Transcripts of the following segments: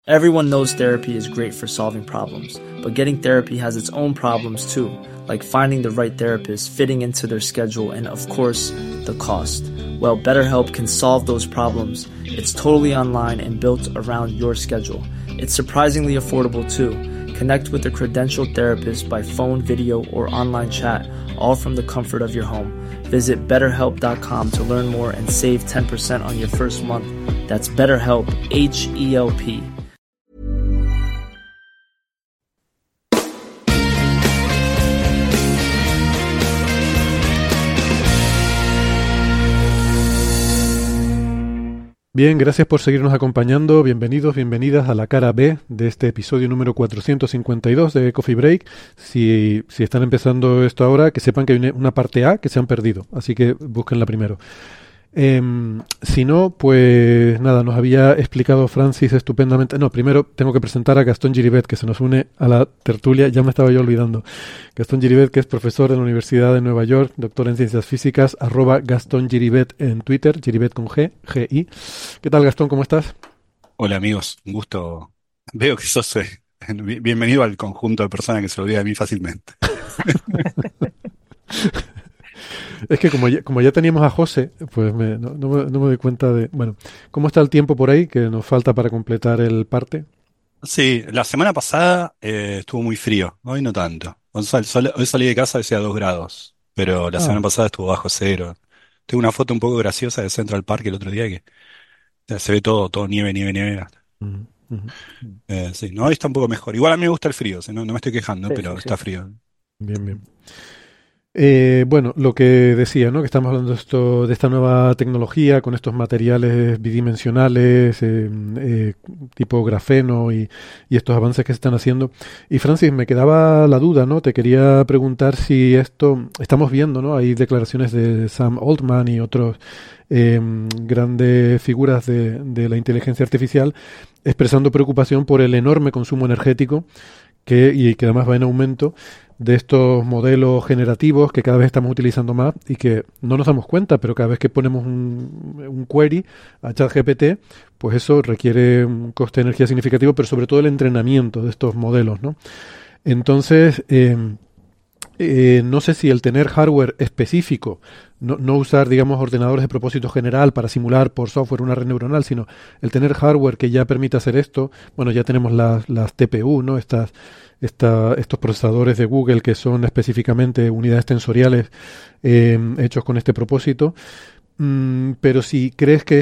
Everyone knows therapy is great for solving problems, but getting therapy has its own problems too, like finding the right therapist, fitting into their schedule, and of course, the cost. Well, BetterHelp can solve those problems. It's totally online and built around your schedule. It's surprisingly affordable too. Connect with a credentialed therapist by phone, video, or online chat, all from the comfort of your home. Visit BetterHelp.com to learn more and save 10% on your first month. That's BetterHelp, H-E-L-P. Bien, gracias por seguirnos acompañando. Bienvenidos, bienvenidas a la cara B de este episodio número 452 de Coffee Break. Si están empezando esto ahora, que sepan que hay una parte A que se han perdido, así que búsquenla primero. Si no, pues nada, nos había explicado Francis estupendamente. No, primero tengo que presentar a Gastón Giribet, que se nos une a la tertulia, ya me estaba yo olvidando. Gastón Giribet, que es profesor de la Universidad de Nueva York, doctor en Ciencias Físicas, @Gastón Giribet en Twitter, Giribet con G, G-I. ¿Qué tal, Gastón? ¿Cómo estás? Hola amigos, un gusto. Veo que sos bienvenido al conjunto de personas que se olvida de mí fácilmente. Es que como ya teníamos a José, pues no me doy cuenta de... Bueno, ¿cómo está el tiempo por ahí que nos falta para completar el parte? Sí, la semana pasada estuvo muy frío, hoy no tanto. Hoy salí de casa, decía 2 grados, pero la semana Ah, pasada estuvo bajo cero. Tengo una foto un poco graciosa de Central Park el otro día que se ve todo nieve, nieve, nieve. ujú, ujú. Sí, no, hoy está un poco mejor. Igual a mí me gusta el frío, o sea, no me estoy quejando, Sí, pero sí, está sí. frío. Bien, bien. Bueno, lo que decía, ¿no? Que estamos hablando de esta nueva tecnología con estos materiales bidimensionales, tipo grafeno y estos avances que se están haciendo. Y Francis, me quedaba la duda, ¿no? Te quería preguntar si esto, estamos viendo, ¿no? Hay declaraciones de Sam Altman y otros grandes figuras de la inteligencia artificial expresando preocupación por el enorme consumo energético y que además va en aumento de estos modelos generativos que cada vez estamos utilizando más y que no nos damos cuenta, pero cada vez que ponemos un query a ChatGPT, pues eso requiere un coste de energía significativo, pero sobre todo el entrenamiento de estos modelos, ¿no? Entonces, no sé si el tener hardware específico, no usar, digamos, ordenadores de propósito general para simular por software una red neuronal, sino el tener hardware que ya permita hacer esto. Bueno, ya tenemos las TPU, ¿no? Estos procesadores de Google que son específicamente unidades tensoriales hechos con este propósito. Pero si crees que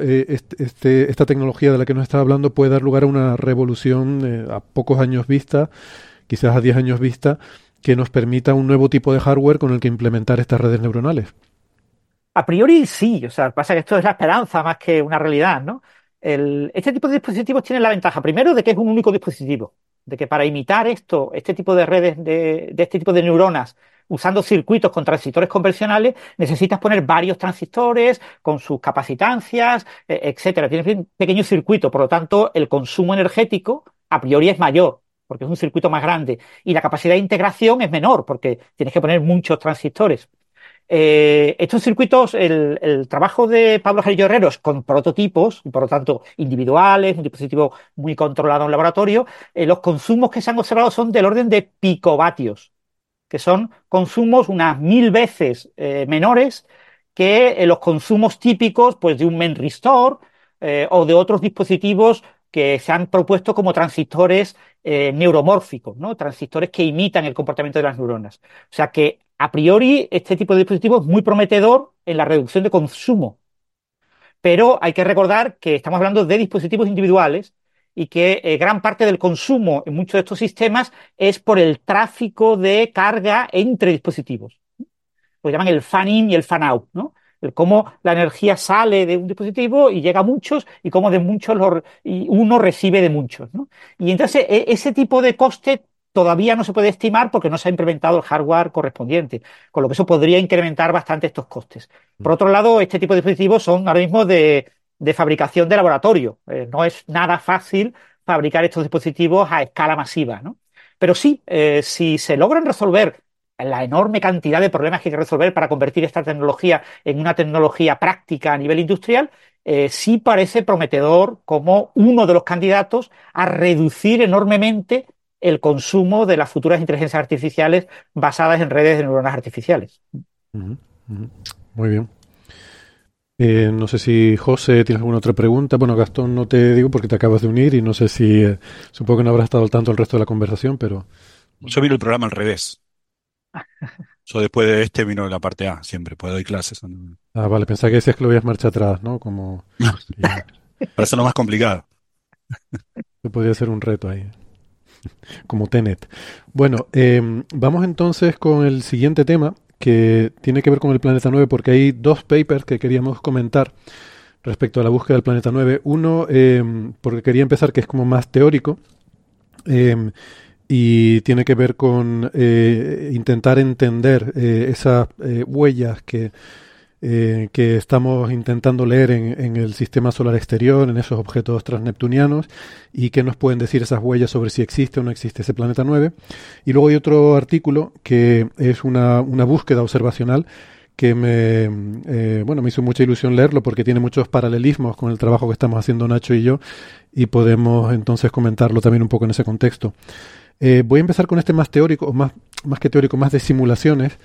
esta tecnología de la que nos estás hablando puede dar lugar a una revolución a pocos años vista, quizás a 10 años vista, que nos permita un nuevo tipo de hardware con el que implementar estas redes neuronales. A priori sí, o sea, pasa que esto es la esperanza más que una realidad, ¿no? Este tipo de dispositivos tienen la ventaja, primero, de que es un único dispositivo, de que para imitar este tipo de redes, de este tipo de neuronas, usando circuitos con transistores convencionales, necesitas poner varios transistores con sus capacitancias, etcétera. Tienes un pequeño circuito, por lo tanto, el consumo energético a priori es mayor, porque es un circuito más grande, y la capacidad de integración es menor, porque tienes que poner muchos transistores. Estos circuitos, el trabajo de Pablo Jarillo Herrero es con prototipos, y por lo tanto individuales, un dispositivo muy controlado en laboratorio. Los consumos que se han observado son del orden de picovatios, que son consumos unas 1000 veces menores que los consumos típicos, pues, de un MEMRISTOR o de otros dispositivos que se han propuesto como transistores neuromórficos, ¿no? Transistores que imitan el comportamiento de las neuronas. O sea que, a priori, este tipo de dispositivo es muy prometedor en la reducción de consumo. Pero hay que recordar que estamos hablando de dispositivos individuales y que gran parte del consumo en muchos de estos sistemas es por el tráfico de carga entre dispositivos. Lo llaman el fan-in y el fan-out, ¿no? El cómo la energía sale de un dispositivo y llega a muchos, y cómo de muchos y uno recibe de muchos, ¿no? Y entonces ese tipo de coste todavía no se puede estimar porque no se ha implementado el hardware correspondiente, con lo que eso podría incrementar bastante estos costes. Por otro lado, este tipo de dispositivos son ahora mismo de fabricación de laboratorio. No es nada fácil fabricar estos dispositivos a escala masiva, ¿no? Pero sí, si se logran resolver la enorme cantidad de problemas que hay que resolver para convertir esta tecnología en una tecnología práctica a nivel industrial, sí parece prometedor como uno de los candidatos a reducir enormemente el consumo de las futuras inteligencias artificiales basadas en redes de neuronas artificiales. Ujú, ujú. Muy bien. No sé si José tienes alguna otra pregunta. Bueno, Gastón, no te digo porque te acabas de unir y no sé si, supongo que no habrás estado al tanto el resto de la conversación, pero... Yo miro el programa al revés. Yo después de este miro la parte A, siempre, pues doy clases. ¿No? Ah, vale, pensaba que decías que lo veías marcha atrás, ¿no? Como que Para hacerlo más complicado. podría ser un reto ahí, como Tenet. Bueno, vamos entonces con el siguiente tema, que tiene que ver con el Planeta 9, porque hay dos papers que queríamos comentar respecto a la búsqueda del Planeta 9. Uno, porque quería empezar, que es como más teórico, eh, y tiene que ver con intentar entender esas huellas que estamos intentando leer en el sistema solar exterior, en esos objetos transneptunianos, y qué nos pueden decir esas huellas sobre si existe o no existe ese planeta 9. Y luego hay otro artículo que es una búsqueda observacional que bueno, me hizo mucha ilusión leerlo porque tiene muchos paralelismos con el trabajo que estamos haciendo Nacho y yo, y podemos entonces comentarlo también un poco en ese contexto. Voy a empezar con este más teórico, o más que teórico, más de simulaciones,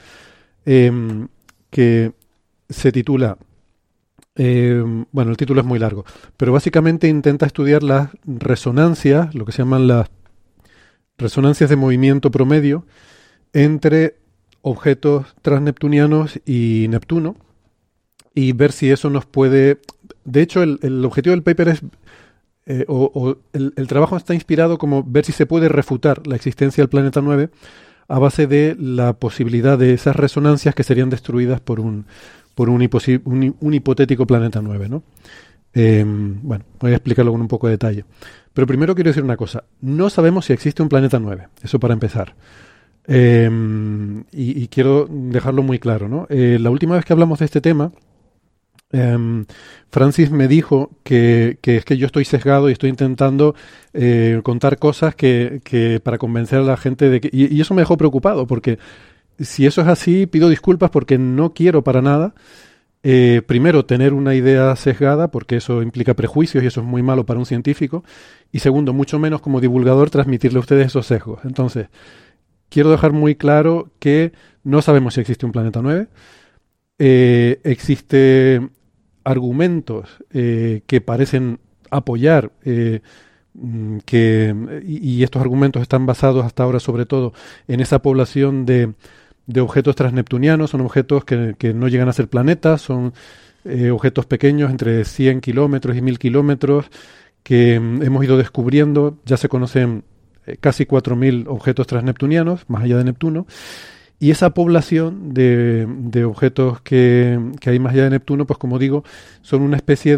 que se titula, bueno, el título es muy largo, pero básicamente intenta estudiar las resonancias, lo que se llaman las resonancias de movimiento promedio entre objetos transneptunianos y Neptuno, y ver si eso nos puede... De hecho, el objetivo del paper es, el trabajo está inspirado como ver si se puede refutar la existencia del planeta 9 a base de la posibilidad de esas resonancias que serían destruidas por un hipotético planeta 9, ¿no? Bueno, voy a explicarlo con un poco de detalle. Pero primero quiero decir una cosa. No sabemos si existe un planeta 9. Eso para empezar. Y quiero dejarlo muy claro, ¿no? La última vez que hablamos de este tema, Francis me dijo que es que yo estoy sesgado y estoy intentando contar cosas que para convencer a la gente de que... Y eso me dejó preocupado, porque si eso es así, pido disculpas porque no quiero para nada, primero, tener una idea sesgada, porque eso implica prejuicios y eso es muy malo para un científico, y segundo, mucho menos como divulgador, transmitirle a ustedes esos sesgos. Entonces, quiero dejar muy claro que no sabemos si existe un planeta 9. Existe argumentos que parecen apoyar y estos argumentos están basados hasta ahora sobre todo en esa población de objetos transneptunianos. Son objetos que no llegan a ser planetas, son objetos pequeños entre 100 kilómetros y 1000 kilómetros que hemos ido descubriendo. Ya se conocen casi 4000 objetos transneptunianos, más allá de Neptuno. Y esa población de objetos que hay más allá de Neptuno, pues como digo, son una especie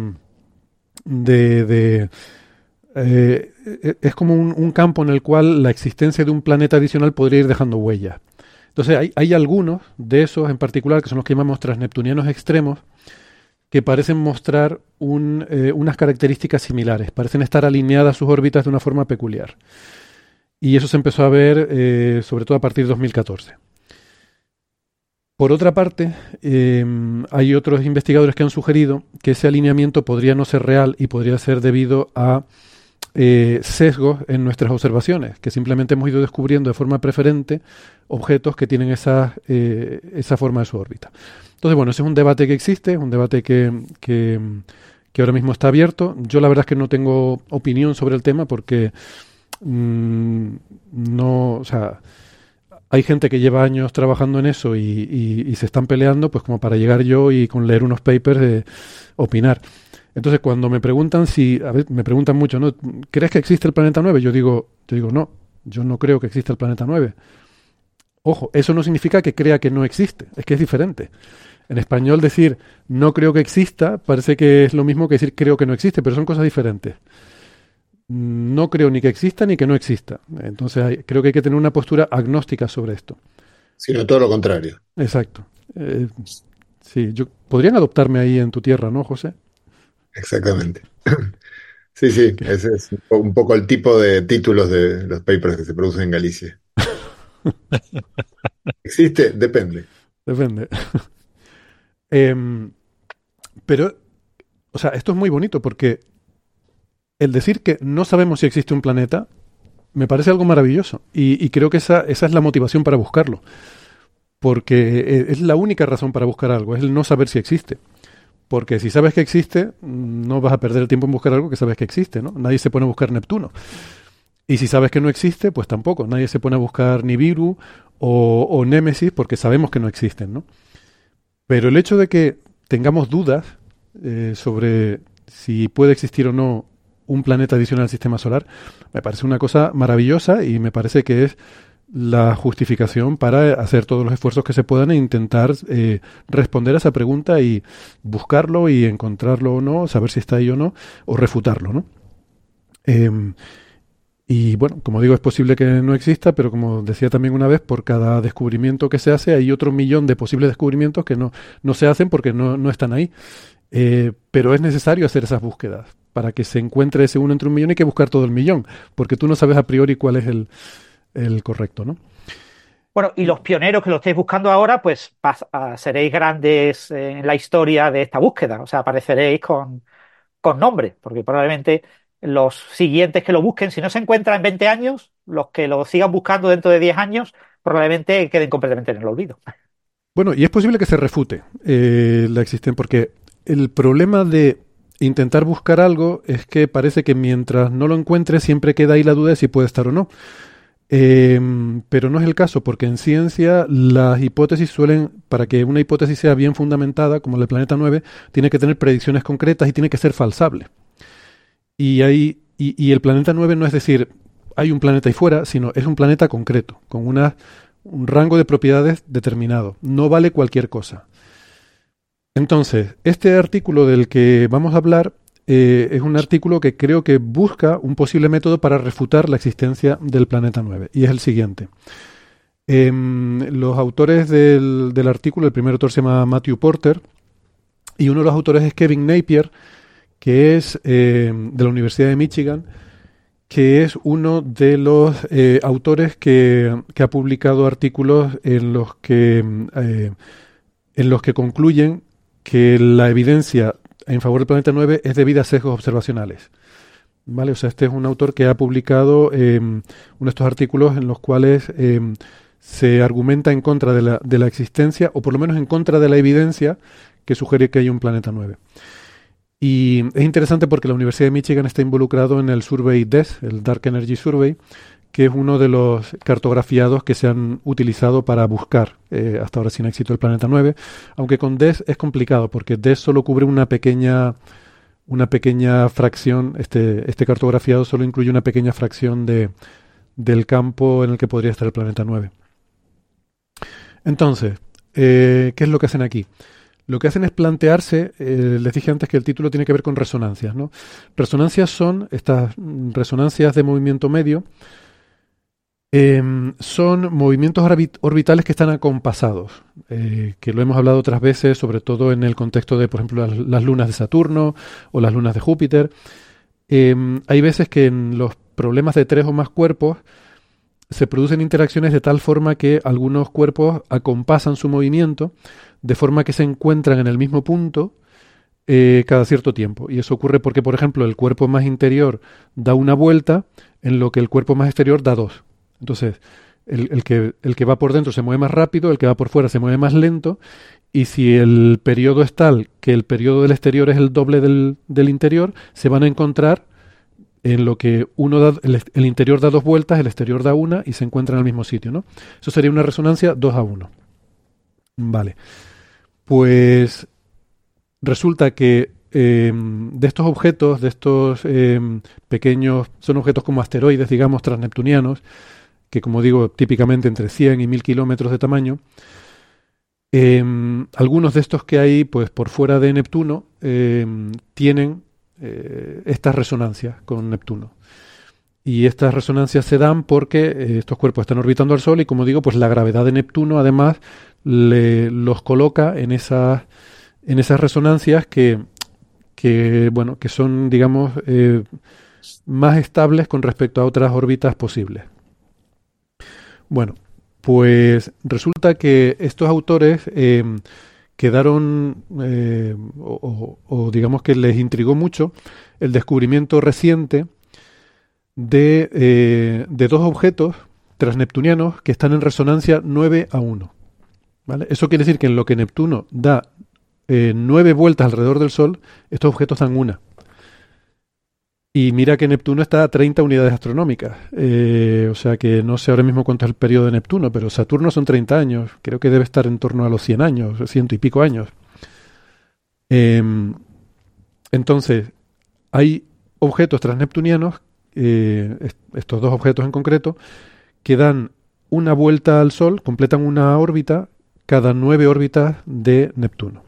es como un campo en el cual la existencia de un planeta adicional podría ir dejando huellas. Entonces hay algunos de esos en particular, que son los que llamamos transneptunianos extremos, que parecen mostrar unas características similares, parecen estar alineadas sus órbitas de una forma peculiar. Y eso se empezó a ver sobre todo a partir de 2014. Por otra parte, hay otros investigadores que han sugerido que ese alineamiento podría no ser real y podría ser debido a sesgos en nuestras observaciones, que simplemente hemos ido descubriendo de forma preferente objetos que tienen esa forma de su órbita. Entonces, bueno, ese es un debate que existe, es un debate que ahora mismo está abierto. Yo la verdad es que no tengo opinión sobre el tema porque no, o sea, hay gente que lleva años trabajando en eso y se están peleando, pues como para llegar yo y con leer unos papers opinar. Entonces, cuando me preguntan a ver, me preguntan mucho, ¿no? ¿Crees que existe el planeta 9? Yo digo, no, yo no creo que exista el planeta 9. Ojo, eso no significa que crea que no existe, es que es diferente. En español decir no creo que exista parece que es lo mismo que decir creo que no existe, pero son cosas diferentes. No creo ni que exista ni que no exista. Entonces creo que hay que tener una postura agnóstica sobre esto. Sino todo lo contrario. Exacto. Sí, podrían adoptarme ahí en tu tierra, ¿no, José? Exactamente. Sí, sí, ese es un poco el tipo de títulos de los papers que se producen en Galicia. ¿Existe? Depende. Depende. Em, pero, o sea, esto es muy bonito porque el decir que no sabemos si existe un planeta me parece algo maravilloso. Y creo que esa es la motivación para buscarlo. Porque es la única razón para buscar algo, es el no saber si existe. Porque si sabes que existe, no vas a perder el tiempo en buscar algo que sabes que existe, ¿no? Nadie se pone a buscar Neptuno. Y si sabes que no existe, pues tampoco. Nadie se pone a buscar Nibiru o Némesis porque sabemos que no existen, ¿no? Pero el hecho de que tengamos dudas sobre si puede existir o no un planeta adicional al sistema solar, me parece una cosa maravillosa y me parece que es la justificación para hacer todos los esfuerzos que se puedan e intentar responder a esa pregunta y buscarlo y encontrarlo o no, saber si está ahí o no, o refutarlo, ¿no? Em, y bueno, como digo, es posible que no exista, pero como decía también una vez, por cada descubrimiento que se hace hay otro millón de posibles descubrimientos que no se hacen porque no están ahí. Pero es necesario hacer esas búsquedas. Para que se encuentre ese uno entre un millón hay que buscar todo el millón, porque tú no sabes a priori cuál es el correcto, ¿no? Bueno, y los pioneros que lo estéis buscando ahora, pues seréis grandes en la historia de esta búsqueda. O sea, apareceréis con nombre, porque probablemente los siguientes que lo busquen, si no se encuentran en 20 años, los que lo sigan buscando dentro de 10 años, probablemente queden completamente en el olvido. Bueno, y es posible que se refute la existencia, porque el problema de intentar buscar algo es que parece que mientras no lo encuentres siempre queda ahí la duda de si puede estar o no. Pero no es el caso, porque en ciencia las hipótesis para que una hipótesis sea bien fundamentada, como la del planeta 9, tiene que tener predicciones concretas y tiene que ser falsable. Y el planeta 9 no es decir, hay un planeta ahí fuera, sino es un planeta concreto, con un rango de propiedades determinado. No vale cualquier cosa. Entonces, este artículo del que vamos a hablar es un artículo que creo que busca un posible método para refutar la existencia del planeta 9. Y es el siguiente. Los autores del artículo, el primer autor se llama Matthew Porter, y uno de los autores es Kevin Napier, que es de la Universidad de Michigan, que es uno de los autores que ha publicado artículos en los que concluyen que la evidencia en favor del planeta 9 es debida a sesgos observacionales. ¿Vale? O sea, este es un autor que ha publicado uno de estos artículos en los cuales se argumenta en contra de la existencia, o por lo menos en contra de la evidencia que sugiere que hay un planeta 9. Y es interesante porque la Universidad de Michigan está involucrado en el Survey DES, el Dark Energy Survey, que es uno de los cartografiados que se han utilizado para buscar hasta ahora sin éxito el planeta 9, aunque con DES es complicado porque DES solo cubre una pequeña fracción, este cartografiado solo incluye una pequeña fracción del campo en el que podría estar el planeta 9. Entonces, ¿qué es lo que hacen aquí? Lo que hacen es plantearse, les dije antes que el título tiene que ver con resonancias, ¿no? Resonancias son estas resonancias de movimiento medio, son movimientos orbitales que están acompasados, que lo hemos hablado otras veces, sobre todo en el contexto de, por ejemplo, las lunas de Saturno o las lunas de Júpiter. Hay veces que en los problemas de 3 o más cuerpos se producen interacciones de tal forma que algunos cuerpos acompasan su movimiento, de forma que se encuentran en el mismo punto cada cierto tiempo. Y eso ocurre porque, por ejemplo, el cuerpo más interior da una vuelta, en lo que el cuerpo más exterior da 2. Entonces, el que va por dentro se mueve más rápido, el que va por fuera se mueve más lento, y si el periodo es tal que el periodo del exterior es el doble del interior, se van a encontrar en lo que el interior da 2 vueltas, el exterior da una, y se encuentran en el mismo sitio, ¿no? Eso sería una resonancia 2-1. Vale. Pues resulta que de estos objetos, de estos pequeños, son objetos como asteroides, digamos, transneptunianos, que como digo, típicamente entre 100 y 1000 kilómetros de tamaño. Algunos de estos que hay pues por fuera de Neptuno tienen estas resonancias con Neptuno. Y estas resonancias se dan porque estos cuerpos están orbitando al Sol y, como digo, pues la gravedad de Neptuno además los coloca en esas resonancias que son, digamos, más estables con respecto a otras órbitas posibles. Bueno, Pues resulta que estos autores quedaron, o digamos que les intrigó mucho el descubrimiento reciente de dos objetos transneptunianos que están en resonancia 9 a 1. ¿Vale? Eso quiere decir que en lo que Neptuno da 9 vueltas alrededor del Sol, estos objetos dan una. Y mira que Neptuno está a 30 unidades astronómicas. O sea que no sé ahora mismo cuánto es el periodo de Neptuno, pero Saturno son 30 años. Creo que debe estar en torno a los 100 años, 100 y pico años. Entonces, hay objetos transneptunianos, estos dos objetos en concreto, que dan una vuelta al Sol, completan una órbita cada 9 órbitas de Neptuno.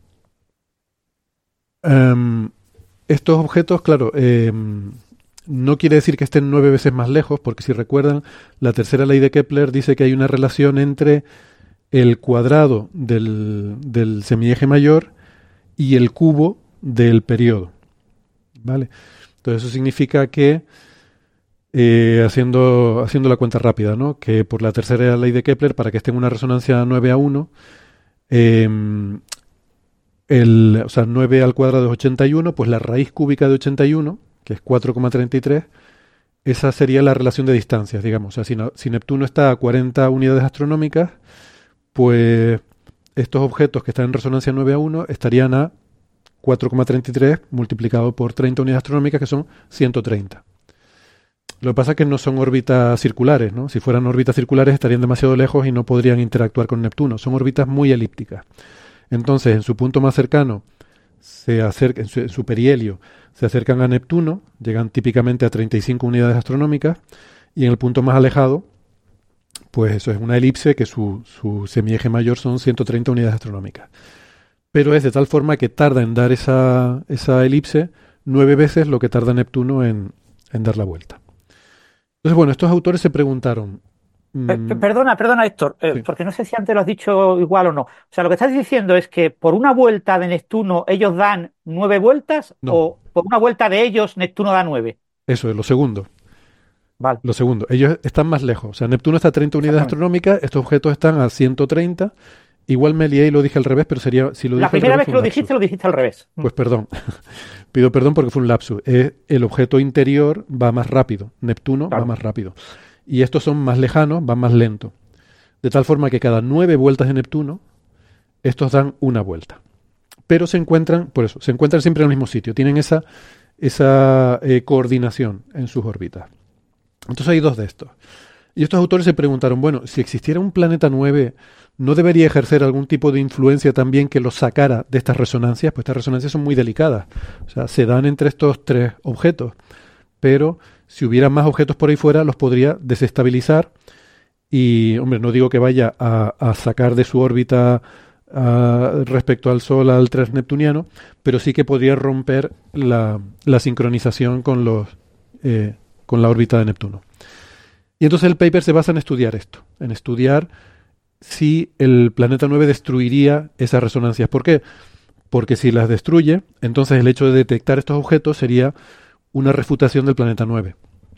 Estos objetos, claro, no quiere decir que estén 9 veces más lejos, porque si recuerdan, la tercera ley de Kepler dice que hay una relación entre el cuadrado del semieje mayor y el cubo del periodo. ¿Vale? Entonces eso significa que, haciendo la cuenta rápida, ¿no? Que por la tercera ley de Kepler, para que esté en una resonancia 9 a 1, o sea, 9 al cuadrado es 81, pues la raíz cúbica de 81, que es 4,33, esa sería la relación de distancias, digamos. O sea, si Neptuno está a 40 unidades astronómicas, pues estos objetos que están en resonancia 9 a 1 estarían a 4,33 multiplicado por 30 unidades astronómicas, que son 130. Lo que pasa es que no son órbitas circulares, ¿no? Si fueran órbitas circulares estarían demasiado lejos y no podrían interactuar con Neptuno. Son órbitas muy elípticas. Entonces, en su punto más cercano, en su perihelio, se acercan a Neptuno, llegan típicamente a 35 unidades astronómicas, y en el punto más alejado, pues eso es una elipse que su semieje mayor son 130 unidades astronómicas. Pero es de tal forma que tarda en dar esa elipse 9 veces lo que tarda Neptuno en dar la vuelta. Entonces, bueno, estos autores se preguntaron... Perdona, Héctor, Sí. porque no sé si antes lo has dicho igual o no. O sea, lo que estás diciendo es que por una vuelta de Neptuno ellos dan 9 vueltas, No, o por una vuelta de ellos Neptuno da 9. eso es lo segundo. Vale, Lo segundo, ellos están más lejos. O sea, Neptuno está a 30 unidades exactamente. astronómicas, estos objetos están a 130. Igual me lié y lo dije al revés, pero sería, si lo La dije al primera revés vez fue que un lapsus. lo dijiste al revés. Pues perdón, pido perdón porque fue un lapsus. El objeto interior va más rápido, Neptuno va Claro. más rápido. Y estos son más lejanos, van más lento. De tal forma que cada 9 vueltas de Neptuno, estos dan una vuelta. Pero se encuentran, por eso, se encuentran siempre en el mismo sitio. Tienen esa coordinación en sus órbitas. Entonces hay dos de estos. Y estos autores se preguntaron, bueno, si existiera un planeta 9, ¿no debería ejercer algún tipo de influencia también que los sacara de estas resonancias? Pues estas resonancias son muy delicadas. O sea, se dan entre estos tres objetos. Pero si hubiera más objetos por ahí fuera, los podría desestabilizar. Y, hombre, no digo que vaya a sacar de su órbita respecto al Sol al transneptuniano, pero sí que podría romper la sincronización con la órbita de Neptuno. Y entonces el paper se basa en estudiar esto, en estudiar si el planeta 9 destruiría esas resonancias. ¿Por qué? Porque si las destruye, entonces el hecho de detectar estos objetos sería una refutación del planeta 9.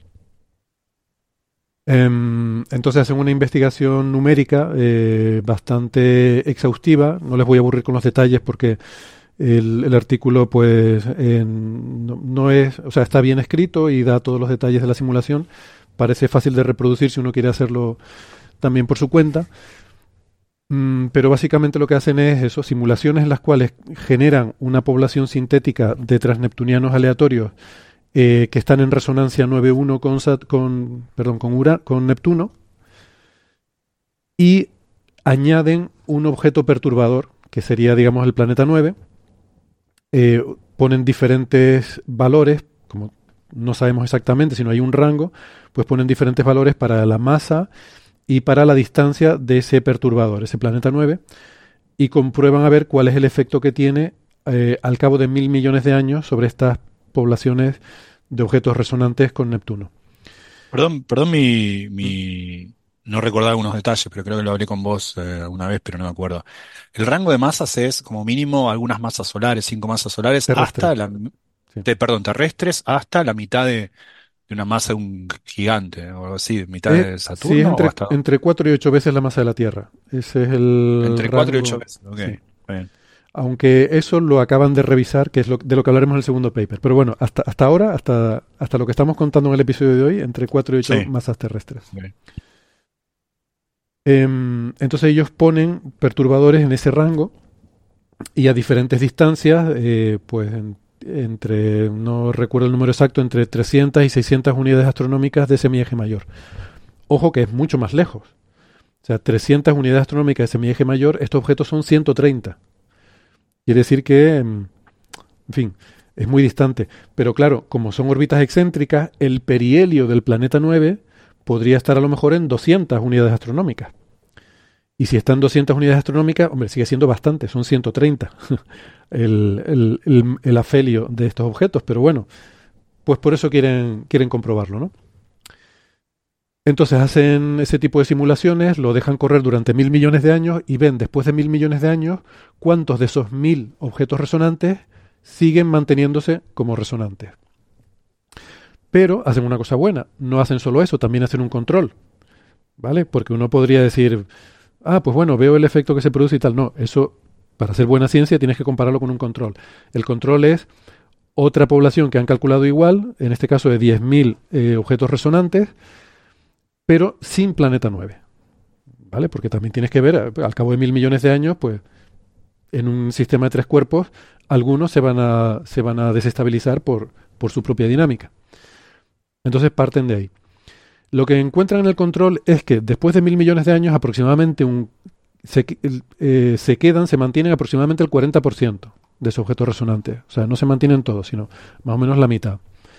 Entonces hacen una investigación numérica bastante exhaustiva. No les voy a aburrir con los detalles porque el artículo pues no es, o sea, está bien escrito y da todos los detalles de la simulación. Parece fácil de reproducir si uno quiere hacerlo también por su cuenta. Pero básicamente lo que hacen es eso, simulaciones en las cuales generan una población sintética de transneptunianos aleatorios que están en resonancia 9.1 con Neptuno, y añaden un objeto perturbador, que sería, digamos, el planeta 9. Ponen diferentes valores, como no sabemos exactamente, si no hay un rango, pues ponen diferentes valores para la masa y para la distancia de ese perturbador, ese planeta 9, y comprueban a ver cuál es el efecto que tiene al cabo de 1.000 millones de años sobre estas poblaciones de objetos resonantes con Neptuno. Perdón, no recordaba algunos detalles, pero creo que lo hablé con vos una vez, pero no me acuerdo. El rango de masas es como mínimo algunas masas solares, 5 masas solares, Terrestre. Sí. terrestres, hasta la mitad de una masa de un gigante o algo así, mitad de Sí, es Saturno o hasta entre 4 y 8 veces la masa de la Tierra. Ese es el entre 4 y 8 rango. veces. Ok, Sí. está bien. Aunque eso lo acaban de revisar, que es de lo que hablaremos en el segundo paper. Pero bueno, hasta ahora, hasta lo que estamos contando en el episodio de hoy, entre 4 y 8 Sí. masas terrestres. Ok. Entonces ellos ponen perturbadores en ese rango y a diferentes distancias, pues entre, no recuerdo el número exacto, entre 300 y 600 unidades astronómicas de semieje mayor. Ojo que es mucho más lejos. O sea, 300 unidades astronómicas de semieje mayor, estos objetos son 130. Quiere decir que, en fin, es muy distante. Pero claro, como son órbitas excéntricas, el perihelio del planeta 9 podría estar a lo mejor en 200 unidades astronómicas. Y si está en 200 unidades astronómicas, hombre, sigue siendo bastante, son 130 el afelio de estos objetos. Pero bueno, pues por eso quieren comprobarlo, ¿no? Entonces hacen ese tipo de simulaciones, lo dejan correr durante 1.000 millones de años y ven después de 1.000 millones de años cuántos de esos 1.000 objetos resonantes siguen manteniéndose como resonantes. Pero hacen una cosa buena, no hacen solo eso, también hacen un control, ¿vale? Porque uno podría decir, pues bueno, veo el efecto que se produce y tal. No, eso, para hacer buena ciencia, tienes que compararlo con un control. El control es otra población que han calculado igual, en este caso de 10.000 objetos resonantes, pero sin planeta 9, ¿vale? Porque también tienes que ver, al cabo de 1.000 millones de años, pues en un sistema de 3 cuerpos, algunos se van a desestabilizar por su propia dinámica. Entonces parten de ahí. Lo que encuentran en el control es que después de 1.000 millones de años, aproximadamente se mantienen aproximadamente el 40% de esos objetos resonantes. O sea, no se mantienen todos, sino más o menos la mitad.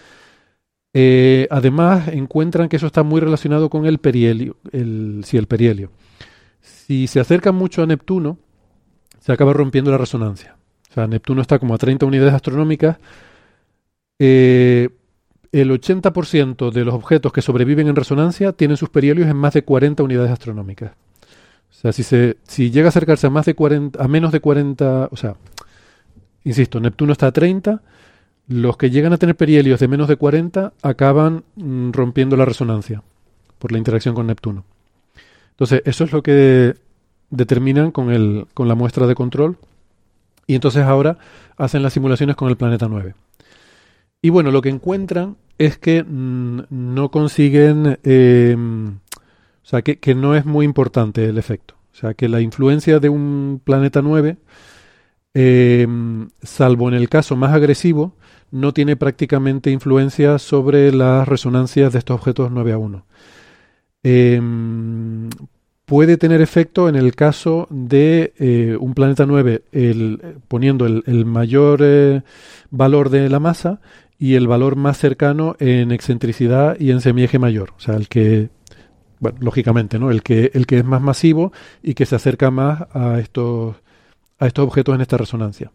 Además, encuentran que eso está muy relacionado con el perihelio. El perihelio. Si se acercan mucho a Neptuno, se acaba rompiendo la resonancia. O sea, Neptuno está como a 30 unidades astronómicas. El 80% de los objetos que sobreviven en resonancia tienen sus perihelios en más de 40 unidades astronómicas. O sea, si llega a acercarse a menos de 40, o sea, insisto, Neptuno está a 30. Los que llegan a tener perihelios de menos de 40 acaban rompiendo la resonancia por la interacción con Neptuno. Entonces, eso es lo que determinan con la muestra de control. Y entonces ahora hacen las simulaciones con el planeta 9. Y bueno, lo que encuentran es que no consiguen, o sea, que no es muy importante el efecto. O sea, que la influencia de un planeta 9, salvo en el caso más agresivo, no tiene prácticamente influencia sobre las resonancias de estos objetos 9A1. Puede tener efecto en el caso de un planeta 9 poniendo el mayor valor de la masa y el valor más cercano en excentricidad y en semieje mayor. O sea, el que, bueno, lógicamente, ¿no? El que es más masivo y que se acerca más a estos objetos en esta resonancia.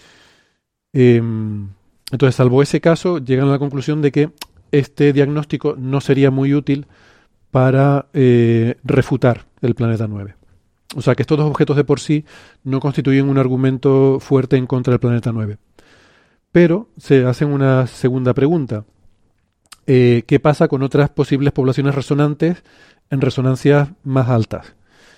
Entonces, salvo ese caso, llegan a la conclusión de que este diagnóstico no sería muy útil para refutar el planeta 9. O sea, que estos dos objetos de por sí no constituyen un argumento fuerte en contra del planeta 9. Pero se hacen una segunda pregunta. ¿Qué pasa con otras posibles poblaciones resonantes en resonancias más altas?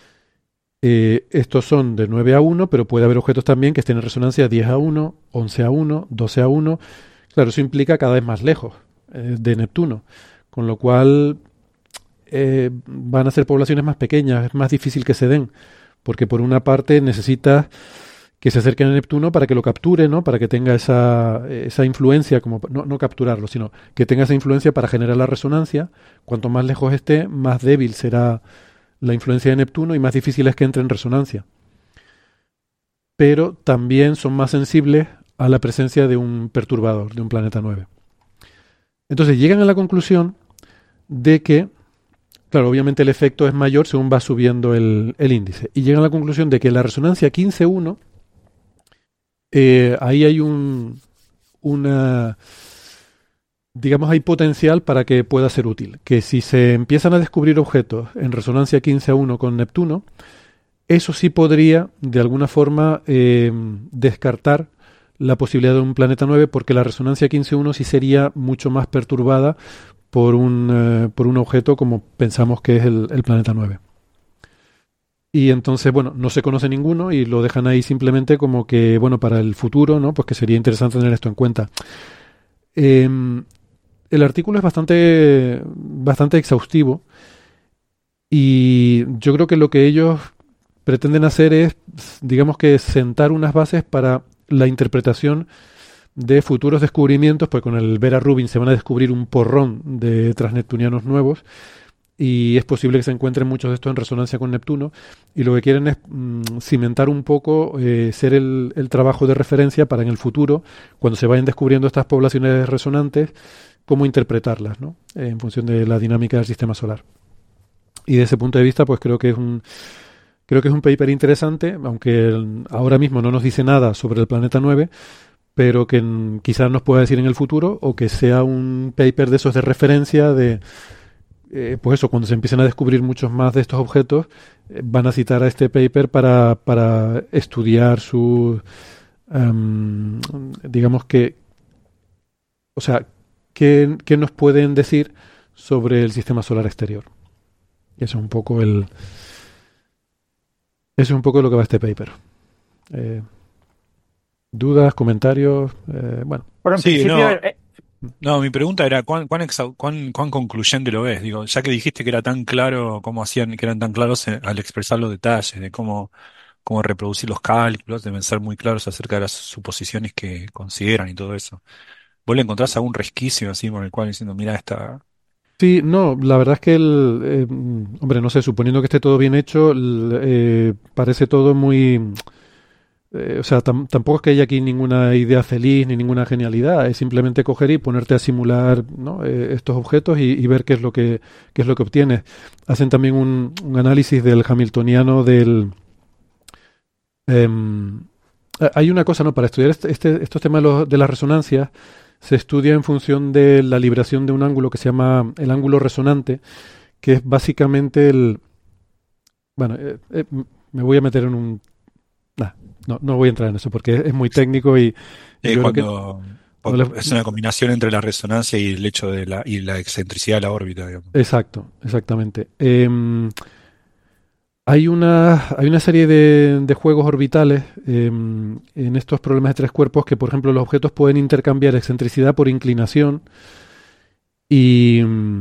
Estos son de 9A1, pero puede haber objetos también que estén en resonancia 10A1, 11A1, 12A1. Claro, eso implica cada vez más lejos de Neptuno, con lo cual van a ser poblaciones más pequeñas, es más difícil que se den, porque por una parte necesitas que se acerquen a Neptuno para que lo capture, ¿no? Para que tenga esa influencia, como no capturarlo, sino que tenga esa influencia para generar la resonancia. Cuanto más lejos esté, más débil será la influencia de Neptuno y más difícil es que entre en resonancia. Pero también son más sensibles a la presencia de un perturbador, de un planeta 9. Entonces llegan a la conclusión de que, claro, obviamente el efecto es mayor según va subiendo el índice. Y llegan a la conclusión de que la resonancia 15.1, ahí hay digamos, hay potencial para que pueda ser útil. Que si se empiezan a descubrir objetos en resonancia 15.1 con Neptuno, eso sí podría, de alguna forma, descartar la posibilidad de un planeta 9, porque la resonancia 15.1 sí sería mucho más perturbada por un objeto como pensamos que es el planeta 9. Y entonces, bueno, no se conoce ninguno y lo dejan ahí simplemente como que, bueno, para el futuro, ¿no? Pues que sería interesante tener esto en cuenta. El artículo es bastante exhaustivo y yo creo que lo que ellos pretenden hacer es, digamos que sentar unas bases para la interpretación de futuros descubrimientos, pues con el Vera Rubin se van a descubrir un porrón de transneptunianos nuevos y es posible que se encuentren muchos de estos en resonancia con Neptuno, y lo que quieren es cimentar un poco, ser el trabajo de referencia para en el futuro, cuando se vayan descubriendo estas poblaciones resonantes, cómo interpretarlas, ¿no? En función de la dinámica del sistema solar. Y desde ese punto de vista, pues creo que es un paper interesante, aunque ahora mismo no nos dice nada sobre el planeta 9, pero que quizás nos pueda decir en el futuro, o que sea un paper de esos de referencia de... pues eso, cuando se empiecen a descubrir muchos más de estos objetos, van a citar a este paper para estudiar su, digamos que, o sea, qué nos pueden decir sobre el sistema solar exterior. Eso es un poco eso es un poco lo que va este paper. ¿Dudas, comentarios? Bueno. Bueno, en Sí, principio, no, mi pregunta era cuán concluyente lo ves. Digo, ya que dijiste que era tan claro cómo hacían, que eran tan claros al expresar los detalles, de cómo reproducir los cálculos, deben ser muy claros acerca de las suposiciones que consideran y todo eso. ¿Vos le encontrás algún resquicio así con el cual diciendo, mira, esta... Sí, no, la verdad es que hombre, no sé, suponiendo que esté todo bien hecho, parece todo muy... o sea, tampoco es que haya aquí ninguna idea feliz ni ninguna genialidad, es simplemente coger y ponerte a simular, ¿no? Estos objetos y ver qué es lo que obtienes. Hacen también un análisis del hamiltoniano del... hay una cosa, ¿no? Para estudiar estos temas de las resonancias, se estudia en función de la libración de un ángulo que se llama el ángulo resonante, que es básicamente el... Bueno, me voy a meter en un... No voy a entrar en eso porque es muy técnico y yo creo que es una combinación entre la resonancia y el hecho de la excentricidad de la órbita, digamos. Exactamente. Hay una serie de juegos orbitales en estos problemas de tres cuerpos que, por ejemplo, los objetos pueden intercambiar excentricidad por inclinación y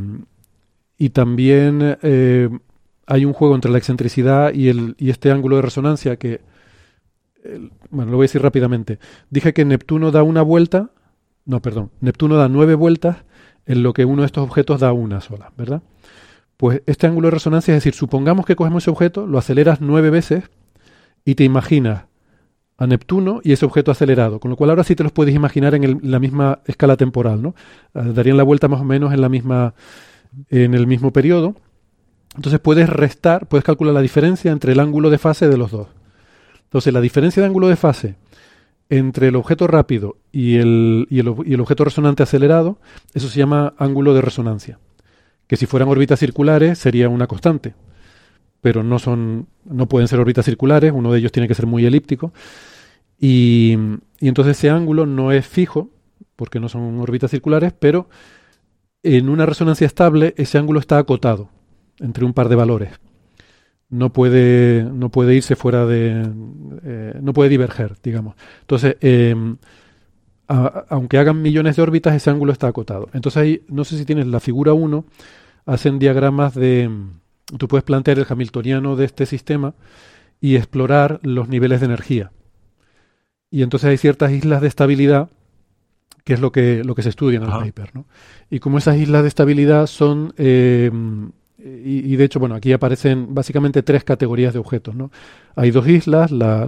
también hay un juego entre la excentricidad y este ángulo de resonancia que, bueno, lo voy a decir rápidamente. Dije que Neptuno da una vuelta, Neptuno da 9 vueltas en lo que uno de estos objetos da una sola, ¿verdad? Pues este ángulo de resonancia, es decir, supongamos que cogemos ese objeto, lo aceleras 9 veces y te imaginas a Neptuno y ese objeto acelerado, con lo cual ahora sí te los puedes imaginar en la misma escala temporal, ¿no? Darían la vuelta más o menos en el mismo periodo. Entonces puedes calcular la diferencia entre el ángulo de fase de los dos. Entonces la diferencia de ángulo de fase entre el objeto rápido y el objeto resonante acelerado, eso se llama ángulo de resonancia. Que si fueran órbitas circulares sería una constante, pero no pueden ser órbitas circulares, uno de ellos tiene que ser muy elíptico, y entonces ese ángulo no es fijo, porque no son órbitas circulares, pero en una resonancia estable ese ángulo está acotado entre un par de valores. No puede irse fuera no puede diverger, digamos. Entonces, aunque hagan millones de órbitas, ese ángulo está acotado. Entonces ahí, no sé si tienes la figura 1, hacen diagramas tú puedes plantear el hamiltoniano de este sistema y explorar los niveles de energía. Y entonces hay ciertas islas de estabilidad, que es lo que se estudia en el paper, ¿no? Y como esas islas de estabilidad son... y de hecho, bueno, aquí aparecen básicamente 3 categorías de objetos, ¿no? Hay 2 islas,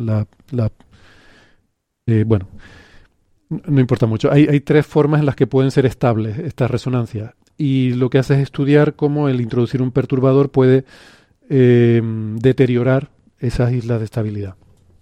bueno, no importa mucho. Hay 3 formas en las que pueden ser estables estas resonancias. Y lo que hace es estudiar cómo el introducir un perturbador puede deteriorar esas islas de estabilidad.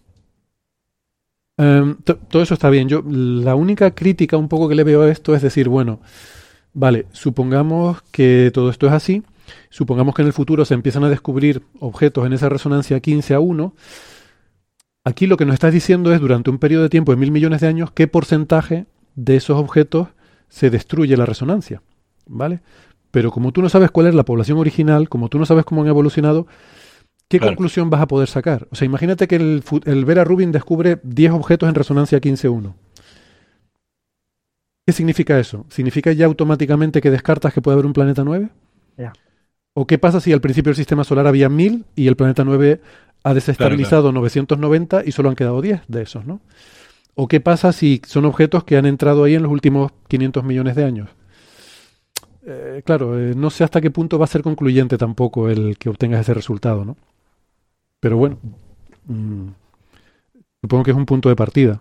Todo eso está bien. La única crítica un poco que le veo a esto es decir, bueno, vale, supongamos que todo esto es así, supongamos que en el futuro se empiezan a descubrir objetos en esa resonancia 15:1, Aquí lo que nos estás diciendo es, durante un periodo de tiempo de 1.000 millones de años, qué porcentaje de esos objetos se destruye la resonancia, ¿vale? Pero como tú no sabes cuál es la población original, como tú no sabes cómo han evolucionado, ¿qué Claro. conclusión vas a poder sacar? O sea, imagínate que el Vera Rubin descubre 10 objetos en resonancia 15.1. ¿Qué significa eso? ¿Significa ya automáticamente que descartas que puede haber un planeta 9? Ya. ¿O qué pasa si al principio del sistema solar había 1.000 y el planeta 9 ha desestabilizado 990 y solo han quedado 10 de esos, ¿no? ¿O qué pasa si son objetos que han entrado ahí en los últimos 500 millones de años? Claro, no sé hasta qué punto va a ser concluyente tampoco el que obtengas ese resultado, ¿no? Pero bueno, mm, supongo que es un punto de partida.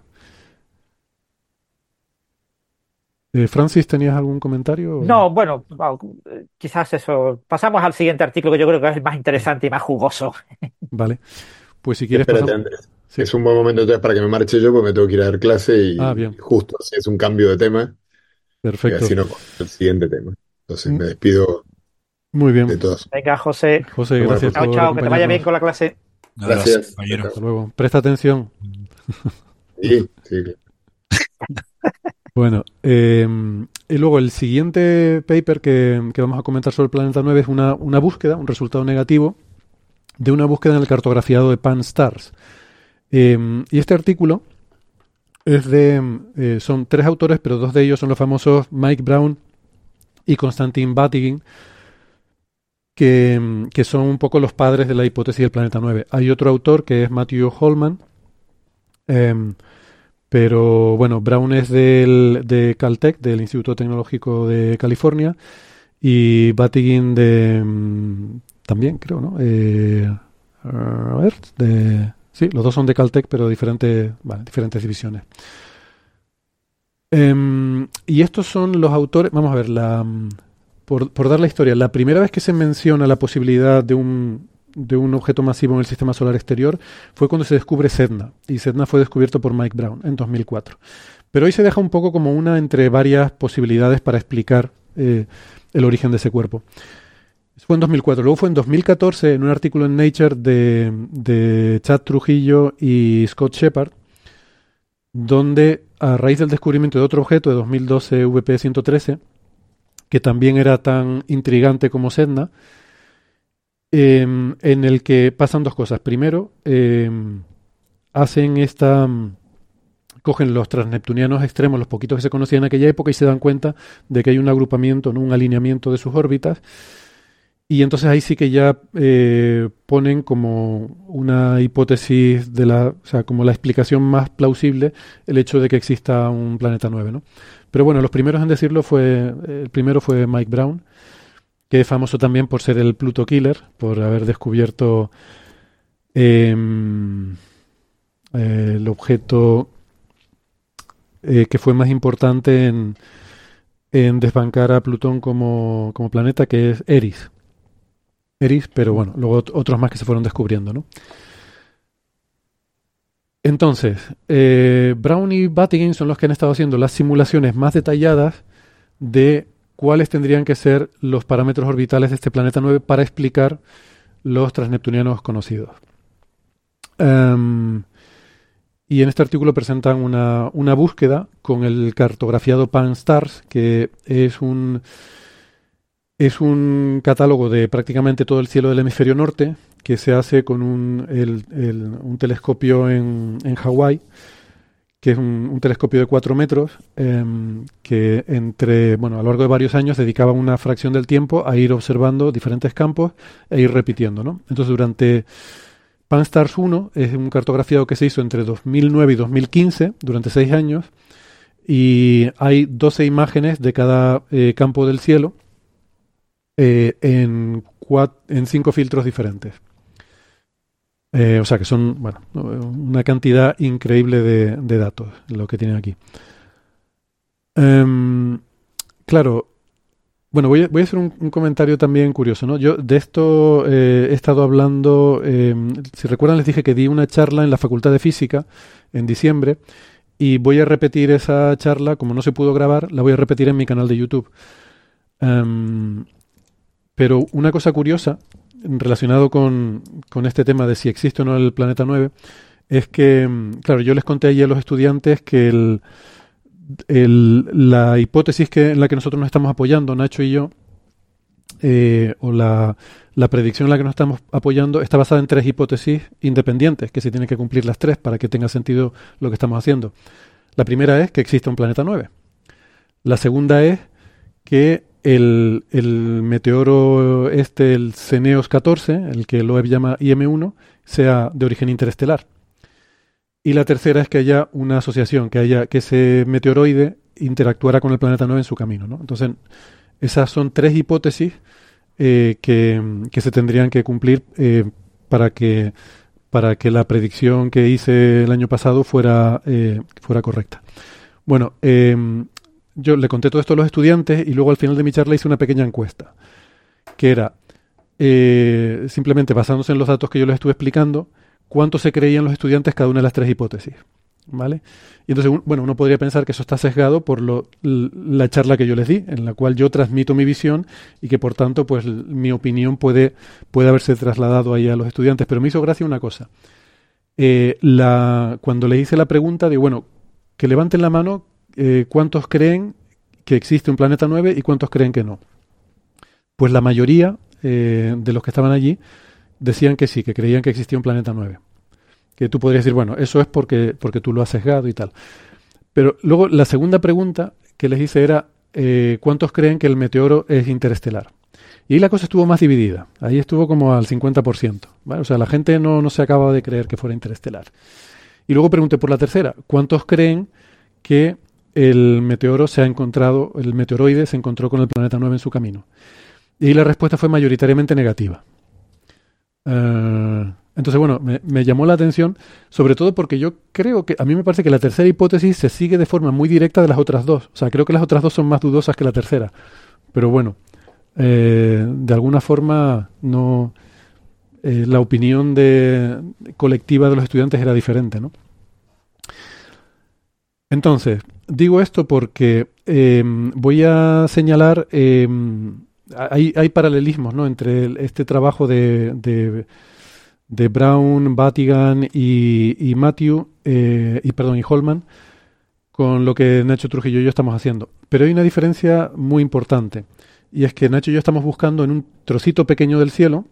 Francis, ¿tenías algún comentario? No, bueno, quizás eso. Pasamos al siguiente artículo que yo creo que es el más interesante y más jugoso. Vale, pues si quieres Espérate, pasamos. Andrés. Sí. Es un buen momento entonces para que me marche yo, porque me tengo que ir a dar clase Ah, y bien, justo así es un cambio de tema, y perfecto. así no conozco el siguiente tema. Entonces Mm, me despido Muy de bien. todos. Venga, José. José, Nos vemos la gracias Chao, próxima. por chao, que te vaya bien acompañarnos. con la clase. Un abrazo, Gracias. Chao, compañero. chao. Hasta luego. Presta atención. Sí, sí, claro. Bueno, y luego el siguiente paper que vamos a comentar sobre el planeta 9 es una búsqueda, un resultado negativo de una búsqueda en el cartografiado de Pan-STARRS. Y este artículo es son 3 autores, pero 2 de ellos son los famosos Mike Brown y Konstantin Batygin, que son un poco los padres de la hipótesis del planeta 9. Hay otro autor que es Matthew Holman, em, pero bueno, Brown es de Caltech, del Instituto Tecnológico de California, y Batygin también, creo, ¿no? A ver, sí, los dos son de Caltech, pero diferentes divisiones. Y estos son los autores, vamos a ver, por dar la historia, la primera vez que se menciona la posibilidad de un objeto masivo en el sistema solar exterior fue cuando se descubre Sedna, y Sedna fue descubierto por Mike Brown en 2004. Pero hoy se deja un poco como una entre varias posibilidades para explicar el origen de ese cuerpo. Fue en 2004. Luego fue en 2014, en un artículo en Nature de Chad Trujillo y Scott Shepard, donde a raíz del descubrimiento de otro objeto de 2012 VP113, que también era tan intrigante como Sedna, en el que pasan 2 cosas. Primero, hacen cogen los transneptunianos extremos, los poquitos que se conocían en aquella época, y se dan cuenta de que hay un agrupamiento, ¿no? Un alineamiento de sus órbitas. Y entonces ahí sí que ya ponen como una hipótesis o sea, como la explicación más plausible el hecho de que exista un planeta 9, ¿no? Pero bueno, los primeros en decirlo el primero fue Mike Brown, que es famoso también por ser el Pluto Killer, por haber descubierto el objeto que fue más importante en desbancar a Plutón como planeta, que es Eris. Pero bueno, luego otros más que se fueron descubriendo, ¿no? Entonces, Brown y Batygin son los que han estado haciendo las simulaciones más detalladas de cuáles tendrían que ser los parámetros orbitales de este planeta 9 para explicar los transneptunianos conocidos. Y en este artículo presentan una búsqueda con el cartografiado Pan-STARRS, que es un catálogo de prácticamente todo el cielo del hemisferio norte, que se hace con un telescopio en Hawái, que es un telescopio de 4 metros, que a lo largo de varios años dedicaba una fracción del tiempo a ir observando diferentes campos e ir repitiendo, ¿no? Entonces, durante Pan-STARRS 1 es un cartografiado que se hizo entre 2009 y 2015, durante 6 años, y hay 12 imágenes de cada campo del cielo en 5 filtros diferentes. O sea que son, bueno, una cantidad increíble de datos lo que tienen aquí. Claro, bueno, voy a hacer un comentario también curioso, ¿no? Yo de esto he estado hablando, si recuerdan les dije que di una charla en la Facultad de Física en diciembre, y voy a repetir esa charla, como no se pudo grabar, la voy a repetir en mi canal de YouTube. Pero una cosa curiosa relacionado con este tema de si existe o no el planeta 9 es que, claro, yo les conté allí a los estudiantes que la hipótesis en la que nosotros nos estamos apoyando, Nacho y yo, o la predicción en la que nos estamos apoyando está basada en 3 hipótesis independientes, que se tienen que cumplir las 3 para que tenga sentido lo que estamos haciendo. La primera es que existe un planeta 9. La segunda es que el meteoro el Ceneos 14, el que Loeb llama IM1, sea de origen interestelar. Y la tercera es que haya una asociación, que ese meteoroide interactuara con el planeta 9 en su camino, ¿no? Entonces, esas son 3 hipótesis que se tendrían que cumplir para que la predicción que hice el año pasado fuera correcta. Bueno, yo le conté todo esto a los estudiantes y luego al final de mi charla hice una pequeña encuesta, que era, simplemente basándose en los datos que yo les estuve explicando, cuánto se creían los estudiantes cada una de las 3 hipótesis, ¿vale? Y entonces, uno podría pensar que eso está sesgado por la charla que yo les di, en la cual yo transmito mi visión y que por tanto, pues mi opinión puede haberse trasladado ahí a los estudiantes. Pero me hizo gracia una cosa. Cuando le hice la pregunta de, bueno, que levanten la mano, ¿cuántos creen que existe un planeta 9 y cuántos creen que no? Pues la mayoría de los que estaban allí decían que sí, que creían que existía un planeta 9. Que tú podrías decir, bueno, eso es porque tú lo has sesgado y tal. Pero luego la segunda pregunta que les hice era, ¿cuántos creen que el meteoro es interestelar? Y ahí la cosa estuvo más dividida. Ahí estuvo como al 50%. ¿Vale? O sea, la gente no se acaba de creer que fuera interestelar. Y luego pregunté por la tercera, ¿cuántos creen que el meteoroide se encontró con el planeta 9 en su camino? Y la respuesta fue mayoritariamente negativa. Entonces, bueno, me llamó la atención, sobre todo porque yo creo que, a mí me parece que la tercera hipótesis se sigue de forma muy directa de las otras 2. O sea, creo que las otras 2 son más dudosas que la tercera. Pero bueno, de alguna forma no, la opinión colectiva de los estudiantes era diferente, ¿no? Entonces, digo esto porque voy a señalar, hay paralelismos, ¿no?, entre este trabajo de Brown, Batigan y Matthew, y Holman, con lo que Nacho Trujillo y yo estamos haciendo. Pero hay una diferencia muy importante, y es que Nacho y yo estamos buscando en un trocito pequeño del cielo,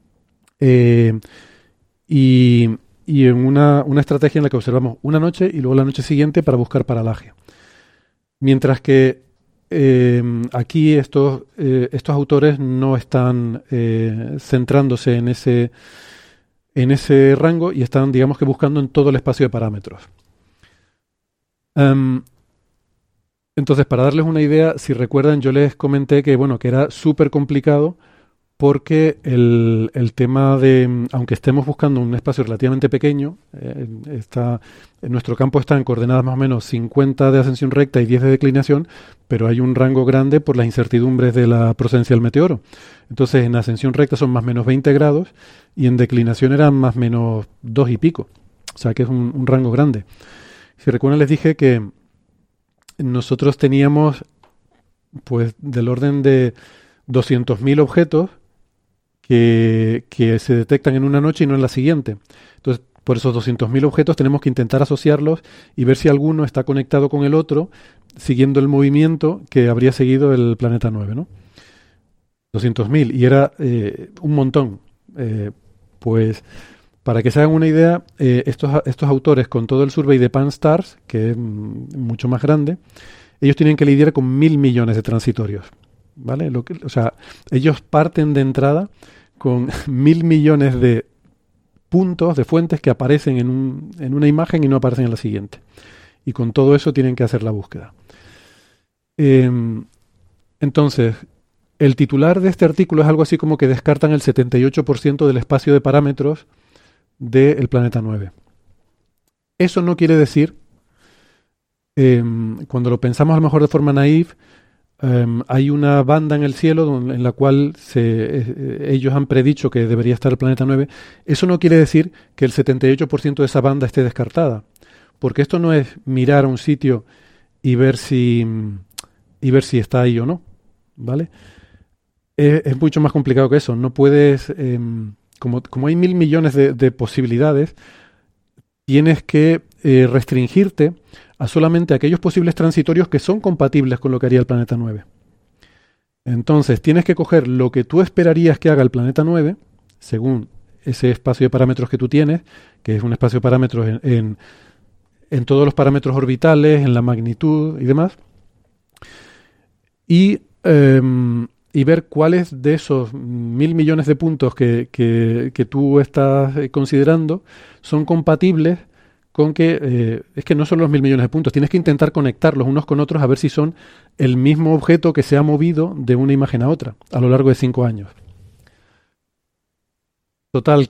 y en una estrategia en la que observamos una noche y luego la noche siguiente para buscar paralaje. Mientras que aquí estos autores no están centrándose en ese rango y están, digamos que, buscando en todo el espacio de parámetros. Entonces, para darles una idea, si recuerdan, yo les comenté que era súper complicado porque el tema de, aunque estemos buscando un espacio relativamente pequeño, nuestro campo está en coordenadas más o menos 50 de ascensión recta y 10 de declinación, pero hay un rango grande por las incertidumbres de la procedencia del meteoro. Entonces, en ascensión recta son más o menos 20 grados y en declinación eran más o menos 2 y pico. O sea, que es un rango grande. Si recuerdan, les dije que nosotros teníamos, pues, del orden de 200.000 objetos que se detectan en una noche y no en la siguiente. Entonces, por esos 200.000 objetos tenemos que intentar asociarlos y ver si alguno está conectado con el otro, siguiendo el movimiento que habría seguido el planeta 9, ¿no? 200.000, y era un montón. Pues, para que se hagan una idea, estos autores, con todo el survey de Pan-STARRS, que es mucho más grande, ellos tienen que lidiar con 1.000 millones de transitorios, ¿vale? O sea, ellos parten de entrada con 1.000 millones de puntos, de fuentes que aparecen en una imagen y no aparecen en la siguiente. Y con todo eso tienen que hacer la búsqueda. Entonces, el titular de este artículo es algo así como que descartan el 78% del espacio de parámetros del planeta 9. Eso no quiere decir, cuando lo pensamos a lo mejor de forma naif, hay una banda en el cielo en la cual ellos han predicho que debería estar el planeta 9. Eso no quiere decir que el 78% de esa banda esté descartada, porque esto no es mirar a un sitio y ver si está ahí o no, ¿vale? Es mucho más complicado que eso. No puedes, como hay 1.000 millones de posibilidades, tienes que restringirte a solamente aquellos posibles transitorios que son compatibles con lo que haría el planeta 9. Entonces, tienes que coger lo que tú esperarías que haga el planeta 9, según ese espacio de parámetros que tú tienes, que es un espacio de parámetros en todos los parámetros orbitales, en la magnitud y demás, y ver cuáles de esos 1.000 millones de puntos que tú estás considerando son compatibles con que, es que no son los 1.000 millones de puntos, tienes que intentar conectarlos unos con otros a ver si son el mismo objeto que se ha movido de una imagen a otra a lo largo de 5 años. Total,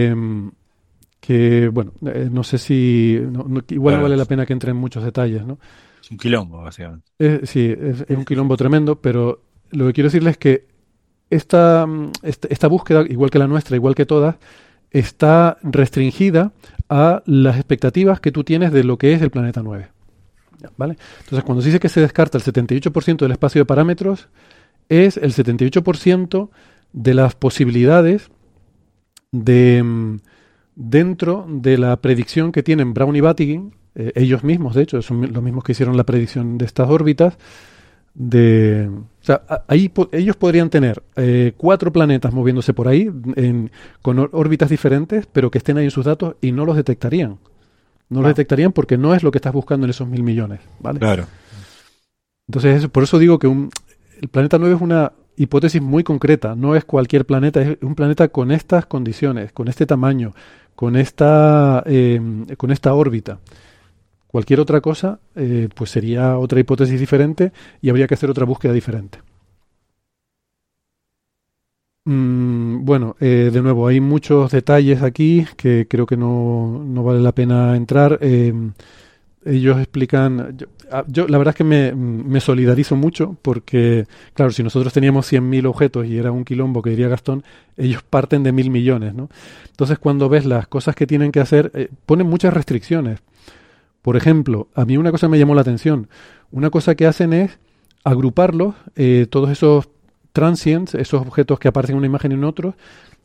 bueno, no sé si, igual no vale la pena que entre en muchos detalles, ¿no? Es un quilombo, básicamente. Sí, es un quilombo tremendo, pero lo que quiero decirles es que esta búsqueda, igual que la nuestra, igual que todas, está restringida a las expectativas que tú tienes de lo que es el planeta 9. ¿Vale? Entonces, cuando se dice que se descarta el 78% del espacio de parámetros, es el 78% de las posibilidades dentro de la predicción que tienen Brown y Batygin, ellos mismos, de hecho, son los mismos que hicieron la predicción de estas órbitas. O sea, ahí ellos podrían tener 4 planetas moviéndose por ahí con órbitas diferentes, pero que estén ahí en sus datos y no los detectarían. No los detectarían porque no es lo que estás buscando en esos 1.000 millones, ¿vale? Claro. Entonces, por eso digo que el planeta 9 es una hipótesis muy concreta, no es cualquier planeta, es un planeta con estas condiciones, con este tamaño, con esta órbita. Cualquier otra cosa, pues sería otra hipótesis diferente y habría que hacer otra búsqueda diferente. Bueno, de nuevo, hay muchos detalles aquí que creo que no vale la pena entrar. Ellos explican, yo la verdad es que me solidarizo mucho porque, claro, si nosotros teníamos 100.000 objetos y era un quilombo que diría Gastón, ellos parten de 1.000 millones, ¿no? Entonces, cuando ves las cosas que tienen que hacer, ponen muchas restricciones. Por ejemplo, a mí una cosa me llamó la atención. Una cosa que hacen es agruparlos, todos esos transients, esos objetos que aparecen en una imagen y en otros,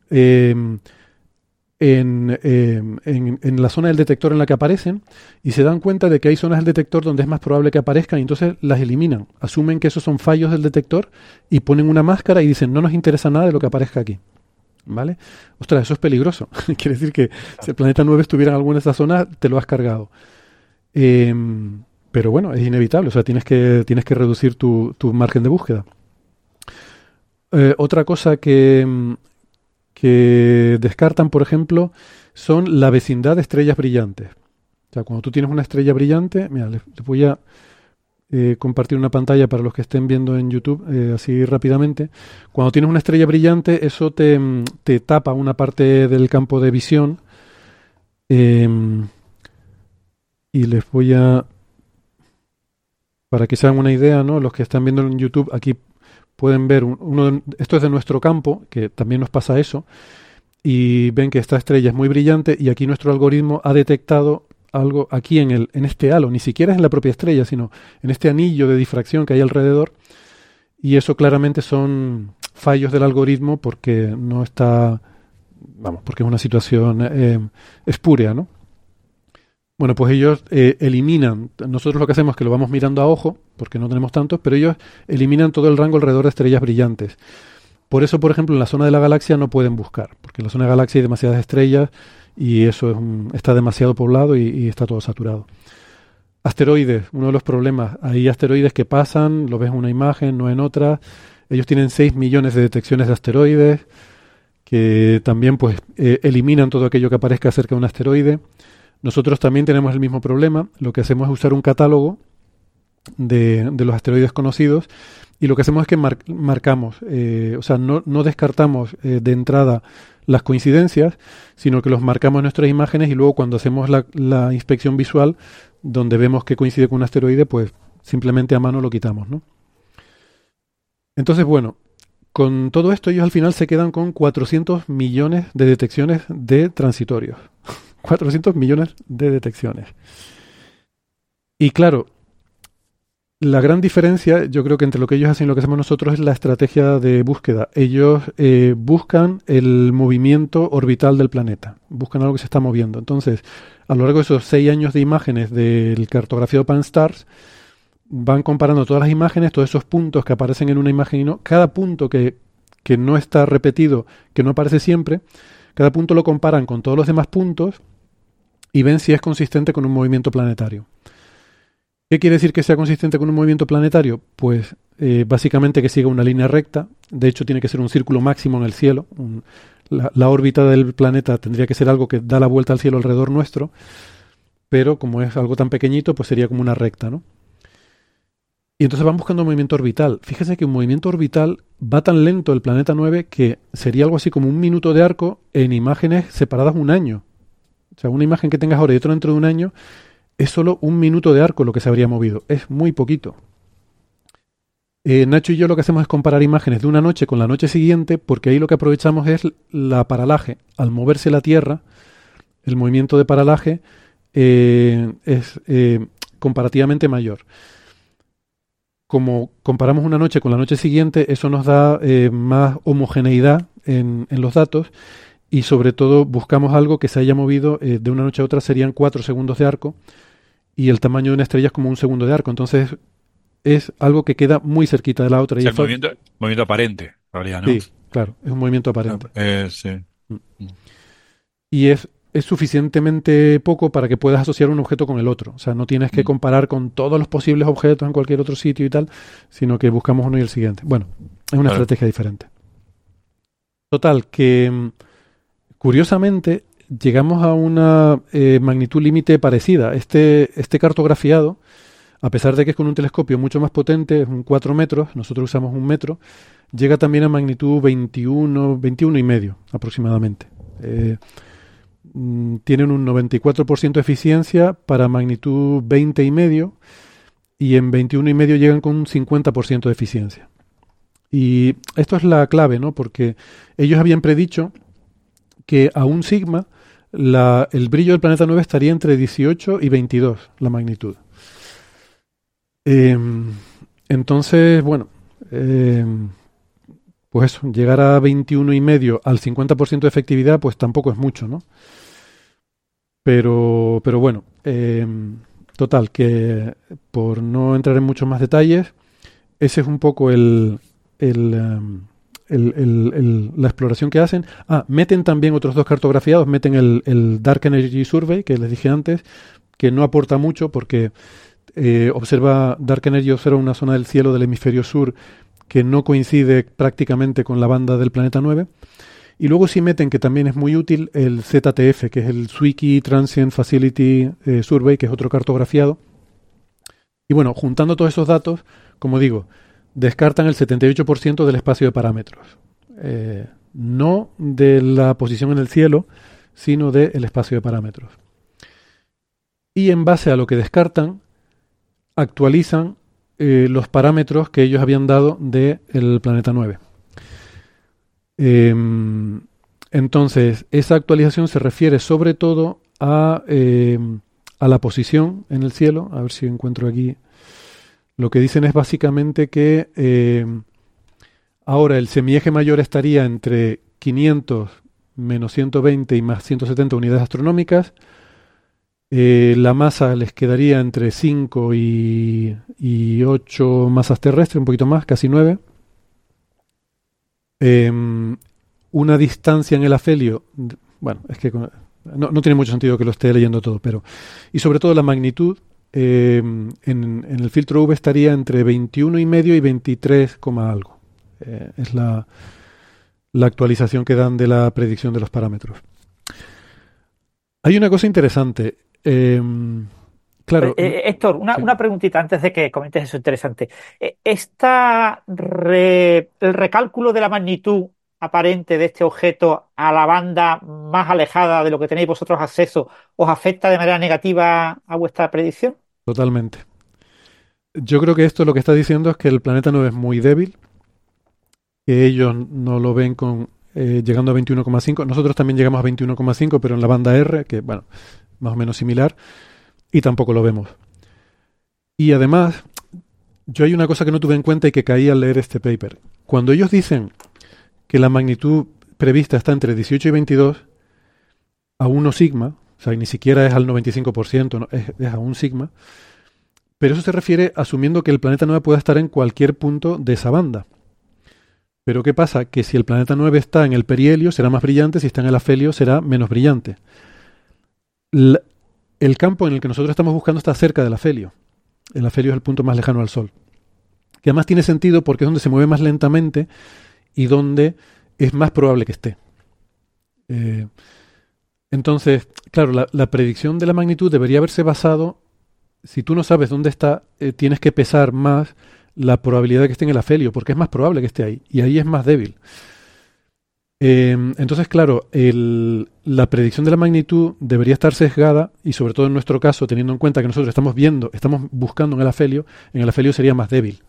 en la zona del detector en la que aparecen, y se dan cuenta de que hay zonas del detector donde es más probable que aparezcan y entonces las eliminan. Asumen que esos son fallos del detector y ponen una máscara y dicen no nos interesa nada de lo que aparezca aquí. ¿Vale? Ostras, eso es peligroso. Quiere decir que si el planeta 9 estuviera en alguna de estas zonas, te lo has cargado. Pero bueno, es inevitable, o sea, tienes que reducir tu margen de búsqueda. Otra cosa que descartan, por ejemplo, son la vecindad de estrellas brillantes. O sea, cuando tú tienes una estrella brillante, mira, les voy a compartir una pantalla para los que estén viendo en YouTube, así rápidamente. Cuando tienes una estrella brillante, eso te tapa una parte del campo de visión. Y les voy para que se hagan una idea, ¿no? Los que están viendo en YouTube, aquí pueden ver esto es de nuestro campo, que también nos pasa eso, y ven que esta estrella es muy brillante y aquí nuestro algoritmo ha detectado algo aquí en este halo, ni siquiera es en la propia estrella, sino en este anillo de difracción que hay alrededor, y eso claramente son fallos del algoritmo porque no está, porque es una situación espúrea, ¿no? Bueno, pues ellos eliminan, nosotros lo que hacemos es que lo vamos mirando a ojo, porque no tenemos tantos, pero ellos eliminan todo el rango alrededor de estrellas brillantes. Por eso, por ejemplo, en la zona de la galaxia no pueden buscar, porque en la zona de la galaxia hay demasiadas estrellas y eso está demasiado poblado y está todo saturado. Asteroides, uno de los problemas, hay asteroides que pasan, lo ves en una imagen, no en otra. Ellos tienen 6 millones de detecciones de asteroides, que también pues eliminan todo aquello que aparezca cerca de un asteroide. Nosotros también tenemos el mismo problema. Lo que hacemos es usar un catálogo de los asteroides conocidos y lo que hacemos es que marcamos, o sea, no descartamos de entrada las coincidencias, sino que los marcamos en nuestras imágenes y luego cuando hacemos la inspección visual, donde vemos que coincide con un asteroide, pues simplemente a mano lo quitamos, ¿no? Entonces, bueno, con todo esto ellos al final se quedan con 400 millones de detecciones de transitorios. 400 millones de detecciones. Y claro, La gran diferencia, yo creo que entre lo que ellos hacen y lo que hacemos nosotros es la estrategia de búsqueda. Ellos buscan el movimiento orbital del planeta, buscan algo que se está moviendo. Entonces, a lo largo de esos 6 años de imágenes del cartografiado Pan-STARRS, van comparando todas las imágenes, todos esos puntos que aparecen en una imagen y no, cada punto que no está repetido, que no aparece siempre, cada punto lo comparan con todos los demás puntos y ven si es consistente con un movimiento planetario. ¿Qué quiere decir que sea consistente con un movimiento planetario? Pues básicamente que siga una línea recta. De hecho, tiene que ser un círculo máximo en el cielo. La órbita del planeta tendría que ser algo que da la vuelta al cielo alrededor nuestro, pero como es algo tan pequeñito, pues sería como una recta, ¿no? Y entonces van buscando un movimiento orbital. Fíjese que un movimiento orbital va tan lento el planeta 9 que sería algo así como 1 minuto de arco en imágenes separadas 1 año. O sea, una imagen que tengas ahora y otra dentro de 1 año es solo 1 minuto de arco lo que se habría movido. Es muy poquito. Nacho y yo lo que hacemos es comparar imágenes de una noche con la noche siguiente, porque ahí lo que aprovechamos es la paralaje. Al moverse la Tierra, el movimiento de paralaje es comparativamente mayor. Como comparamos una noche con la noche siguiente, eso nos da más homogeneidad en los datos y sobre todo buscamos algo que se haya movido de una noche a otra, serían 4 segundos de arco y el tamaño de una estrella es como 1 segundo de arco. Entonces es algo que queda muy cerquita de la otra. O sea, el movimiento aparente, en realidad, ¿no? Sí, claro, es un movimiento aparente. Sí. Y es suficientemente poco para que puedas asociar un objeto con el otro. O sea, no tienes que comparar con todos los posibles objetos en cualquier otro sitio y tal, sino que buscamos uno y el siguiente. Bueno, es una estrategia diferente. Total, que curiosamente llegamos a una magnitud límite parecida. Este cartografiado, a pesar de que es con un telescopio mucho más potente, es un 4 metros, nosotros usamos 1 metro, llega también a magnitud 21 y medio aproximadamente. Tienen un 94% de eficiencia para magnitud 20 y medio y en 21 y medio llegan con un 50% de eficiencia. Y esto es la clave, ¿no? Porque ellos habían predicho que a 1 sigma el brillo del planeta 9 estaría entre 18 y 22, la magnitud. Entonces, bueno, pues eso, llegar a 21 y medio al 50% de efectividad, pues tampoco es mucho, ¿no? Pero bueno, total, que por no entrar en muchos más detalles, ese es un poco la exploración que hacen. Meten también otros 2 cartografiados, meten el Dark Energy Survey, que les dije antes, que no aporta mucho porque Dark Energy observa una zona del cielo del hemisferio sur que no coincide prácticamente con la banda del planeta 9. Y luego sí meten, que también es muy útil, el ZTF, que es el Zwicky Transient Facility Survey, que es otro cartografiado. Y bueno, juntando todos esos datos, como digo, descartan el 78% del espacio de parámetros. No de la posición en el cielo, sino del espacio de parámetros. Y en base a lo que descartan, actualizan los parámetros que ellos habían dado del planeta 9. Entonces, esa actualización se refiere sobre todo a la posición en el cielo. A ver si encuentro aquí. Lo que dicen es básicamente que ahora el semieje mayor estaría entre 500 menos 120 y más 170 unidades astronómicas. La masa les quedaría entre 5 y 8 masas terrestres, un poquito más, casi 9. Una distancia en el afelio, bueno, es que no tiene mucho sentido que lo esté leyendo todo, pero y sobre todo la magnitud en el filtro V estaría entre 21 y medio y 23, algo. Es la actualización que dan de la predicción de los parámetros. Hay una cosa interesante. Claro. Héctor, una preguntita antes de que comentes eso interesante. ¿El recálculo de la magnitud aparente de este objeto a la banda más alejada de lo que tenéis vosotros acceso os afecta de manera negativa a vuestra predicción? Totalmente. Yo creo que esto lo que está diciendo es que el planeta 9 es muy débil, que ellos no lo ven llegando a 21,5. Nosotros también llegamos a 21,5, pero en la banda R, que bueno, más o menos similar, y tampoco lo vemos. Y además, yo hay una cosa que no tuve en cuenta y que caí al leer este paper. Cuando ellos dicen que la magnitud prevista está entre 18 y 22, a 1 sigma, o sea, ni siquiera es al 95%, no, es a 1 sigma, pero eso se refiere asumiendo que el planeta 9 pueda estar en cualquier punto de esa banda. Pero ¿qué pasa? Que si el planeta 9 está en el perihelio, será más brillante, si está en el afelio, será menos brillante. El campo en el que nosotros estamos buscando está cerca del afelio. El afelio es el punto más lejano al Sol. Que además tiene sentido porque es donde se mueve más lentamente y donde es más probable que esté. Entonces, claro, la predicción de la magnitud debería haberse basado, si tú no sabes dónde está, tienes que pesar más la probabilidad de que esté en el afelio, porque es más probable que esté ahí, y ahí es más débil. Entonces, claro, la predicción de la magnitud debería estar sesgada, y sobre todo en nuestro caso, teniendo en cuenta que nosotros estamos buscando en el afelio sería más débil.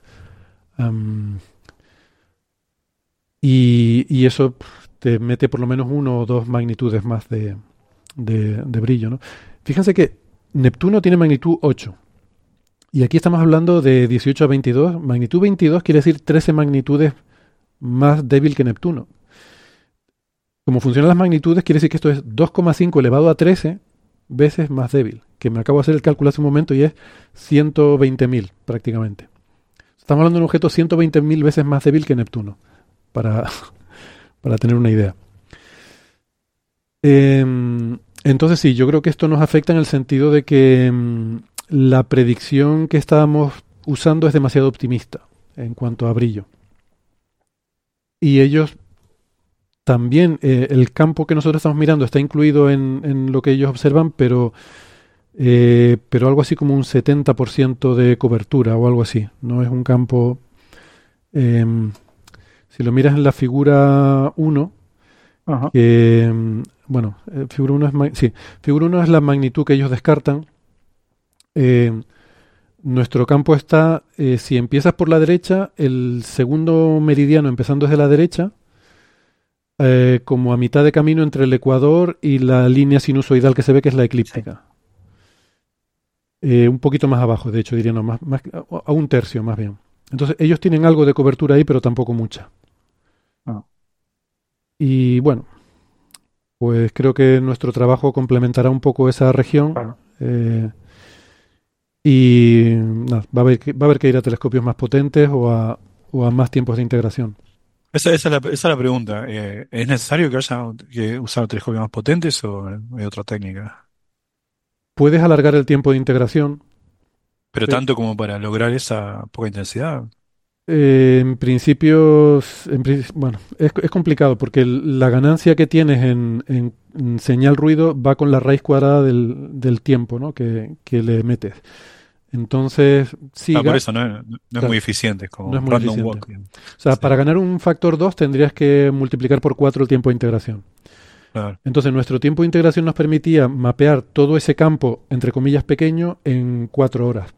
Y eso te mete por lo menos 1 o 2 magnitudes más de brillo, ¿no? Fíjense que Neptuno tiene magnitud 8. Y aquí estamos hablando de 18 a 22. Magnitud 22 quiere decir 13 magnitudes más débil que Neptuno. Como funcionan las magnitudes, quiere decir que esto es 2,5 elevado a 13 veces más débil. Que me acabo de hacer el cálculo hace un momento y es 120.000 prácticamente. Estamos hablando de un objeto 120.000 veces más débil que Neptuno, para tener una idea. Entonces sí, yo creo que esto nos afecta en el sentido de que la predicción que estábamos usando es demasiado optimista en cuanto a brillo. Y ellos también, el campo que nosotros estamos mirando está incluido en lo que ellos observan, pero algo así como un 70% de cobertura o algo así. No es un campo... si lo miras en la figura 1, Ajá. bueno, figura 1 figura 1 es la magnitud que ellos descartan. Nuestro campo está, si empiezas por la derecha, el segundo meridiano empezando desde la derecha, como a mitad de camino entre el ecuador y la línea sinusoidal que se ve, que es la eclíptica. Un poquito más abajo, de hecho, diría, no, más, a 1/3 más bien. Entonces, ellos tienen algo de cobertura ahí, pero tampoco mucha. Y bueno, pues creo que nuestro trabajo complementará un poco esa región. Claro. Y nada, va a haber que ir a telescopios más potentes o a más tiempos de integración. Esa es la pregunta. ¿Es necesario que haya que usar telescopios más potentes o hay otra técnica? Puedes alargar el tiempo de integración. Pero tanto como para lograr esa poca intensidad. En principio, bueno, es complicado porque la ganancia que tienes en señal ruido va con la raíz cuadrada del tiempo, ¿no? que le metes. Entonces, sí. Por eso no es claro, muy eficiente, es como no es muy random eficiente. walk. O sea, Sí. para ganar un factor 2 tendrías que multiplicar por 4 el tiempo de integración. Claro. Entonces, nuestro tiempo de integración nos permitía mapear todo ese campo, entre comillas, pequeño, en 4 horas.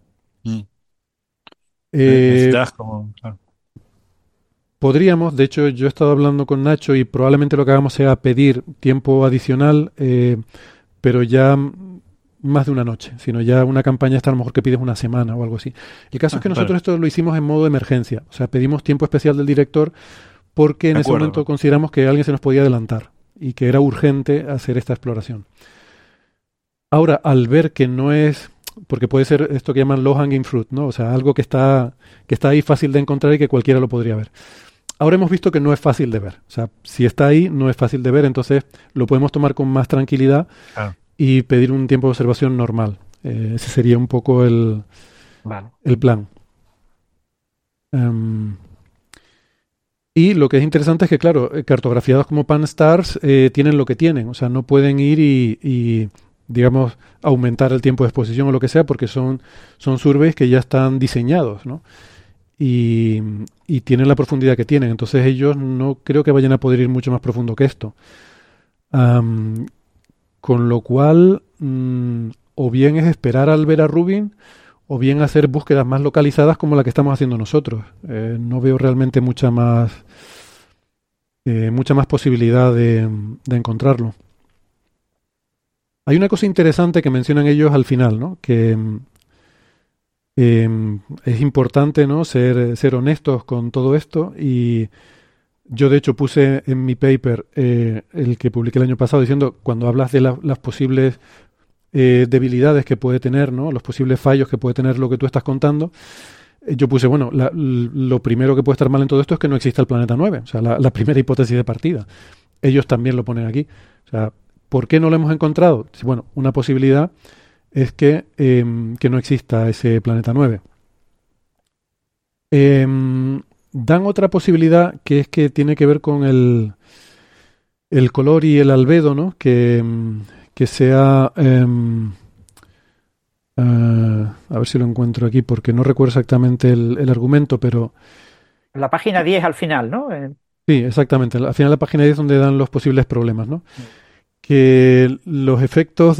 Necesitas como... Claro. Podríamos, de hecho, yo he estado hablando con Nacho y probablemente lo que hagamos sea pedir tiempo adicional, pero ya más de una noche, sino ya una campaña está a lo mejor que pides una semana o algo así. El caso es que nosotros esto lo hicimos en modo de emergencia, o sea, pedimos tiempo especial del director porque en ese momento consideramos que alguien se nos podía adelantar y que era urgente hacer esta exploración. Ahora, al ver que no es... Porque puede ser esto que llaman low hanging fruit, ¿no? O sea, algo que está ahí fácil de encontrar y que cualquiera lo podría ver. Ahora hemos visto que no es fácil de ver. O sea, si está ahí, no es fácil de ver, entonces lo podemos tomar con más tranquilidad y pedir un tiempo de observación normal. Ese sería un poco el plan. Y lo que es interesante es que, claro, cartografiados como Pan-STARRS tienen lo que tienen. O sea, no pueden ir y digamos, aumentar el tiempo de exposición o lo que sea, porque son surveys que ya están diseñados, ¿no? Y tienen la profundidad que tienen. Entonces ellos no creo que vayan a poder ir mucho más profundo que esto. Con lo cual, o bien es esperar al ver a Rubin, o bien hacer búsquedas más localizadas como la que estamos haciendo nosotros. No veo realmente mucha más posibilidad de encontrarlo. Hay una cosa interesante que mencionan ellos al final, ¿no? Que Es importante, ¿no? Ser honestos con todo esto y yo de hecho puse en mi paper, el que publiqué el año pasado, diciendo cuando hablas de las posibles debilidades que puede tener, ¿no? Los posibles fallos que puede tener lo que tú estás contando, yo puse, bueno, lo primero que puede estar mal en todo esto es que no exista el planeta 9, o sea, la primera hipótesis de partida. Ellos también lo ponen aquí. O sea, ¿por qué no lo hemos encontrado? Bueno, una posibilidad es que no exista ese planeta 9. Dan otra posibilidad que es que tiene que ver con el color y el albedo, ¿no? Que sea... a ver si lo encuentro aquí, porque no recuerdo exactamente el argumento, pero... La página 10 al final, ¿no? Sí, exactamente. Al final de la página 10 es donde dan los posibles problemas, ¿no? Que los efectos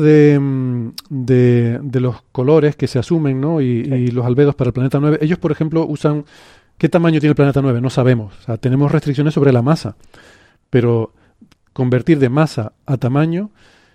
de los colores que se asumen, ¿no? Y los albedos para el planeta 9, ellos, por ejemplo, usan... ¿Qué tamaño tiene el planeta 9? No sabemos. O sea, tenemos restricciones sobre la masa, pero convertir de masa a tamaño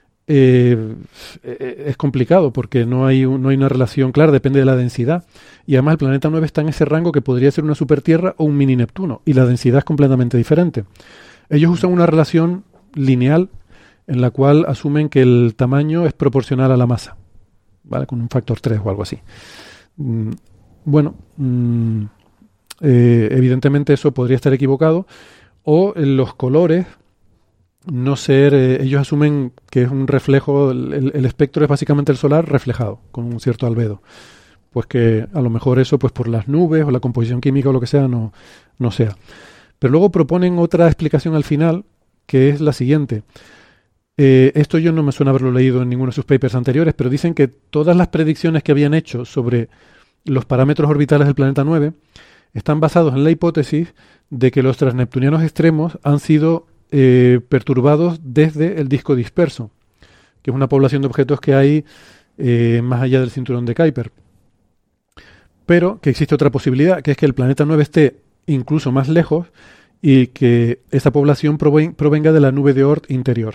es complicado porque no hay una relación clara, depende de la densidad. Y además el planeta 9 está en ese rango que podría ser una supertierra o un mini Neptuno, y la densidad es completamente diferente. Ellos usan una relación lineal en la cual asumen que el tamaño es proporcional a la masa, ¿vale? Con un factor 3 o algo así. Bueno, evidentemente eso podría estar equivocado, o los colores no ser, ellos asumen que es un reflejo, el espectro es básicamente el solar reflejado con un cierto albedo, pues que a lo mejor eso pues por las nubes o la composición química o lo que sea no sea. Pero luego proponen otra explicación al final, que es la siguiente. Esto yo no me suena haberlo leído en ninguno de sus papers anteriores, pero dicen que todas las predicciones que habían hecho sobre los parámetros orbitales del planeta 9 están basados en la hipótesis de que los transneptunianos extremos han sido perturbados desde el disco disperso, que es una población de objetos que hay más allá del cinturón de Kuiper. Pero que existe otra posibilidad, que es que el planeta 9 esté incluso más lejos y que esa población provenga de la nube de Oort interior.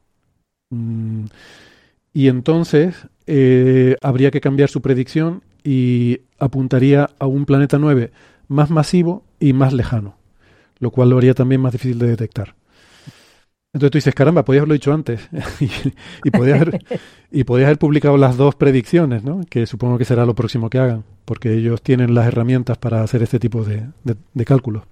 Y entonces habría que cambiar su predicción y apuntaría a un planeta 9 más masivo y más lejano, lo cual lo haría también más difícil de detectar. Entonces tú dices, caramba, podías haberlo dicho antes y podías haber publicado las dos predicciones, ¿no? Que supongo que será lo próximo que hagan, porque ellos tienen las herramientas para hacer este tipo de cálculos.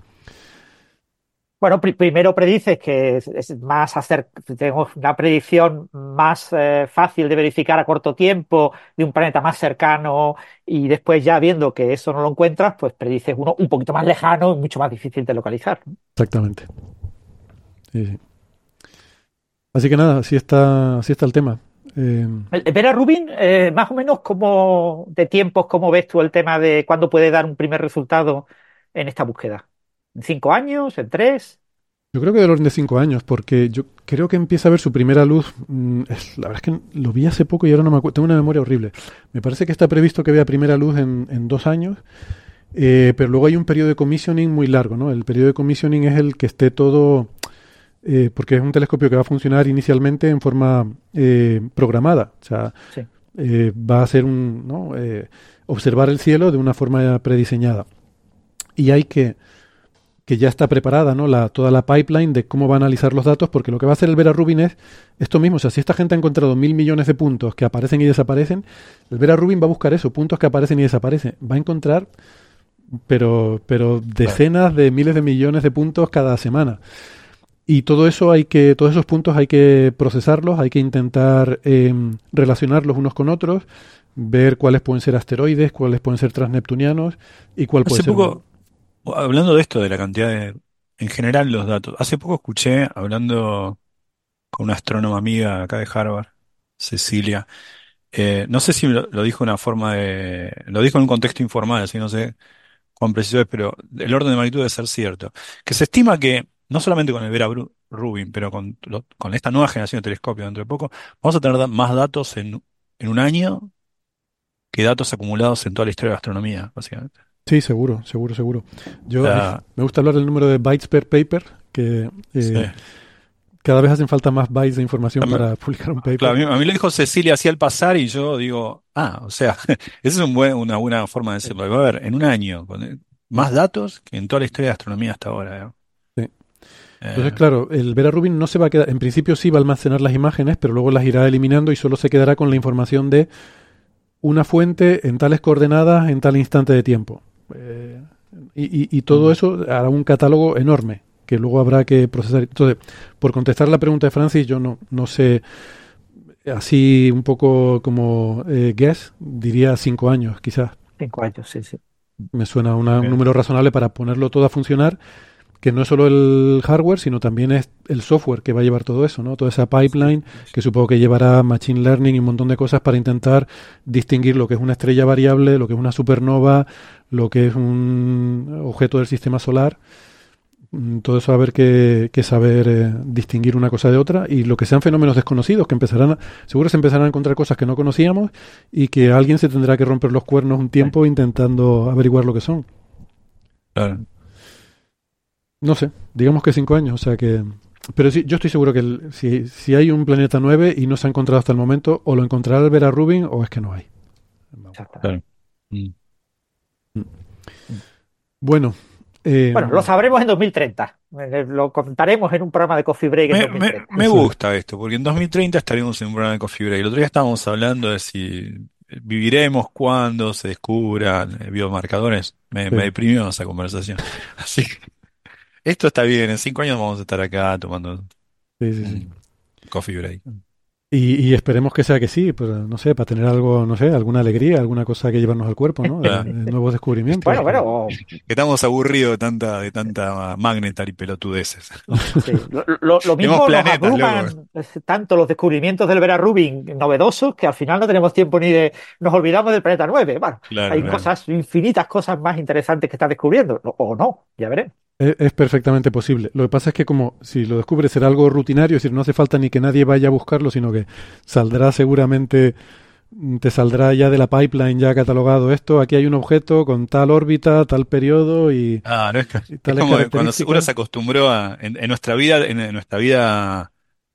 Bueno, primero predices que es más tenemos una predicción más fácil de verificar a corto tiempo de un planeta más cercano, y después ya viendo que eso no lo encuentras, pues predices uno un poquito más lejano y mucho más difícil de localizar, ¿no? Exactamente. Sí, sí. Así que nada, así está el tema. Vera Rubin, más o menos como de tiempos, ¿cómo ves tú el tema de cuándo puede dar un primer resultado en esta búsqueda? ¿En 5 años? ¿En 3? Yo creo que del orden de 5 años, porque yo creo que empieza a ver su primera luz. La verdad es que lo vi hace poco y ahora no me acuerdo. Tengo una memoria horrible. Me parece que está previsto que vea primera luz en 2 años, pero luego hay un periodo de commissioning muy largo, ¿no? El periodo de commissioning es el que esté todo, porque es un telescopio que va a funcionar inicialmente en forma programada. O sea, Sí. va a ser observar el cielo de una forma prediseñada. Y hay que ya está preparada, ¿no? Toda la pipeline de cómo va a analizar los datos, porque lo que va a hacer el Vera Rubin es esto mismo. O sea, si esta gente ha encontrado 1.000 millones de puntos que aparecen y desaparecen, el Vera Rubin va a buscar eso, puntos que aparecen y desaparecen. Va a encontrar, pero decenas de miles de millones de puntos cada semana. Y todo eso todos esos puntos hay que procesarlos, hay que intentar relacionarlos unos con otros, ver cuáles pueden ser asteroides, cuáles pueden ser transneptunianos y cuál puede Hace ser... poco, hablando de esto, de la cantidad en general los datos, hace poco escuché, hablando con una astrónoma amiga acá de Harvard, Cecilia, no sé si lo dijo de una forma lo dijo en un contexto informal, así no sé cuán preciso es, pero el orden de magnitud debe ser cierto. Que se estima que, no solamente con el Vera Rubin, pero con esta nueva generación de telescopios dentro de poco, vamos a tener más datos en un año que datos acumulados en toda la historia de la astronomía, básicamente. Sí, seguro, seguro, seguro. O Yo sea, me gusta hablar del número de bytes per paper, que sí. cada vez hacen falta más bytes de información A mí- para publicar un Claro, paper. a mí lo dijo Cecilia así al pasar y yo digo, o sea, esa es una buena forma de decirlo. Va a haber en un año más datos que en toda la historia de astronomía hasta ahora. ¿Eh? Sí. Entonces, Eh, claro, el Vera Rubin no se va a quedar, en principio sí va a almacenar las imágenes, pero luego las irá eliminando y solo se quedará con la información de una fuente en tales coordenadas en tal instante de tiempo. Y todo mm, eso hará un catálogo enorme que luego habrá que procesar. Entonces, por contestar la pregunta de Francis, yo no sé, así un poco como guess, diría 5 años, quizás. 5 años, sí, sí. Me suena un bien. número razonable para ponerlo todo a funcionar, que no es solo el hardware, sino también es el software que va a llevar todo eso, ¿no? Toda esa pipeline que supongo que llevará machine learning y un montón de cosas para intentar distinguir lo que es una estrella variable, lo que es una supernova, lo que es un objeto del sistema solar. Todo eso va a haber que saber distinguir una cosa de otra, y lo que sean fenómenos desconocidos, que seguro se empezarán a encontrar cosas que no conocíamos y que alguien se tendrá que romper los cuernos un tiempo intentando averiguar lo que son. Claro. No sé, digamos que 5 años, o sea que... Pero sí, yo estoy seguro que si hay un planeta 9 y no se ha encontrado hasta el momento, o lo encontrará el Vera Rubin o es que no hay. Vamos. Claro. Mm. Bueno, eh, Bueno, lo sabremos en 2030. Lo contaremos en un programa de Coffee Break en Me, me, 2030. me eso es. gusta esto, porque en 2030 estaremos en un programa de Coffee Break. El otro día estábamos hablando de si viviremos cuando se descubran biomarcadores. Me Sí, deprimió esa conversación. Así que esto está bien, en 5 años vamos a estar acá tomando sí, sí, sí. un Coffee Break. Y esperemos que sea que sí, pues no sé, para tener algo, no sé, alguna alegría, alguna cosa que llevarnos al cuerpo, ¿no? Claro. De nuevos descubrimientos. Bueno, bueno, Que estamos aburridos de tanta magnetar y pelotudeces. sí. Lo Tenemos mismo nos planetas, loco. abruman tanto los descubrimientos del Vera Rubin novedosos que al final no tenemos tiempo ni de... Nos olvidamos del planeta 9. Bueno, Claro, hay claro. cosas, infinitas cosas más interesantes que estás descubriendo. O no, ya veremos. Es perfectamente posible. Lo que pasa es que como si lo descubres será algo rutinario, es decir, no hace falta ni que nadie vaya a buscarlo, sino que saldrá seguramente, te saldrá ya de la pipeline ya catalogado esto, aquí hay un objeto con tal órbita, tal periodo Ah, no y es tales como que cuando uno características. se acostumbró en nuestra vida, en nuestra vida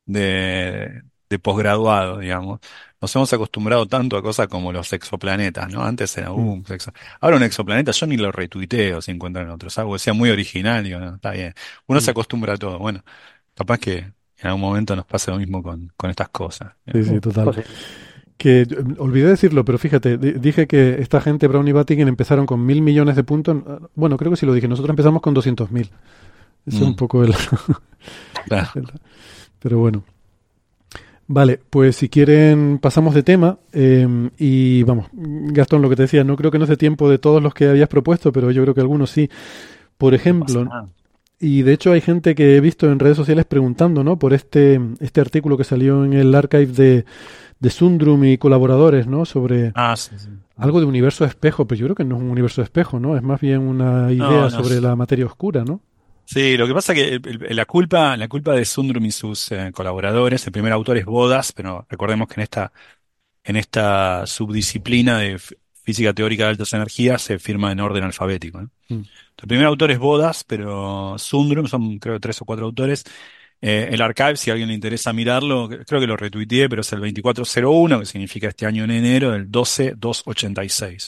de posgraduado, digamos, nos hemos acostumbrado tanto a cosas como los exoplanetas, ¿no? Antes era Mm, ahora un exoplaneta, yo ni lo retuiteo si encuentran otros, algo que sea muy original, digo, no, está bien. Uno se mm. acostumbra a todo. Bueno, capaz que en algún momento nos pase lo mismo con estas cosas. Sí, sí, total. Pues sí. Que olvidé decirlo, pero fíjate, dije que esta gente, Brown y Buttingen, empezaron con 1.000 millones de puntos. Bueno, creo que sí lo dije, nosotros empezamos con 200.000. Eso es un Mm, poco el... claro. Pero bueno. Vale, pues si quieren pasamos de tema y vamos, Gastón, lo que te decía, no creo que no sea tiempo de todos los que habías propuesto, pero yo creo que algunos sí. Por No pasa ejemplo, nada. y de hecho hay gente que he visto en redes sociales preguntando, ¿no? Por este artículo que salió en el archive de Sundrum y colaboradores, ¿no? Sobre Ah, sí, sí. algo de universo de espejo, pero yo creo que no es un universo de espejo, ¿no? Es más bien una idea No, no. sobre la materia oscura, ¿no? Sí, lo que pasa es que la culpa de Sundrum y sus colaboradores, el primer autor es Bodas, pero recordemos que en esta subdisciplina de física teórica de altas energías se firma en orden alfabético, ¿no? Mm, El primer autor es Bodas, pero Sundrum son creo 3 o 4 autores. El archive, si a alguien le interesa mirarlo, creo que lo retuiteé, pero es el 2401, que significa este año en enero, del 12-286.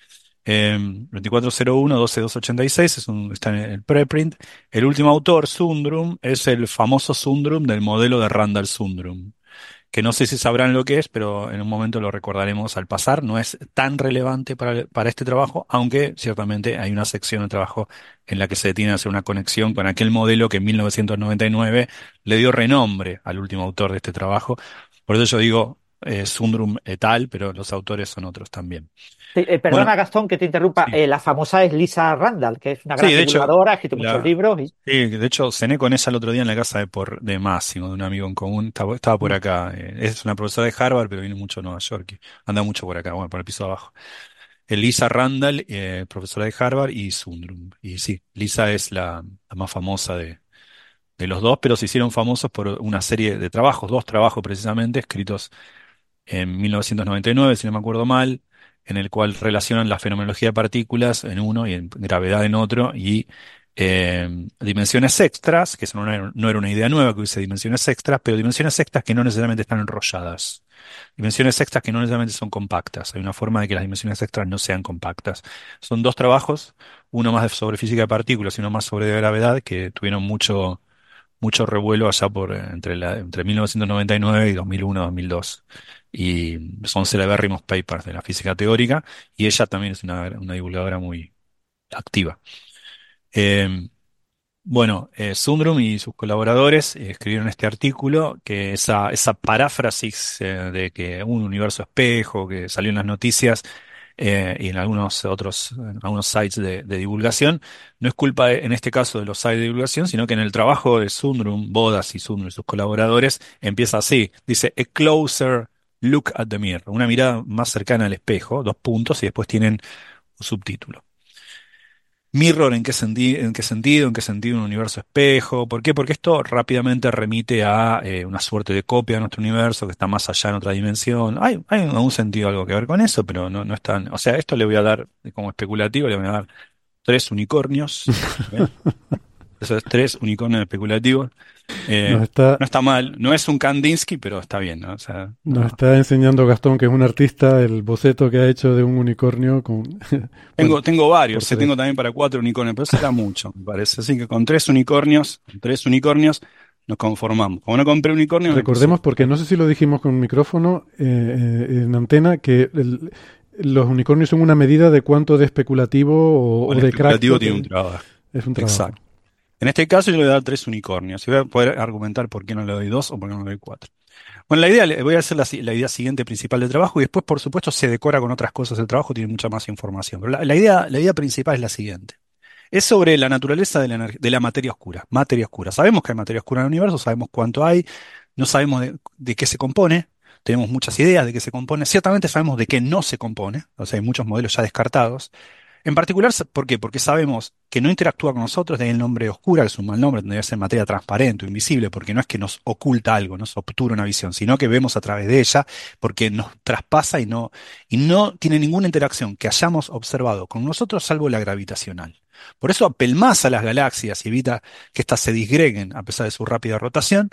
2401, 12286 está en el preprint. El último autor, Sundrum, es el famoso Sundrum del modelo de Randall Sundrum, que no sé si sabrán lo que es, pero en un momento lo recordaremos al pasar. No es tan relevante para este trabajo, aunque ciertamente hay una sección de trabajo en la que se detiene a hacer una conexión con aquel modelo que en 1999 le dio renombre al último autor de este trabajo. Por eso yo digo Sundrum et al, pero los autores son otros también. Sí, Bueno, perdona, Gastón, que te interrumpa. sí. La famosa es Lisa Randall, que es una Sí, gran de hecho, divulgadora, ha escrito muchos la, libros. de hecho, cené con ella el otro día en la casa de Máximo, de un amigo en común. Estaba por mm, acá. Es una profesora de Harvard, pero viene mucho a Nueva York. Y anda mucho por acá, bueno, por el piso de abajo. Lisa Randall, profesora de Harvard, y Sundrum. Y sí, Lisa es la más famosa de los dos, pero se hicieron famosos por una serie de trabajos, 2 trabajos precisamente, escritos en 1999, si no me acuerdo mal, en el cual relacionan la fenomenología de partículas en uno y en gravedad en otro, y dimensiones extras, que eso no era una idea nueva que hubiese dimensiones extras, pero dimensiones extras que no necesariamente están enrolladas. Dimensiones extras que no necesariamente son compactas. Hay una forma de que las dimensiones extras no sean compactas. Son dos trabajos, uno más sobre física de partículas y uno más sobre gravedad, que tuvieron mucho revuelo allá entre 1999 y 2001-2002. Y son celebérrimos papers de la física teórica, y ella también es una divulgadora muy activa. Eh, bueno, Sundrum y sus colaboradores escribieron este artículo, que esa paráfrasis de que un universo espejo que salió en las noticias y en algunos sites de divulgación, no es culpa en este caso de los sites de divulgación, sino que en el trabajo de Sundrum, Bodas y Sundrum y sus colaboradores empieza así, dice A closer look at the mirror, una mirada más cercana al espejo, dos puntos, y después tienen un subtítulo. Mirror, ¿en qué sentido? ¿En qué sentido? ¿En qué sentido un universo espejo? ¿Por qué? Porque esto rápidamente remite a una suerte de copia de nuestro universo que está más allá en otra dimensión. Hay en algún sentido algo que ver con eso, pero no es tan. O sea, esto le voy a dar, como especulativo, le voy a dar 3 unicornios. ¿Bien? Esos 3 unicornios especulativos. Nos está, No está mal, no es un Kandinsky, pero está bien, ¿no? O sea, nos no. está enseñando Gastón, que es un artista, el boceto que ha hecho de un unicornio con, bueno, Tengo por varios, tengo 3. también para 4 unicornios, pero eso era mucho, me parece. Así que con tres unicornios nos conformamos. Como no compré unicornio, me puse. Recordemos, porque no sé si lo dijimos con micrófono en antena, que los unicornios son una medida de cuánto de especulativo o El de especulativo crackpot tiene un trabajo. es un trabajo. Exacto. En este caso yo le voy a dar 3 unicornios y voy a poder argumentar por qué no le doy 2 o por qué no le doy 4. Bueno, le voy a hacer la idea siguiente principal del trabajo, y después, por supuesto, se decora con otras cosas el trabajo, tiene mucha más información. Pero la idea principal es la siguiente. Es sobre la naturaleza de la materia oscura. Materia oscura. Sabemos que hay materia oscura en el universo, sabemos cuánto hay, no sabemos de qué se compone, tenemos muchas ideas de qué se compone. Ciertamente sabemos de qué no se compone, o sea, hay muchos modelos ya descartados. En particular, ¿por qué? Porque sabemos que no interactúa con nosotros, de ahí el nombre oscura, que es un mal nombre, tendría que ser materia transparente o invisible, porque no es que nos oculta algo, nos obtura una visión, sino que vemos a través de ella, porque nos traspasa y no tiene ninguna interacción que hayamos observado con nosotros, salvo la gravitacional. Por eso apelmaza las galaxias y evita que éstas se disgreguen a pesar de su rápida rotación,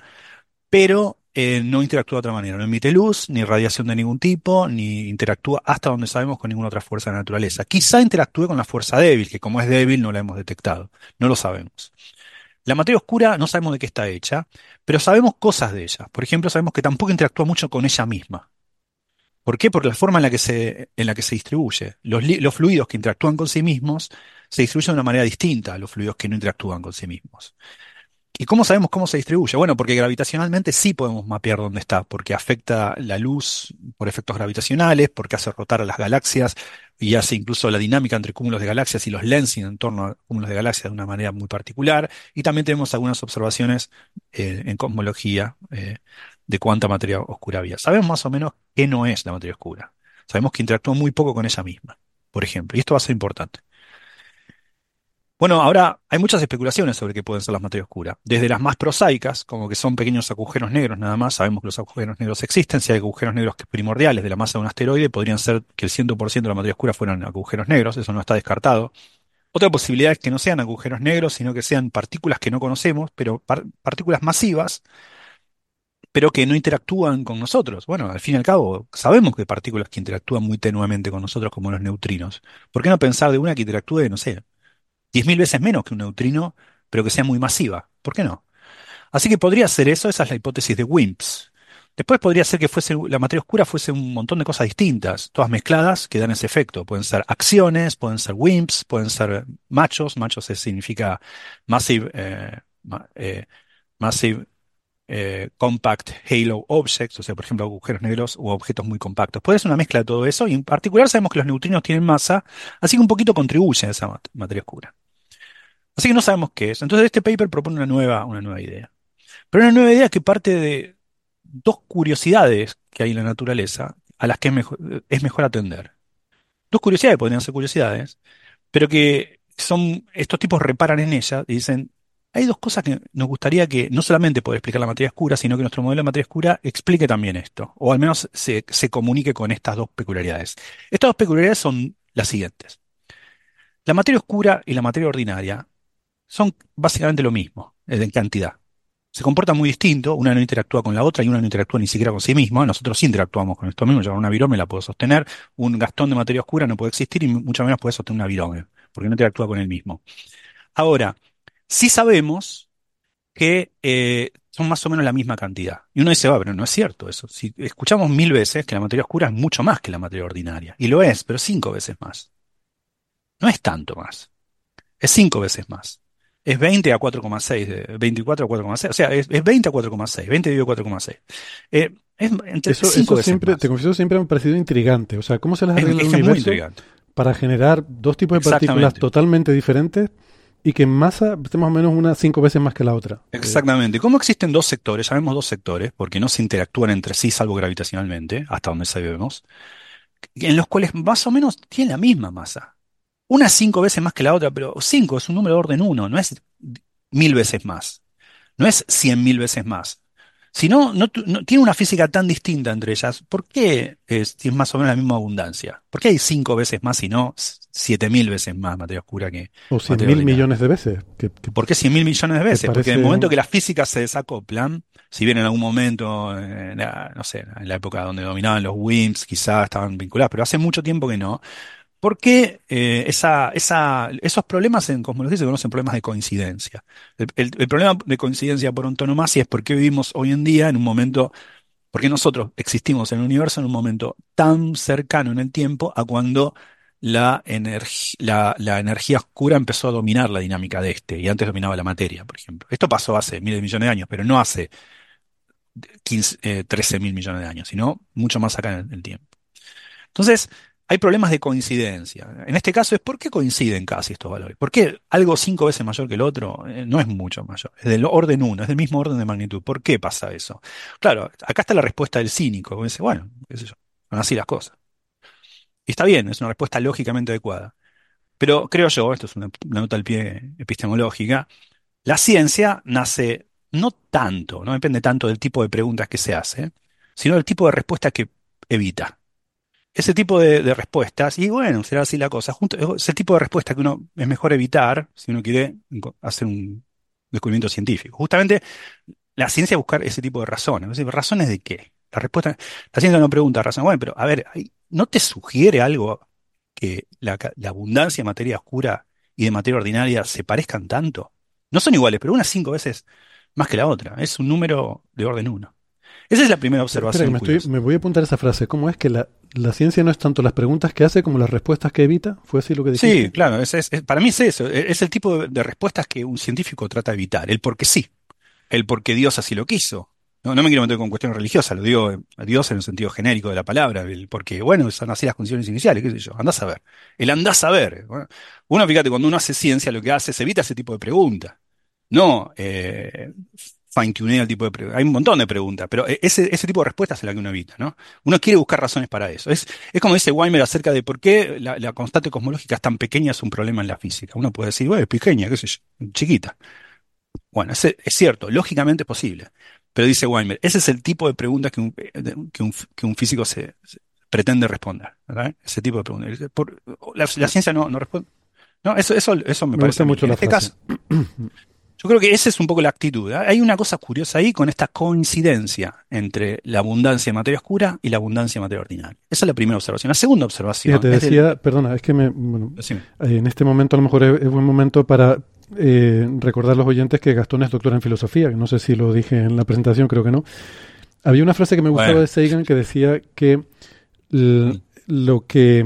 pero no interactúa de otra manera. No emite luz, ni radiación de ningún tipo, ni interactúa hasta donde sabemos con ninguna otra fuerza de la naturaleza. Quizá interactúe con la fuerza débil, que como es débil no la hemos detectado. No lo sabemos. La materia oscura no sabemos de qué está hecha, pero sabemos cosas de ella. Por ejemplo, sabemos que tampoco interactúa mucho con ella misma. ¿Por qué? Por la forma en la que se distribuye. Los fluidos que interactúan con sí mismos se distribuyen de una manera distinta a los fluidos que no interactúan con sí mismos. ¿Y cómo sabemos cómo se distribuye? Bueno, porque gravitacionalmente sí podemos mapear dónde está, porque afecta la luz por efectos gravitacionales, porque hace rotar a las galaxias y hace incluso la dinámica entre cúmulos de galaxias y los lensing en torno a cúmulos de galaxias de una manera muy particular. Y también tenemos algunas observaciones en cosmología de cuánta materia oscura había. Sabemos más o menos qué no es la materia oscura. Sabemos que interactúa muy poco con ella misma, por ejemplo, y esto va a ser importante. Bueno, ahora hay muchas especulaciones sobre qué pueden ser las materias oscuras. Desde las más prosaicas, como que son pequeños agujeros negros nada más, sabemos que los agujeros negros existen. Si hay agujeros negros primordiales de la masa de un asteroide, podrían ser que el 100% de la materia oscura fueran agujeros negros, eso no está descartado. Otra posibilidad es que no sean agujeros negros, sino que sean partículas que no conocemos, pero partículas masivas, pero que no interactúan con nosotros. Bueno, al fin y al cabo, sabemos que hay partículas que interactúan muy tenuemente con nosotros, como los neutrinos. ¿Por qué no pensar de una que interactúe, no sé, 10.000 veces menos que un neutrino, pero que sea muy masiva? ¿Por qué no? Así que podría ser eso, esa es la hipótesis de WIMPs. Después podría ser que la materia oscura fuese un montón de cosas distintas, todas mezcladas, que dan ese efecto. Pueden ser acciones, pueden ser WIMPs, pueden ser machos. Machos significa Massive, Massive Compact Halo Objects, o sea, por ejemplo, agujeros negros u objetos muy compactos. Puede ser una mezcla de todo eso, y en particular sabemos que los neutrinos tienen masa, así que un poquito contribuye a esa materia oscura. Así que no sabemos qué es. Entonces este paper propone una nueva idea. Pero una nueva idea que parte de dos curiosidades que hay en la naturaleza a las que es mejor atender. Dos curiosidades, podrían ser curiosidades, pero que estos tipos reparan en ella y dicen, hay dos cosas que nos gustaría que no solamente poder explicar la materia oscura, sino que nuestro modelo de materia oscura explique también esto, o al menos se comunique con estas dos peculiaridades. Estas dos peculiaridades son las siguientes. La materia oscura y la materia ordinaria son básicamente lo mismo, en cantidad. Se comportan muy distinto, una no interactúa con la otra y una no interactúa ni siquiera con sí misma. Nosotros sí interactuamos con esto mismo, yo una virome la puedo sostener, un gastón de materia oscura no puede existir y mucho menos puede sostener una virome, porque no interactúa con él mismo. Ahora, sí sabemos que son más o menos la misma cantidad. Y uno dice, pero no es cierto eso. Si escuchamos 1000 veces que la materia oscura es mucho más que la materia ordinaria, y lo es, pero 5 veces más. No es tanto más. Es 5 veces más. Es 20 a 4,6, 24 a 4,6. O sea, es 20 a 4,6, 20 dividido 4,6. Es entre Eso 5 veces siempre, te más. confieso, siempre me ha parecido intrigante. O sea, ¿cómo se les arregla el Es que es muy universo intrigante. para generar dos tipos de partículas Exactamente. totalmente diferentes y que en masa esté más o menos una 5 veces más que la otra? Exactamente. ¿Cómo existen dos sectores? Sabemos dos sectores, porque no se interactúan entre sí, salvo gravitacionalmente, hasta donde sabemos, en los cuales más o menos tienen la misma masa. Una 5 veces más que la otra, pero 5 es un número de orden uno, no es 1000 veces más. No es 100.000 veces más. Si no, no tiene una física tan distinta entre ellas, ¿por qué es más o menos la misma abundancia? ¿Por qué hay 5 veces más y no 7000 veces más materia oscura que O cien materia mil ordinaria? millones de veces. ¿Por qué 100.000 millones de Que veces? Porque en el parece momento que las físicas se desacoplan, si bien en algún momento, no sé, en la época donde dominaban los WIMPs, quizás estaban vinculadas, pero hace mucho tiempo que no. ¿Por qué esos problemas en cosmología se conocen problemas de coincidencia? El problema de coincidencia por antonomasia es por qué vivimos hoy en día en un momento, porque nosotros existimos en el universo en un momento tan cercano en el tiempo a cuando la energía oscura empezó a dominar la dinámica de este, y antes dominaba la materia, por ejemplo. Esto pasó hace miles de millones de años, pero no hace 13.000 millones de años, sino mucho más acá en el tiempo. Entonces, hay problemas de coincidencia. En este caso es por qué coinciden casi estos valores. ¿Por qué algo 5 veces mayor que el otro no es mucho mayor? Es del orden uno, es del mismo orden de magnitud. ¿Por qué pasa eso? Claro, acá está la respuesta del cínico. Que dice, bueno, qué sé yo, son así las cosas. Y está bien, es una respuesta lógicamente adecuada. Pero creo yo, esto es una nota al pie epistemológica, la ciencia nace no tanto, no depende tanto del tipo de preguntas que se hace, sino del tipo de respuestas que evita. Ese tipo de respuestas, y bueno, será así la cosa, es el tipo de respuesta que uno es mejor evitar si uno quiere hacer un descubrimiento científico. Justamente la ciencia es buscar ese tipo de razones. Es decir, ¿razones de qué? La ciencia no pregunta razones. Bueno, pero a ver, ¿no te sugiere algo que la abundancia de materia oscura y de materia ordinaria se parezcan tanto? No son iguales, pero una 5 veces más que la otra. Es un número de orden uno. Esa es la primera Espera, que observación curiosa. me voy a apuntar esa frase. ¿Cómo es que la ciencia no es tanto las preguntas que hace como las respuestas que evita? ¿Fue así lo que Sí, dijiste? claro, para mí es eso, es el tipo de respuestas que un científico trata de evitar, el porque sí, el porque Dios así lo quiso. No, no me quiero meter con cuestiones religiosas, lo digo a Dios en el sentido genérico de la palabra, el porque, bueno, son así las condiciones iniciales, qué sé yo, andás a ver. El andás a ver. Bueno, uno, fíjate, cuando uno hace ciencia, lo que hace es evita ese tipo de preguntas. No fine-tunea el tipo de preguntas. Hay un montón de preguntas, pero ese tipo de respuestas es la que uno evita, ¿no? Uno quiere buscar razones para eso. Es como dice Weimer acerca de por qué la constante cosmológica es tan pequeña, es un problema en la física. Uno puede decir, bueno, es pequeña, qué sé yo, chiquita. Bueno, es cierto, lógicamente es posible. Pero dice Weimer, ese es el tipo de preguntas que un físico se pretende responder, ¿verdad? Ese tipo de preguntas. La ciencia no responde. No, eso me Me parece gusta a mí. mucho En la este frase. caso, yo creo que esa es un poco la actitud. Hay una cosa curiosa ahí con esta coincidencia entre la abundancia de materia oscura y la abundancia de materia ordinaria. Esa es la primera observación. La segunda observación Fíjate, es del... decía, perdona, es que bueno, Decime. en este momento a lo mejor es buen momento para recordar a los oyentes que Gastón es doctor en filosofía, que no sé si lo dije en la presentación, creo que no. Había una frase que me gustaba Bueno, de Sagan que decía que l- mm, lo que,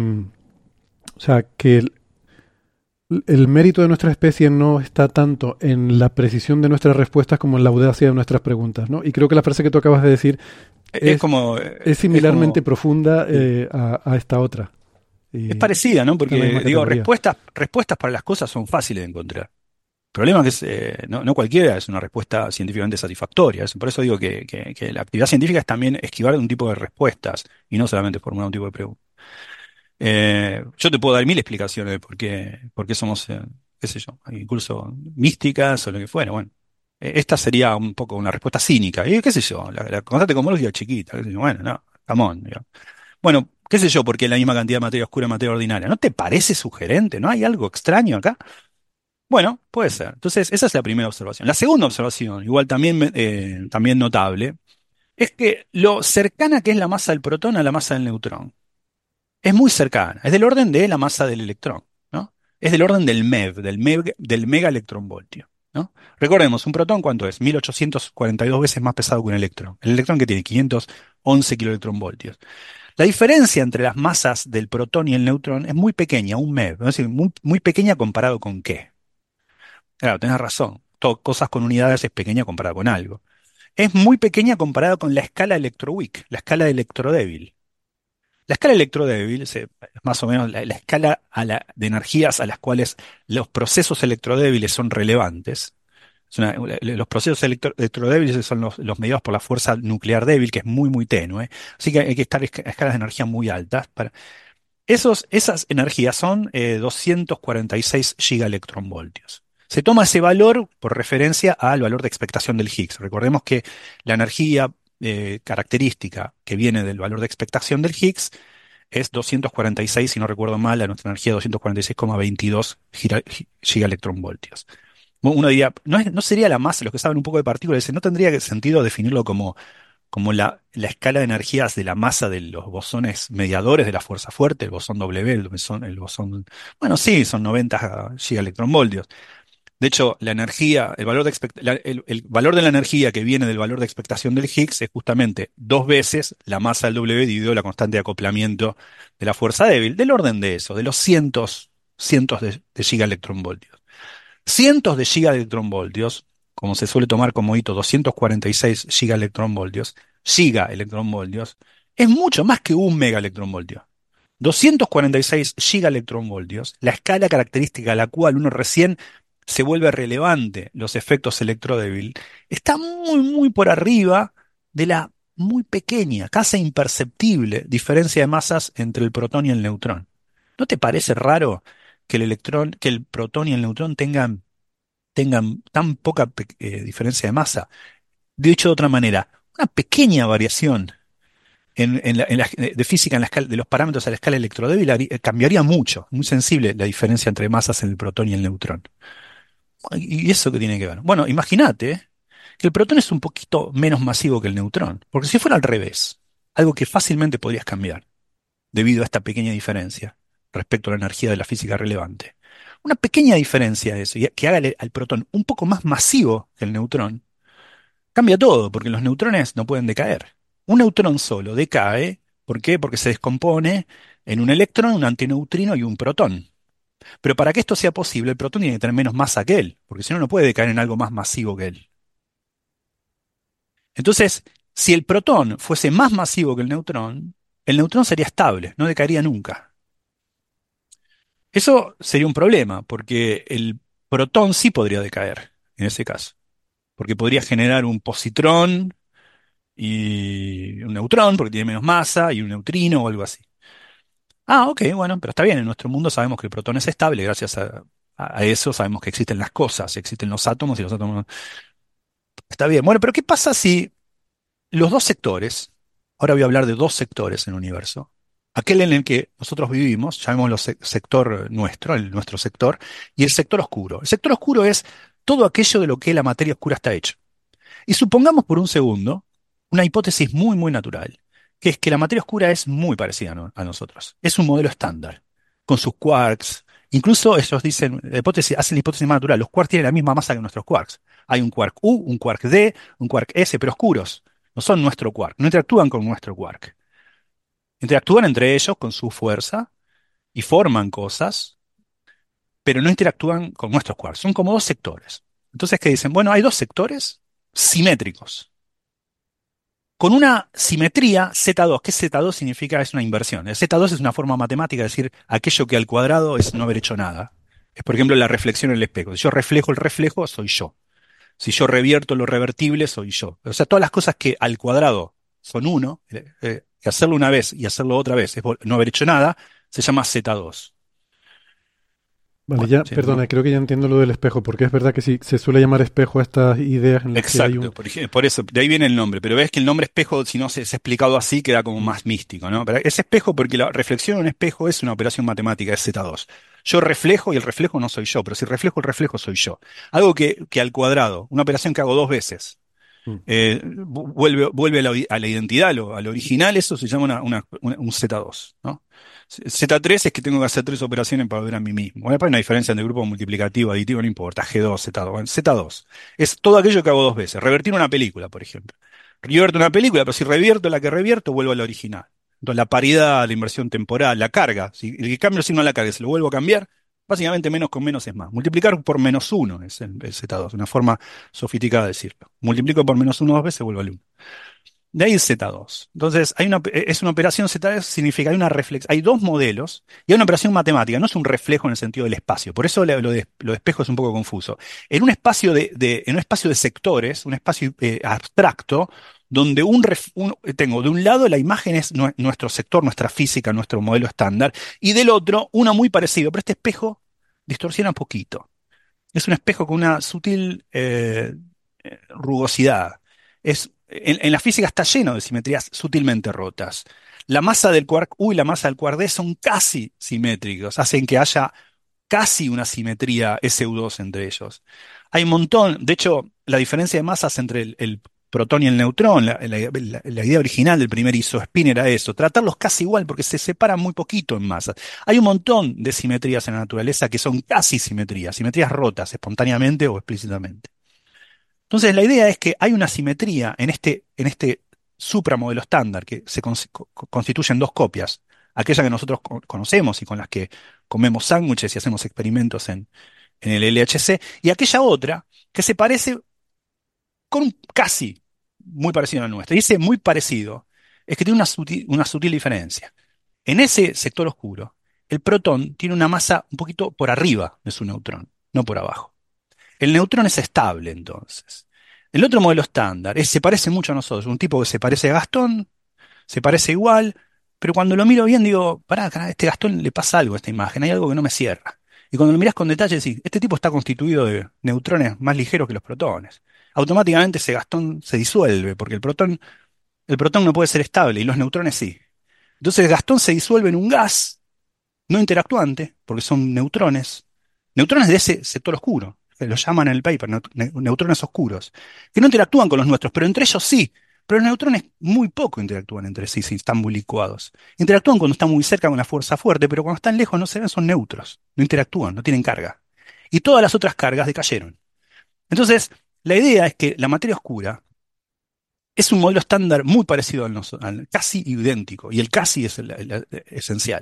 o sea, que el mérito de nuestra especie no está tanto en la precisión de nuestras respuestas como en la audacia de nuestras preguntas, ¿no? Y creo que la frase que tú acabas de decir es es, como, es es similarmente como, profunda sí. a esta otra. Es Y parecida, ¿no? está en la misma Porque, digo, categoría. respuestas para las cosas son fáciles de encontrar. El problema es que no cualquiera es una respuesta científicamente satisfactoria. Por eso digo que la actividad científica es también esquivar de un tipo de respuestas y no solamente formular un tipo de preguntas. Yo te puedo dar mil explicaciones de por qué somos, qué sé yo, incluso místicas o lo que fuera. Bueno, esta sería un poco una respuesta cínica. Y qué sé yo, la constante cosmológica es chiquita. Qué sé yo, bueno, no, come on, digamos. Bueno, qué sé yo, porque la misma cantidad de materia oscura y materia ordinaria. ¿No te parece sugerente? ¿No hay algo extraño acá? Bueno, puede ser. Entonces, esa es la primera observación. La segunda observación, igual también, también notable, es que lo cercana que es la masa del protón a la masa del neutrón. Es muy cercana, es del orden de la masa del electrón, ¿no? Es del orden del MeV, del mega electronvoltio, ¿no? Recordemos, un protón, ¿cuánto es? 1842 veces más pesado que un electrón. El electrón que tiene 511 kiloelectronvoltios. La diferencia entre las masas del protón y el neutrón es muy pequeña, un MeV, ¿no? Es decir, muy pequeña comparado con qué. Claro, tenés razón. Cosas con unidades es pequeña comparado con algo. Es muy pequeña comparado con la escala electroweak, la escala electrodébil. La escala electrodébil es más o menos la escala de energías a las cuales los procesos electrodébiles son relevantes. Los procesos electrodébiles son los mediados por la fuerza nuclear débil, que es muy tenue. Así que hay que estar a escalas de energía muy altas. Esas energías son 246 gigaelectronvoltios. Se toma ese valor por referencia al valor de expectación del Higgs. Recordemos que la energía característica que viene del valor de expectación del Higgs es 246, si no recuerdo mal, nuestra energía 246,22 gigaelectronvoltios. Uno diría, no sería la masa, los que saben un poco de partículas dicen, no tendría sentido definirlo como la escala de energías de la masa de los bosones mediadores de la fuerza fuerte, el bosón W, bueno, sí, son 90 gigaelectronvoltios. De hecho, la energía, el valor de la energía que viene del valor de expectación del Higgs es justamente dos veces la masa del W dividido la constante de acoplamiento de la fuerza débil, del orden de eso, de los cientos de gigaelectronvoltios. Cientos de gigaelectronvoltios, como se suele tomar como hito, 246 gigaelectronvoltios, es mucho más que un megaelectronvoltio. 246 gigaelectronvoltios, la escala característica a la cual uno recién se vuelve relevante los efectos electrodébil, está muy por arriba de la muy pequeña, casi imperceptible diferencia de masas entre el protón y el neutrón. ¿No te parece raro que el protón y el neutrón tengan tan poca diferencia de masa? Dicho de otra manera, una pequeña variación de física en la escala, de los parámetros a la escala electrodébil cambiaría mucho, muy sensible la diferencia entre masas en el protón y el neutrón. ¿Y eso qué tiene que ver? Bueno, imagínate que el protón es un poquito menos masivo que el neutrón, porque si fuera al revés, algo que fácilmente podrías cambiar debido a esta pequeña diferencia respecto a la energía de la física relevante. Una pequeña diferencia de eso, que haga al protón un poco más masivo que el neutrón, cambia todo, porque los neutrones no pueden decaer. Un neutrón solo decae, ¿por qué? Porque se descompone en un electrón, un antineutrino y un protón. Pero para que esto sea posible, el protón tiene que tener menos masa que él, porque si no, no puede decaer en algo más masivo que él. Entonces, si el protón fuese más masivo que el neutrón sería estable, no decaería nunca. Eso sería un problema, porque el protón sí podría decaer en ese caso, porque podría generar un positrón y un neutrón, porque tiene menos masa, y un neutrino o algo así. Ah, ok, bueno, pero está bien, en nuestro mundo sabemos que el protón es estable, gracias a eso sabemos que existen las cosas, existen los átomos y los átomos. Está bien, bueno, pero ¿qué pasa si los dos sectores, ahora voy a hablar de dos sectores en el universo, aquel en el que nosotros vivimos, llamémoslo sector nuestro, nuestro sector, y el sector oscuro? El sector oscuro es todo aquello de lo que la materia oscura está hecho. Y supongamos por un segundo una hipótesis muy natural, que es que la materia oscura es muy parecida a nosotros. Es un modelo estándar, con sus quarks. Incluso ellos dicen, hacen la hipótesis más natural, los quarks tienen la misma masa que nuestros quarks. Hay un quark U, un quark D, un quark S, pero oscuros. No son nuestro quark, no interactúan con nuestro quark. Interactúan entre ellos con su fuerza y forman cosas, pero no interactúan con nuestros quarks. Son como dos sectores. Entonces, ¿qué dicen? Bueno, hay dos sectores simétricos con una simetría Z2. ¿Qué Z2 significa? Es una inversión. El Z2 es una forma matemática de decir aquello que al cuadrado es no haber hecho nada. Es, por ejemplo, la reflexión en el espejo. Si yo reflejo el reflejo, soy yo. Si yo revierto lo revertible, soy yo. O sea, todas las cosas que al cuadrado son uno, y hacerlo una vez y hacerlo otra vez es no haber hecho nada, se llama Z2. Vale, Bueno, ya, sí, perdona, creo que ya entiendo lo del espejo, porque es verdad que sí, se suele llamar espejo a estas ideas en las que hay exacto, por eso, de ahí viene el nombre. Pero ves que el nombre espejo, si no se es explicado así, queda como más místico, ¿no? Pero es espejo porque la reflexión en un espejo es una operación matemática, es Z2. Yo reflejo y el reflejo no soy yo, pero si reflejo el reflejo soy yo. Algo que al cuadrado, una operación que hago dos veces, Mm. vuelve a la identidad, al original, eso se llama un Z2, ¿no? Z3 es que tengo que hacer tres operaciones para ver a mí mismo. Bueno, después hay una diferencia entre grupo multiplicativo, aditivo, no importa, G2, Z2. Bueno, Z2 es todo aquello que hago dos veces. Revertir una película, por ejemplo. Revierto una película, pero si revierto la que revierto, vuelvo al original. Entonces, la paridad, la inversión temporal, la carga, si el que cambio el signo a la carga, se lo vuelvo a cambiar, básicamente menos con menos es más. Multiplicar por menos uno es el Z2, una forma sofisticada de decirlo. Multiplico por menos uno dos veces, vuelvo al uno. De ahí el Z2. Entonces, es una operación Z2, significa hay una reflexión. Hay dos modelos y hay una operación matemática, no es un reflejo en el sentido del espacio. Por eso lo de espejo es un poco confuso. En un espacio en un espacio de sectores, un espacio abstracto, donde tengo de un lado la imagen es nuestro sector, nuestra física, nuestro modelo estándar, y del otro uno muy parecido, pero este espejo distorsiona un poquito. Es un espejo con una sutil rugosidad. En la física está lleno de simetrías sutilmente rotas. La masa del quark U y la masa del quark D son casi simétricos, hacen que haya casi una simetría SU2 entre ellos. Hay un montón, de hecho, la diferencia de masas entre el protón y el neutrón, la idea original del primer isospin era eso, tratarlos casi igual porque se separan muy poquito en masas. Hay un montón de simetrías en la naturaleza que son casi simetrías, simetrías rotas, espontáneamente o explícitamente. Entonces, la idea es que hay una simetría en este supramodelo estándar que se constituyen dos copias, aquella que nosotros conocemos y con las que comemos sándwiches y hacemos experimentos en el LHC, y aquella otra que se parece con un casi muy parecido al nuestro. Y ese muy parecido es que tiene una sutil diferencia. En ese sector oscuro, el protón tiene una masa un poquito por arriba de su neutrón, no por abajo. El neutrón es estable, entonces. El otro modelo estándar se parece mucho a nosotros. Un tipo que se parece a Gastón, se parece igual, pero cuando lo miro bien digo, pará, a este Gastón le pasa algo a esta imagen, hay algo que no me cierra. Y cuando lo mirás con detalle decís, este tipo está constituido de neutrones más ligeros que los protones. Automáticamente ese Gastón se disuelve, porque el protón no puede ser estable y los neutrones sí. Entonces el Gastón se disuelve en un gas no interactuante, porque son neutrones de ese sector oscuro, que lo llaman en el paper neutrones oscuros, que no interactúan con los nuestros, pero entre ellos sí. Pero los neutrones muy poco interactúan entre sí si están muy licuados. Interactúan cuando están muy cerca con la fuerza fuerte, pero cuando están lejos no se ven, son neutros, no interactúan, no tienen carga. Y todas las otras cargas decayeron. Entonces, la idea es que la materia oscura es un modelo estándar muy parecido al casi idéntico, y el casi es el esencial.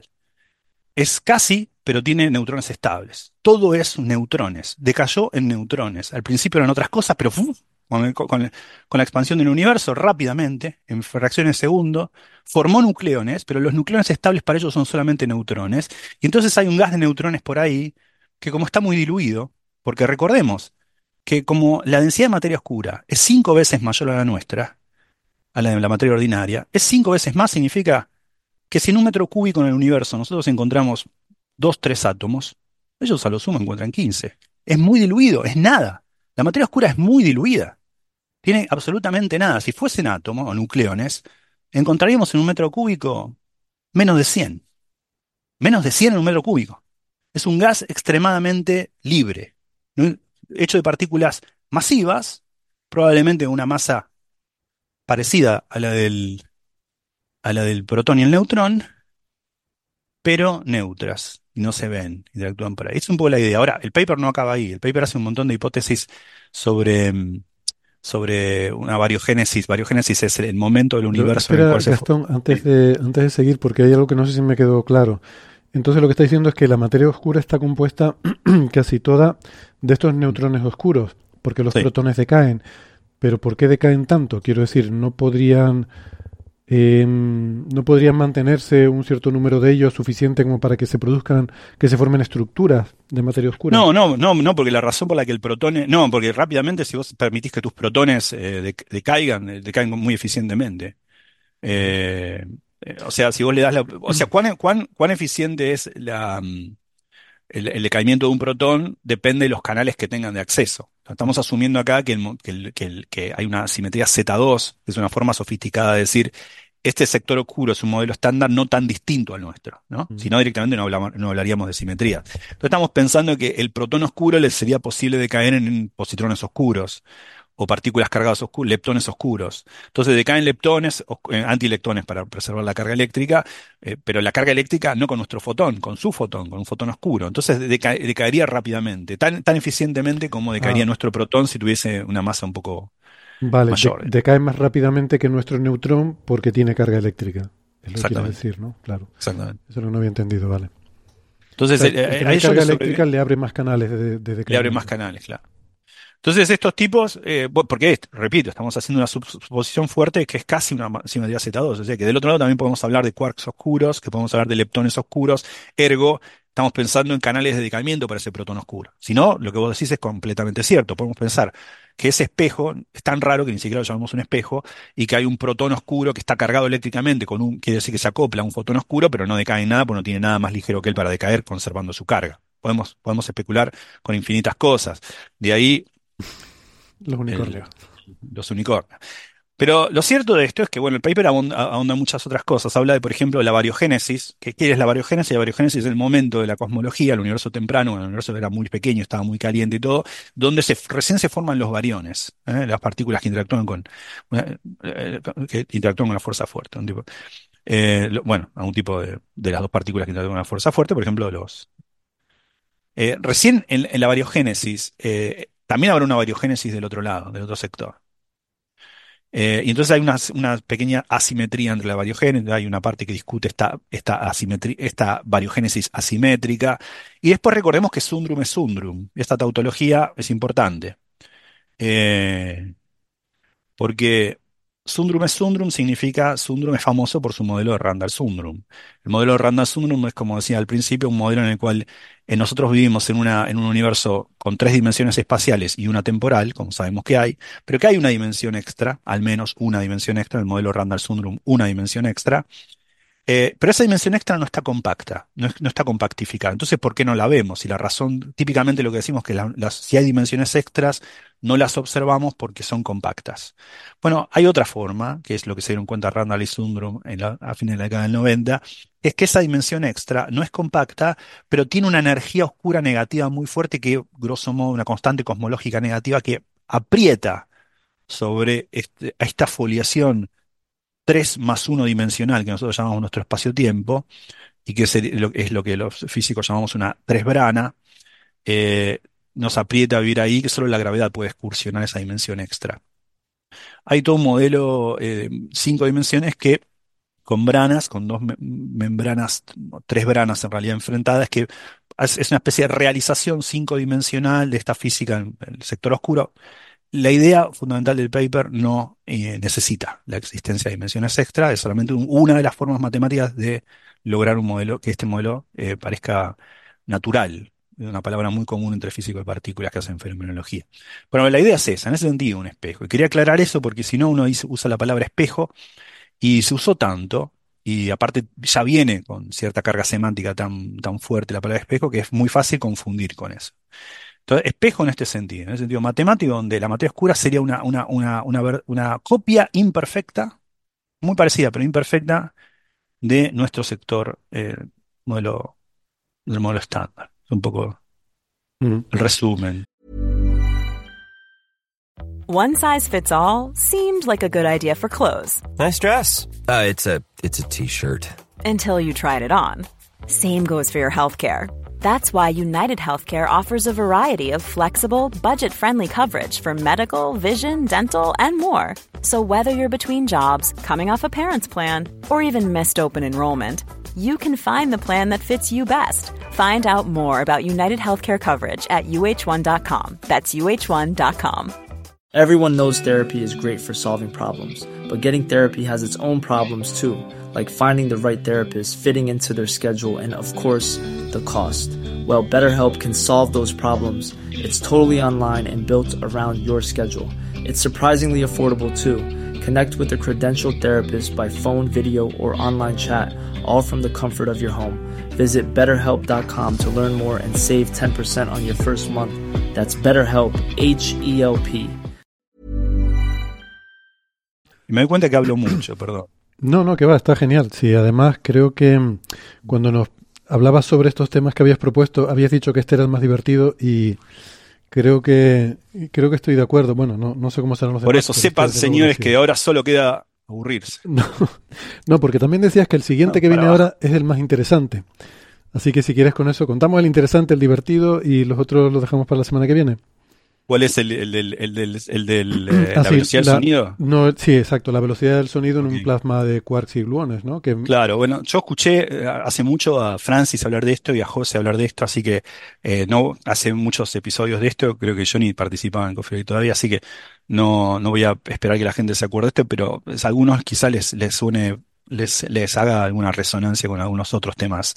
Es casi, pero tiene neutrones estables. Todo es neutrones. Decayó en neutrones. Al principio eran otras cosas, pero ¡fum! Con la expansión del universo, rápidamente, en fracciones de segundo, formó nucleones, pero los nucleones estables para ellos son solamente neutrones. Y entonces hay un gas de neutrones por ahí que como está muy diluido, porque recordemos que como la densidad de materia oscura es 5 veces mayor a la nuestra, a la de la materia ordinaria, es 5 veces más, significa que si en un metro cúbico en el universo nosotros encontramos dos, tres átomos, ellos a lo sumo encuentran 15. Es muy diluido, es nada. La materia oscura es muy diluida. Tiene absolutamente nada. Si fuesen átomos o nucleones, encontraríamos en un metro cúbico menos de 100. Menos de 100 en un metro cúbico. Es un gas extremadamente libre, ¿no? Hecho de partículas masivas, probablemente una masa parecida a la del protón y el neutrón, pero neutras y no se ven, interactúan por ahí. Es un poco la idea. Ahora, el paper no acaba ahí. El paper hace un montón de hipótesis sobre una variogénesis. Variogénesis es el momento del Pero universo en el espera, cual Gastón, antes de seguir, porque hay algo que no sé si me quedó claro. Entonces lo que está diciendo es que la materia oscura está compuesta casi toda de estos neutrones oscuros, porque los Sí. protones decaen. Pero ¿por qué decaen tanto? Quiero decir, no podrían mantenerse un cierto número de ellos suficiente como para que se produzcan, que se formen estructuras de materia oscura. No, no, no, no, porque la razón por la que el protón, no, porque rápidamente si vos permitís que tus protones decaigan, decaen muy eficientemente. O sea, si vos le das o sea, cuán eficiente es el decaimiento de un protón depende de los canales que tengan de acceso. Estamos asumiendo acá que hay una simetría Z2, que es una forma sofisticada de decir este sector oscuro es un modelo estándar no tan distinto al nuestro, ¿no? Si no, directamente no hablaríamos de simetría. Entonces estamos pensando que el protón oscuro le sería posible decaer en positrones oscuros o partículas cargadas oscuras, leptones oscuros. Entonces decaen leptones, antileptones para preservar la carga eléctrica, pero la carga eléctrica no con nuestro fotón, con su fotón, con un fotón oscuro. Entonces decaería rápidamente, tan eficientemente como decaería nuestro protón si tuviese una masa un poco mayor. Decae más rápidamente que nuestro neutrón porque tiene carga eléctrica. Es lo que quiere decir, ¿no? Claro. Exactamente. Eso no había entendido, vale. Entonces, o sea, la carga eléctrica le abre más canales de decaimiento. Le abre más canales, claro. Entonces estos tipos, porque repito, estamos haciendo una suposición fuerte que es casi una simetría Z2, o sea que del otro lado también podemos hablar de quarks oscuros, que podemos hablar de leptones oscuros, ergo estamos pensando en canales de decaimiento para ese protón oscuro. Si no, lo que vos decís es completamente cierto, podemos pensar que ese espejo es tan raro que ni siquiera lo llamamos un espejo, y que hay un protón oscuro que está cargado eléctricamente, quiere decir que se acopla a un fotón oscuro, pero no decae en nada porque no tiene nada más ligero que él para decaer, conservando su carga. Podemos especular con infinitas cosas. De ahí los unicornios. Los unicornios. Pero lo cierto de esto es que, bueno, el paper ahonda en muchas otras cosas. Habla de, por ejemplo, la variogénesis. ¿Qué es la variogénesis? La variogénesis es el momento de la cosmología, el universo temprano, cuando el universo era muy pequeño, estaba muy caliente y todo, donde recién se forman los variones, las partículas que interactúan con la fuerza fuerte. A un tipo de las dos partículas que interactúan con la fuerza fuerte, por ejemplo, recién en la variogénesis, también habrá una variogénesis del otro lado, del otro sector. Y entonces hay una pequeña asimetría entre la variogénesis, hay una parte que discute esta variogénesis asimétrica, y después recordemos que Sundrum es Sundrum. Esta tautología es importante, porque Sundrum es Sundrum significa, Sundrum es famoso por su modelo de Randall-Sundrum. El modelo de Randall-Sundrum es, como decía al principio, un modelo en el cual nosotros vivimos en un universo con 3 dimensiones espaciales y una temporal, como sabemos que hay, pero que hay una dimensión extra, al menos una dimensión extra, el modelo Randall-Sundrum, una dimensión extra. Pero esa dimensión extra no está compacta, no está compactificada. Entonces, ¿por qué no la vemos? Y la razón, típicamente lo que decimos es que si hay dimensiones extras, no las observamos porque son compactas. Bueno, hay otra forma, que es lo que se dieron cuenta Randall y Sundrum a fines de la década del 90, es que esa dimensión extra no es compacta, pero tiene una energía oscura negativa muy fuerte que, grosso modo, una constante cosmológica negativa que aprieta sobre esta foliación 3 más 1 dimensional, que nosotros llamamos nuestro espacio-tiempo, y que es lo que los físicos llamamos una tresbrana, nos aprieta a vivir ahí, que solo la gravedad puede excursionar esa dimensión extra. Hay todo un modelo 5 dimensiones que con branas, con 2 membranas, 3 branas en realidad enfrentadas, que es una especie de realización 5-dimensional de esta física en el sector oscuro. La idea fundamental del paper no necesita la existencia de dimensiones extra, es solamente una de las formas matemáticas de lograr un modelo, que este modelo parezca natural, una palabra muy común entre físicos de partículas que hacen fenomenología. Bueno, la idea es esa, en ese sentido, un espejo. Y quería aclarar eso porque si no uno usa la palabra espejo y se usó tanto, y aparte ya viene con cierta carga semántica tan fuerte la palabra espejo, que es muy fácil confundir con eso. Entonces, espejo en el sentido matemático, donde la materia oscura sería una copia imperfecta, muy parecida, pero imperfecta, de nuestro sector del modelo estándar. Es un poco el resumen. One size fits all seemed like a good idea for clothes. Nice dress. It's a t-shirt. Until you tried it on. Same goes for your healthcare. That's why United Healthcare offers a variety of flexible, budget-friendly coverage for medical, vision, dental, and more. So whether you're between jobs, coming off a parent's plan, or even missed open enrollment, you can find the plan that fits you best. Find out more about United Healthcare coverage at uh1.com. That's uh1.com. Everyone knows therapy is great for solving problems, but getting therapy has its own problems too, like finding the right therapist, fitting into their schedule, and of course, the cost. Well, BetterHelp can solve those problems. It's totally online and built around your schedule. It's surprisingly affordable too. Connect with a credentialed therapist by phone, video, or online chat, all from the comfort of your home. Visit BetterHelp.com to learn more and save 10% on your first month. That's BetterHelp, H-E-L-P. Y me doy cuenta que hablo mucho, perdón. No, no, que va, está genial. Sí, además creo que cuando nos hablabas sobre estos temas que habías propuesto, habías dicho que este era el más divertido y creo que estoy de acuerdo. Bueno, no sé cómo serán los Por demás, eso, pero este sepan, desde luego lo ha señores, que sido. ahora solo queda aburrirse. No, no, porque también decías que el siguiente No, que para viene abajo. ahora es el más interesante. Así que si quieres con eso, contamos el interesante, el divertido y los otros los dejamos para la semana que viene. ¿Cuál es Ah, la sí, velocidad del sonido? no, sí, exacto, la velocidad del sonido en Ok. un plasma de quarks y gluones, ¿no? Que, Claro, bueno, yo escuché hace mucho a Francis hablar de esto y a José hablar de esto, así que no hace muchos episodios de esto, creo que yo ni participaba en Coffee Break todavía, así que no voy a esperar que la gente se acuerde de esto, pero a algunos quizá les suene, les haga alguna resonancia con algunos otros temas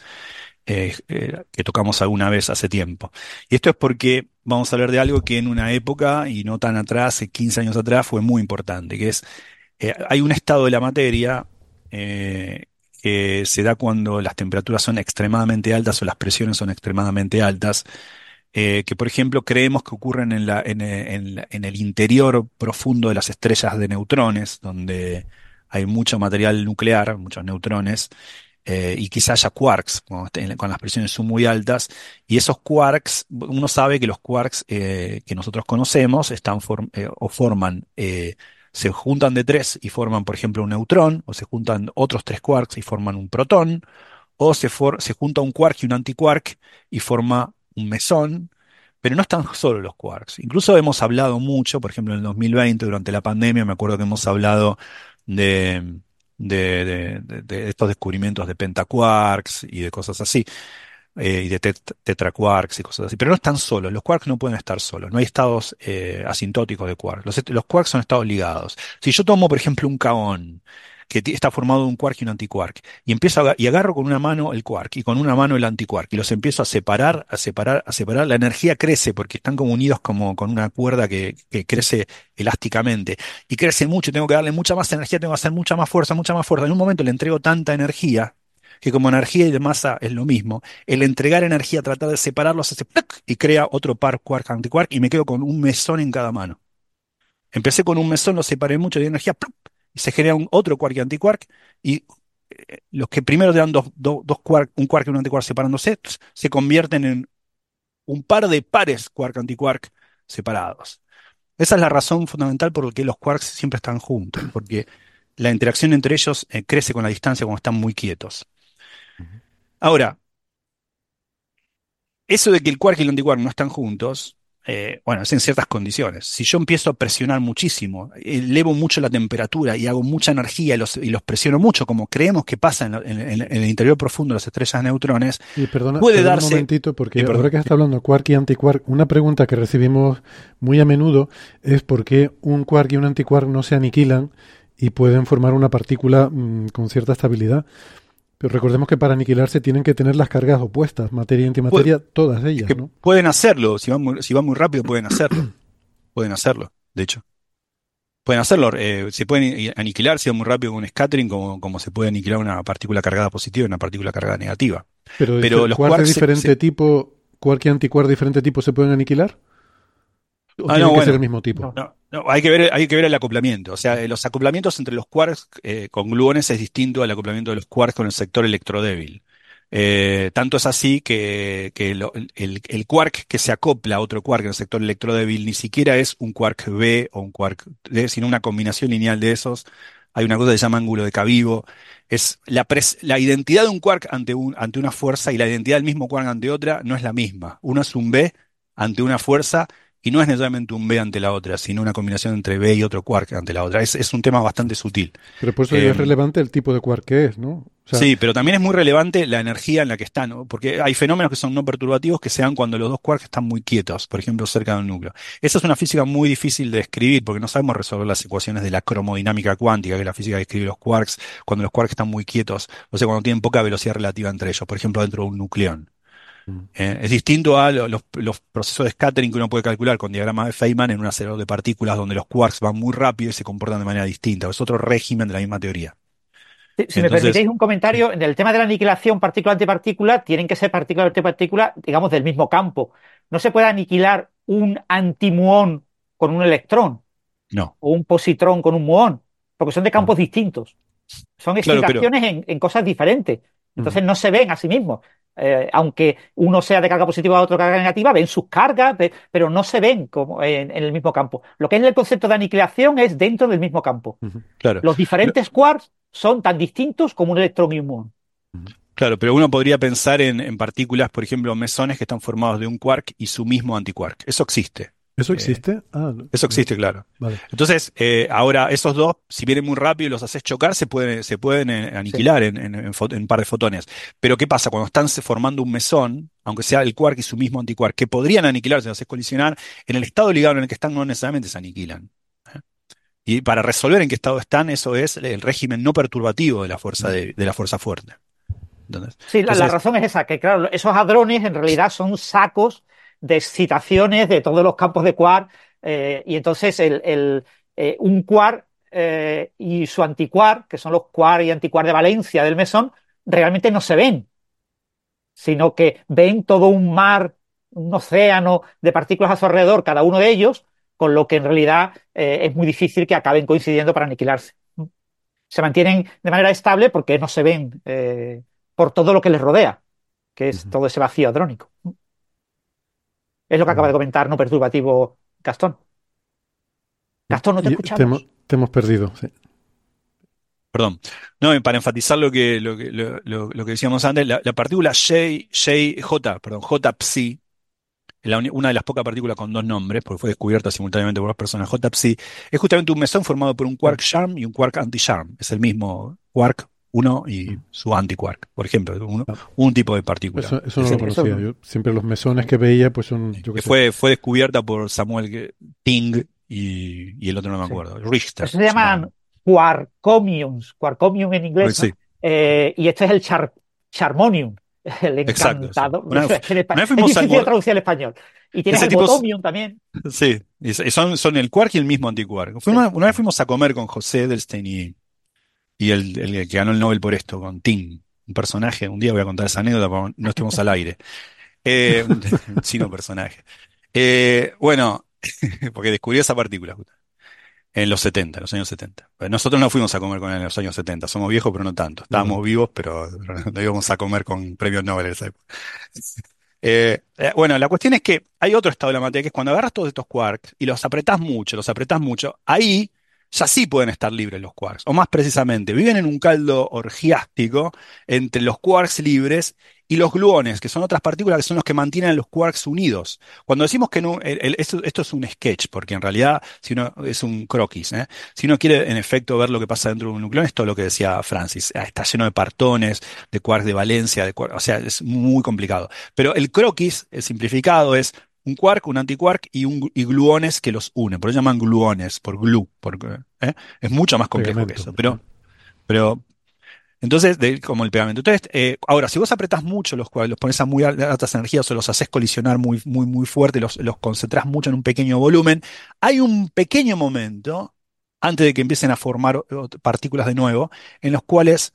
que tocamos alguna vez hace tiempo. Y esto es porque vamos a hablar de algo que en una época, y no tan atrás, 15 años atrás, fue muy importante, que es, hay un estado de la materia eh, que se da cuando las temperaturas son extremadamente altas o las presiones son extremadamente altas, que por ejemplo creemos que ocurren en el interior profundo de las estrellas de neutrones, donde hay mucho material nuclear, muchos neutrones, y quizá haya quarks cuando las presiones son muy altas, y esos quarks, uno sabe que los quarks que nosotros conocemos o forman, se juntan de tres y forman, por ejemplo, un neutrón, o se juntan otros tres quarks y forman un protón, o se junta un quark y un antiquark y forma un mesón. Pero no están solo los quarks. Incluso hemos hablado mucho, por ejemplo, en el 2020, durante la pandemia, me acuerdo que hemos hablado de, de estos descubrimientos de pentaquarks y de cosas así, y de tetraquarks y cosas así. Pero no están solos, los quarks no pueden estar solos, no hay estados asintóticos de quarks. Los quarks son estados ligados. Si yo tomo, por ejemplo, un kaón, que está formado de un quark y un antiquark, y y agarro con una mano el quark y con una mano el antiquark, y los empiezo a separar, a separar, a separar, la energía crece porque están como unidos como con una cuerda que crece elásticamente y crece mucho, tengo que darle mucha más energía, tengo que hacer mucha más fuerza, mucha más fuerza. En un momento le entrego tanta energía que como energía y de masa es lo mismo, el entregar energía, tratar de separarlos, hace ¡plac! Y crea otro par quark antiquark y me quedo con un mesón en cada mano. Empecé con un mesón, lo separé mucho de energía, ¡plup! Y se genera un otro quark y antiquark y los que primero te dan dos quark, un quark y un antiquark separándose, se convierten en un par de pares quark antiquark separados. Esa es la razón fundamental por la que los quarks siempre están juntos, porque la interacción entre ellos crece con la distancia cuando están muy quietos. Ahora, eso de que el quark y el antiquark no están juntos, bueno, es en ciertas condiciones. Si yo empiezo a presionar muchísimo, elevo mucho la temperatura y hago mucha energía y los presiono mucho, como creemos que pasa en el interior profundo de las estrellas de neutrones, y puede perdona un darse... momentito, porque ahora perdón. que está hablando de quark y antiquark, una pregunta que recibimos muy a menudo es por qué un quark y un antiquark no se aniquilan y pueden formar una partícula con cierta estabilidad. Pero recordemos que para aniquilarse tienen que tener las cargas opuestas, materia y Pu- antimateria, todas es ellas, que ¿no? pueden hacerlo, si van muy rápido pueden hacerlo, de hecho. Pueden hacerlo, se pueden aniquilar si van muy rápido con un scattering, como se puede aniquilar una partícula cargada positiva y una partícula cargada negativa. Pero Pero los quark de quarks diferente tipo, quark y antiquark de diferente tipo, ¿se pueden aniquilar? ¿O no, tienen que ser el bueno, mismo tipo? No. no, hay que ver el acoplamiento. O sea, los acoplamientos entre los quarks con gluones es distinto al acoplamiento de los quarks con el sector electrodébil. Tanto es así el quark que se acopla a otro quark en el sector electrodébil ni siquiera es un quark B o un quark D, sino una combinación lineal de esos. Hay una cosa que se llama ángulo de Cavivo. Es la identidad de un quark ante una fuerza y la identidad del mismo quark ante otra no es la misma. Uno es un B ante una fuerza y no es necesariamente un B ante la otra, sino una combinación entre B y otro quark ante la otra. Es un tema bastante sutil. Pero por eso digo, es Em, relevante el tipo de quark que es, ¿no? O sea, Sí, pero también es muy relevante la energía en la que están, ¿no? Porque hay fenómenos que son no perturbativos que se dan cuando los dos quarks están muy quietos, por ejemplo, cerca de un núcleo. Esa es una física muy difícil de describir porque no sabemos resolver las ecuaciones de la cromodinámica cuántica, que es la física que describe los quarks, cuando los quarks están muy quietos, o sea, cuando tienen poca velocidad relativa entre ellos, por ejemplo, dentro de un nucleón. mm, Es distinto a los procesos de scattering que uno puede calcular con diagramas de Feynman en un acelerador de partículas donde los quarks van muy rápido y se comportan de manera distinta. Es otro régimen de la misma teoría. Si me Entonces, permitéis un comentario, en el tema de la aniquilación partícula-antipartícula, tienen que ser partícula-antipartícula, digamos, del mismo campo. No se puede aniquilar un antimuón con un electrón no. o un positrón con un muón, porque son de mm. campos distintos. Son Claro, pero excitaciones en cosas diferentes. Entonces no se ven a sí mismos. Aunque uno sea de carga positiva a otro de carga negativa, ven sus cargas, pero no se ven como en el mismo campo. Lo que es el concepto de aniquilación es dentro del mismo campo. claro. Los diferentes quarks son tan distintos como un electrón y un muón. Claro, pero uno podría pensar en partículas, por ejemplo, mesones que están formados de un quark y su mismo antiquark. Eso existe. ¿Eso Eh, existe? Eso existe, claro. Vale. Entonces, ahora esos dos, si vienen muy rápido y los haces chocar, se pueden aniquilar en un par de fotones. Pero ¿qué pasa? Cuando están formando un mesón, aunque sea el quark y su mismo antiquark, que podrían aniquilarse si los haces colisionar, en el estado ligado en el que están no necesariamente se aniquilan. Y para resolver en qué estado están, eso es el régimen no perturbativo de la fuerza de la fuerza fuerte. ¿Entendés? Sí, la Entonces, razón es esa, que claro, esos hadrones en realidad son sacos de excitaciones de todos los campos de quark, y entonces un quark y su antiquark, que son los quark y antiquark de valencia del mesón, realmente no se ven, sino que ven todo un mar, un océano de partículas a su alrededor, cada uno de ellos, con lo que en realidad es muy difícil que acaben coincidiendo para aniquilarse. Se mantienen de manera estable porque no se ven por todo lo que les rodea, que es todo ese vacío hadrónico. Es lo que acaba de comentar no perturbativo Gastón. Gastón, no te Y escuchamos. te hemos perdido, sí. perdón. No, para enfatizar lo que decíamos antes, la partícula J psi, una de las pocas partículas con dos nombres, porque fue descubierta simultáneamente por dos personas, J psi, es justamente un mesón formado por un quark charm y un quark anti-charm. Es el mismo quark, uno y su antiquark, por ejemplo, un tipo de partícula. Eso no lo conocía. Yo siempre los mesones que veía, pues son, yo qué sé. Fue descubierta por Samuel Ting y el otro no me acuerdo, Richter. Eso se llaman quarkomiums, quarkomium en inglés, sí. ¿no? Y este es el charmonium, el Exacto, encantado. sí. Una vez Es fuimos difícil de traducir al español. Y tienes el botomium también. Sí, y son el quark y el mismo antiquark. Una vez fuimos a comer con José Edelstein y el que ganó el Nobel por esto, con Tim, un personaje. Un día voy a contar esa anécdota porque no estemos al aire. Un chino personaje. Bueno, porque descubrió esa partícula en los 70, en los años 70. Nosotros no fuimos a comer con él en los años 70, somos viejos, pero no tanto. Estábamos vivos, pero no íbamos a comer con premios Nobel en esa época. Bueno, la cuestión es que hay otro estado de la materia, que es cuando agarras todos estos quarks y los apretás mucho, ahí ya sí pueden estar libres los quarks. O más precisamente, viven en un caldo orgiástico entre los quarks libres y los gluones, que son otras partículas que son los que mantienen a los quarks unidos. Cuando decimos que no, esto es un sketch, porque en realidad si uno, es un croquis, ¿eh? Si uno quiere en efecto ver lo que pasa dentro de un nucleón, es todo lo que decía Francis. Está lleno de partones, de quarks de valencia, o sea, es muy complicado. Pero el croquis, el simplificado, es un quark, un antiquark y gluones que los unen. Por eso llaman gluones, por glue. Es mucho más complejo que eso. Pero entonces, como el pegamento. Entonces, ahora, si vos apretás mucho los quarks, los pones a muy altas energías o los haces colisionar muy, muy, muy fuerte, los concentrás mucho en un pequeño volumen, hay un pequeño momento, antes de que empiecen a formar partículas de nuevo, en los cuales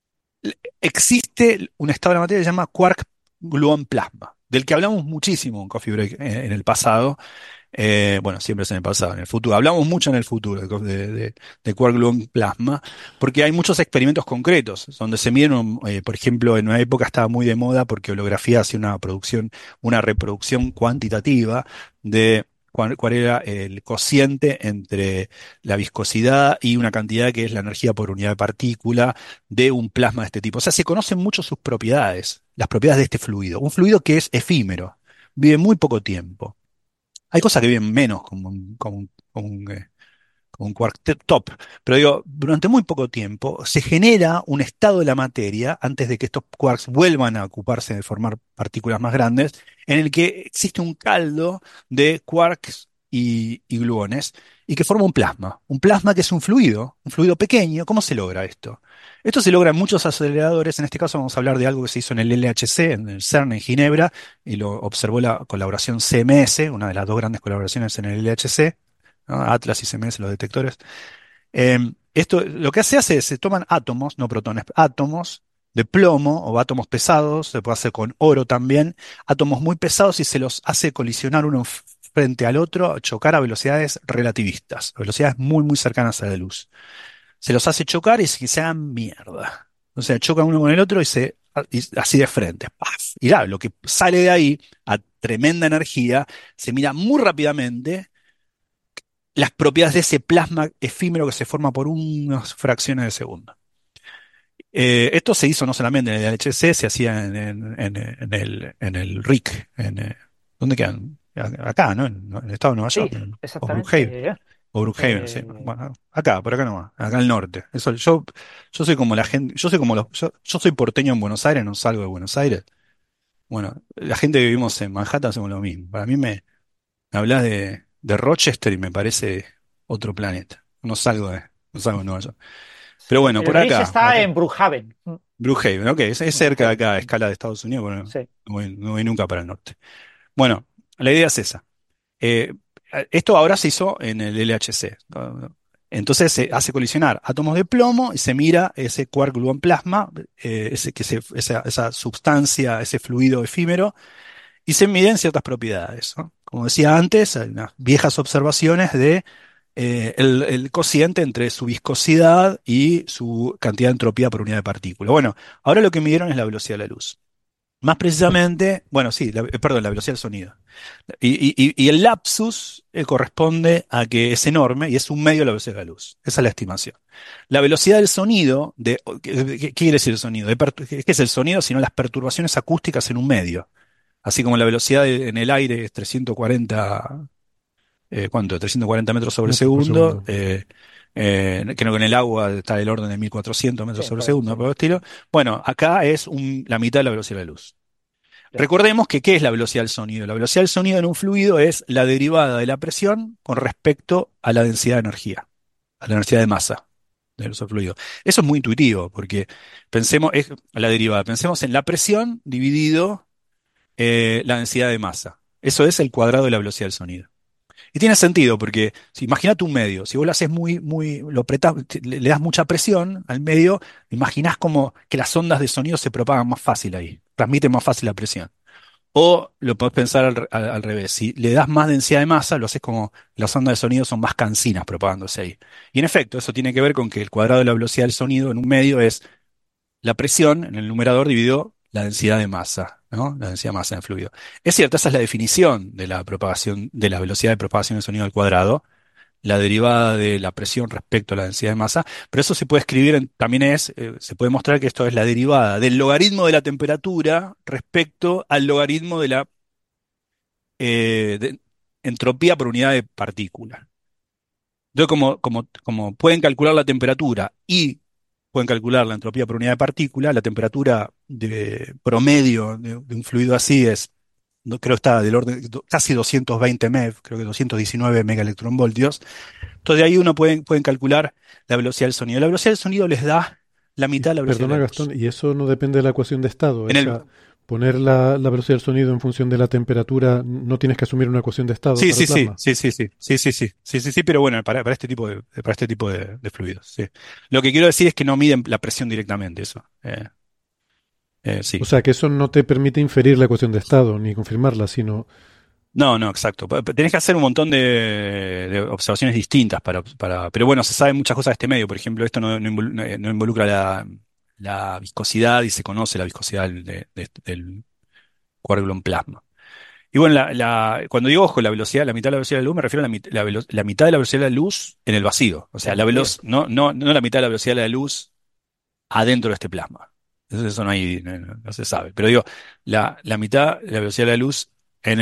existe un estado de la materia que se llama quark-gluon plasma, del que hablamos muchísimo en Coffee Break en el pasado. Bueno, siempre es en el pasado, en el futuro. Hablamos mucho en el futuro de quark-gluon plasma, porque hay muchos experimentos concretos, donde se miden, por ejemplo, en una época estaba muy de moda porque holografía hacía una reproducción cuantitativa de cuál era el cociente entre la viscosidad y una cantidad que es la energía por unidad de partícula de un plasma de este tipo. O sea, se conocen mucho sus propiedades, las propiedades de este fluido. Un fluido que es efímero, vive muy poco tiempo. Hay cosas que viven menos, como un quark top, pero digo, durante muy poco tiempo se genera un estado de la materia, antes de que estos quarks vuelvan a ocuparse de formar partículas más grandes, en el que existe un caldo de quarks y gluones, y que forma un plasma que es un fluido pequeño. ¿Cómo se logra esto? Esto se logra en muchos aceleradores. En este caso vamos a hablar de algo que se hizo en el LHC, en el CERN en Ginebra, y lo observó la colaboración CMS, una de las dos grandes colaboraciones en el LHC, ¿no? Atlas y CMS, los detectores. Esto lo que se hace es, se toman átomos, no protones, átomos de plomo o átomos pesados, se puede hacer con oro también, átomos muy pesados, y se los hace colisionar uno frente al otro, chocar a velocidades relativistas, velocidades muy, muy cercanas a la luz. se los hace chocar y se hagan mierda. O sea, chocan uno con el otro y así de frente. ¡Paf! Y claro, lo que sale de ahí a tremenda energía se mira muy rápidamente las propiedades de ese plasma efímero que se forma por unas fracciones de segundo. Esto se hizo no solamente en el LHC, se hacía en el RIC. ¿Dónde quedan? Acá, ¿no? En el estado de Nueva Sí, York. O Brookhaven. exactamente. O Brookhaven, sí. Bueno, acá, por acá nomás, acá al norte. Yo soy como la gente, yo soy porteño en Buenos Aires, no salgo de Buenos Aires. Bueno, la gente que vivimos en Manhattan hacemos lo mismo. Para mí me hablas de Rochester y me parece otro planeta. No salgo de Nueva York. Pero bueno, El por RIS acá, está en Brookhaven. Brookhaven, ok, es cerca de Brookhaven, acá, a escala de Estados Unidos, bueno, sí. no voy nunca para el norte. Bueno, la idea es esa. Eh, Esto ahora se hizo en el LHC. Entonces se hace colisionar átomos de plomo y se mira ese quark gluon plasma, esa sustancia, ese fluido efímero, y se miden ciertas propiedades, ¿no? Como decía antes, hay unas viejas observaciones de el cociente entre su viscosidad y su cantidad de entropía por unidad de partícula. Bueno, ahora lo que midieron es la velocidad de la luz. Más precisamente, bueno, sí, perdón, la velocidad del sonido. Y el lapsus corresponde a que es enorme y es un medio de la velocidad de la luz. Esa es la estimación. La velocidad del sonido, ¿qué quiere decir el sonido? ¿Qué es el sonido? Sino las perturbaciones acústicas en un medio. Así como la velocidad en el aire es 340, ¿cuánto? 340 metros sobre Metros por segundo. segundo. Creo que en el agua está del orden de 1400 metros Sí, sobre por ahí, segundo, sí. por el estilo. Bueno, acá es la mitad de la velocidad de la luz. Ya. Recordemos que ¿qué es la velocidad del sonido? La velocidad del sonido en un fluido es la derivada de la presión con respecto a la densidad de energía, a la densidad de masa del fluido. Eso es muy intuitivo, porque es la derivada. Pensemos en la presión dividido la densidad de masa. Eso es el cuadrado de la velocidad del sonido. Y tiene sentido, porque si imagínate un medio, si vos lo haces lo apretás, le das mucha presión al medio, imaginás como que las ondas de sonido se propagan más fácil ahí, transmiten más fácil la presión. O lo podés pensar al revés, si le das más densidad de masa, lo haces como las ondas de sonido son más cansinas propagándose ahí. Y en efecto, eso tiene que ver con que el cuadrado de la velocidad del sonido en un medio es la presión en el numerador dividido la densidad de masa, ¿no? La densidad de masa en el fluido. Es cierto, esa es la definición de la propagación, de la velocidad de propagación del sonido al cuadrado, la derivada de la presión respecto a la densidad de masa, pero eso se puede escribir, se puede mostrar que esto es la derivada del logaritmo de la temperatura respecto al logaritmo de la entropía por unidad de partícula. Entonces, como pueden calcular la temperatura y pueden calcular la entropía por unidad de partícula, la temperatura de promedio de un fluido así creo que está del orden casi 220 MeV, creo que 219 megaelectronvoltios. Entonces de ahí pueden calcular la velocidad del sonido. La velocidad del sonido les da la Y mitad de la velocidad de perdona, la luz. Gastón, y eso no depende de la ecuación de estado. En el, Poner la velocidad del sonido en función de la temperatura, no tienes que asumir una ecuación de estado sí, para el sí, sí, plasma. sí, sí, sí, sí, sí, sí, sí, sí, sí, pero bueno, para este tipo de fluidos, sí. Lo que quiero decir es que no miden la presión directamente, eso. O Sí. sea, que eso no te permite inferir la ecuación de estado ni confirmarla, sino... No, no, exacto. Tenés que hacer un montón de observaciones distintas pero bueno, se saben muchas cosas de este medio. Por ejemplo, esto no involucra la viscosidad y se conoce la viscosidad del coágulo en plasma. Y bueno, cuando digo, ojo, la velocidad, la mitad de la velocidad de la luz, me refiero a la mitad de la velocidad de la luz en el vacío. O sea, El vacío. no la mitad de la velocidad de la luz adentro de este plasma. Eso no se sabe. Pero digo, la mitad de la velocidad de la luz en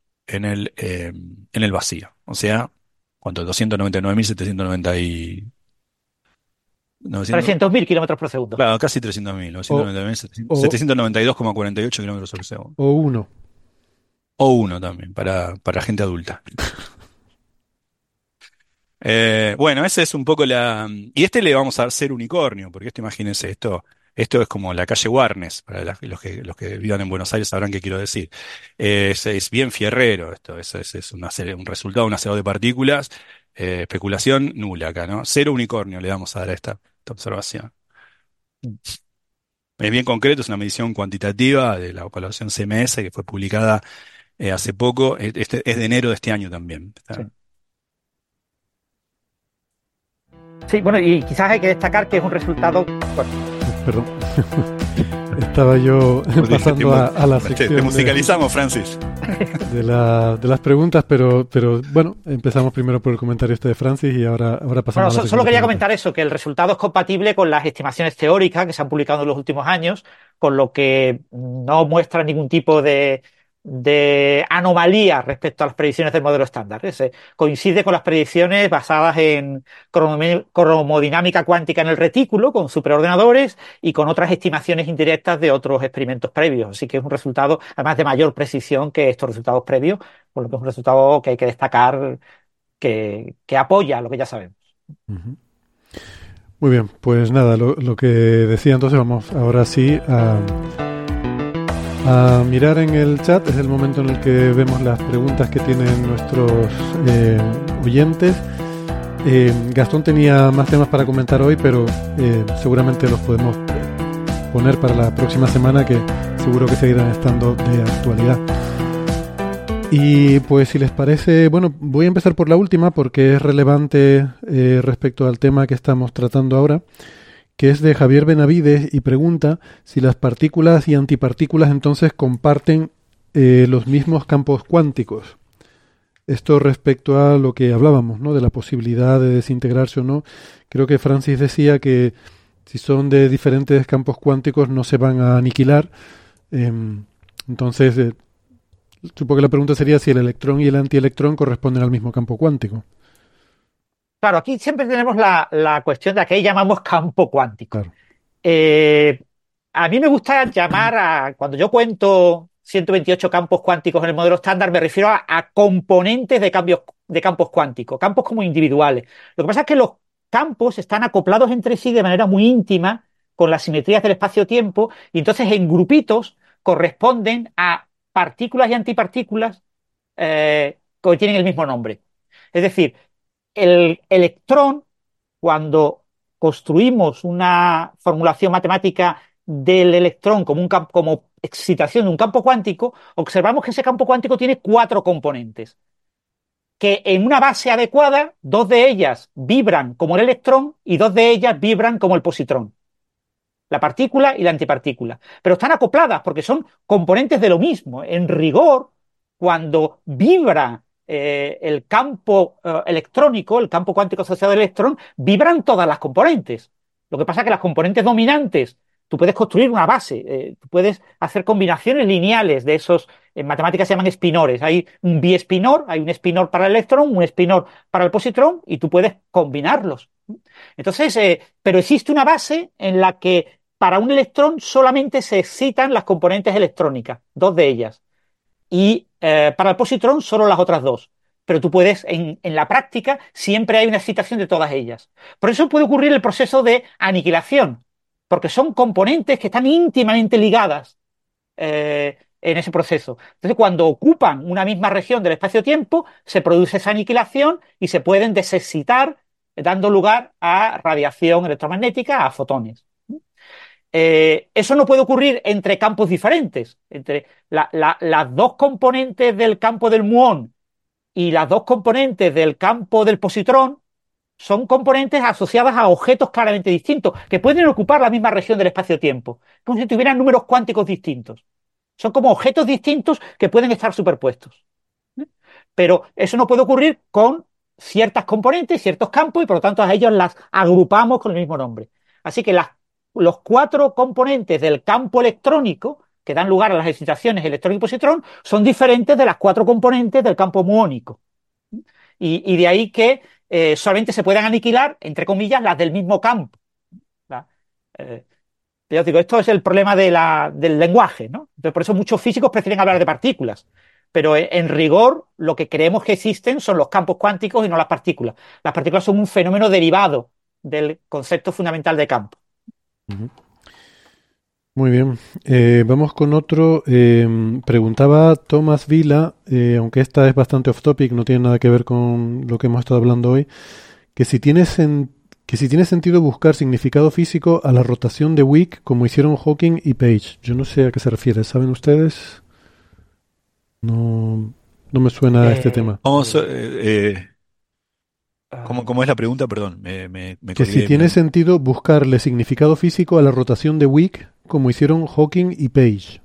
el vacío. O sea, ¿cuánto? 299.790 y... 900, 300.000 kilómetros por segundo. claro, casi 300.000. O, o, 792,48 kilómetros sobre segundo. o uno. O uno también, para gente adulta. Bueno, ese es un poco Y le vamos a hacer unicornio, porque imagínense, esto es como la calle Warnes, para los que vivan en Buenos Aires sabrán qué quiero decir. Es bien fierrero esto, es un resultado de un hacedor de partículas, especulación nula acá, ¿no? Cero unicornio le vamos a dar a esta observación. Es bien concreto, es una medición cuantitativa de la evaluación CMS que fue publicada hace poco, es de enero de este año también. Sí. Sí, bueno, y quizás hay que destacar que es un resultado... Bueno. Perdón. Estaba yo pasando a la sección. Te musicalizamos, Francis. De las preguntas, pero bueno, empezamos primero por el comentario de Francis y ahora pasamos a la solo quería comentar eso, que el resultado es compatible con las estimaciones teóricas que se han publicado en los últimos años, con lo que no muestra ningún tipo de anomalía respecto a las predicciones del modelo estándar. Coincide con las predicciones basadas en cromodinámica cuántica en el retículo, con superordenadores y con otras estimaciones indirectas de otros experimentos previos. Así que es un resultado, además, de mayor precisión que estos resultados previos, por lo que es un resultado que hay que destacar, que apoya lo que ya sabemos. Uh-huh. Muy bien, pues nada, lo que decía entonces, vamos ahora sí a mirar en el chat. Es el momento en el que vemos las preguntas que tienen nuestros oyentes. Gastón tenía más temas para comentar hoy, pero seguramente los podemos poner para la próxima semana, que seguro que seguirán estando de actualidad. Y pues si les parece, bueno, voy a empezar por la última porque es relevante respecto al tema que estamos tratando ahora, que es de Javier Benavides, y pregunta si las partículas y antipartículas entonces comparten los mismos campos cuánticos. Esto respecto a lo que hablábamos, ¿no?, de la posibilidad de desintegrarse o no. Creo que Francis decía que si son de diferentes campos cuánticos no se van a aniquilar. Entonces, supongo que la pregunta sería si el electrón y el antielectrón corresponden al mismo campo cuántico. Claro, aquí siempre tenemos la cuestión de a qué llamamos campo cuántico. Claro. A mí me gusta llamar cuando yo cuento 128 campos cuánticos en el modelo estándar, me refiero a componentes de campos cuánticos, campos como individuales. Lo que pasa es que los campos están acoplados entre sí de manera muy íntima con las simetrías del espacio-tiempo, y entonces en grupitos corresponden a partículas y antipartículas que tienen el mismo nombre. Es decir, el electrón, cuando construimos una formulación matemática del electrón como excitación de un campo cuántico, observamos que ese campo cuántico tiene 4 componentes, que en una base adecuada, 2 de ellas vibran como el electrón y 2 de ellas vibran como el positrón, la partícula y la antipartícula. Pero están acopladas porque son componentes de lo mismo. En rigor, cuando vibra el campo electrónico, el campo cuántico asociado al electrón, vibran todas las componentes. Lo que pasa es que las componentes dominantes, tú puedes construir una base, tú puedes hacer combinaciones lineales de esos, en matemáticas se llaman espinores. Hay un biespinor, hay un espinor para el electrón, un espinor para el positrón, y tú puedes combinarlos. Entonces, pero existe una base en la que para un electrón solamente se excitan las componentes electrónicas, 2 de ellas, y para el positrón solo las otras 2. Pero tú puedes, en la práctica, siempre hay una excitación de todas ellas. Por eso puede ocurrir el proceso de aniquilación, porque son componentes que están íntimamente ligadas en ese proceso. Entonces, cuando ocupan una misma región del espacio-tiempo, se produce esa aniquilación y se pueden desexcitar, dando lugar a radiación electromagnética, a fotones. Eso no puede ocurrir entre campos diferentes, entre las 2 componentes del campo del muón y las 2 componentes del campo del positrón. Son componentes asociadas a objetos claramente distintos, que pueden ocupar la misma región del espacio-tiempo, como si tuvieran números cuánticos distintos. Son como objetos distintos que pueden estar superpuestos. Pero eso no puede ocurrir con ciertas componentes, ciertos campos, y por lo tanto a ellos las agrupamos con el mismo nombre. Así que los 4 componentes del campo electrónico, que dan lugar a las excitaciones electrón y positrón, son diferentes de las 4 componentes del campo muónico. Y de ahí que solamente se puedan aniquilar, entre comillas, las del mismo campo. Yo digo, esto es el problema del lenguaje, ¿no? Entonces, por eso muchos físicos prefieren hablar de partículas. Pero en rigor, lo que creemos que existen son los campos cuánticos y no las partículas. Las partículas son un fenómeno derivado del concepto fundamental de campo. Uh-huh. Muy bien. Vamos con otro. Preguntaba Tomás Vila, aunque esta es bastante off topic, no tiene nada que ver con lo que hemos estado hablando hoy, que si tiene sentido buscar significado físico a la rotación de Wick como hicieron Hawking y Page. Yo no sé a qué se refiere. ¿Saben ustedes? No me suena este tema. Vamos, ¿Cómo es la pregunta? Perdón, me Que si tiene sentido buscarle significado físico a la rotación de Wick, como hicieron Hawking y Page.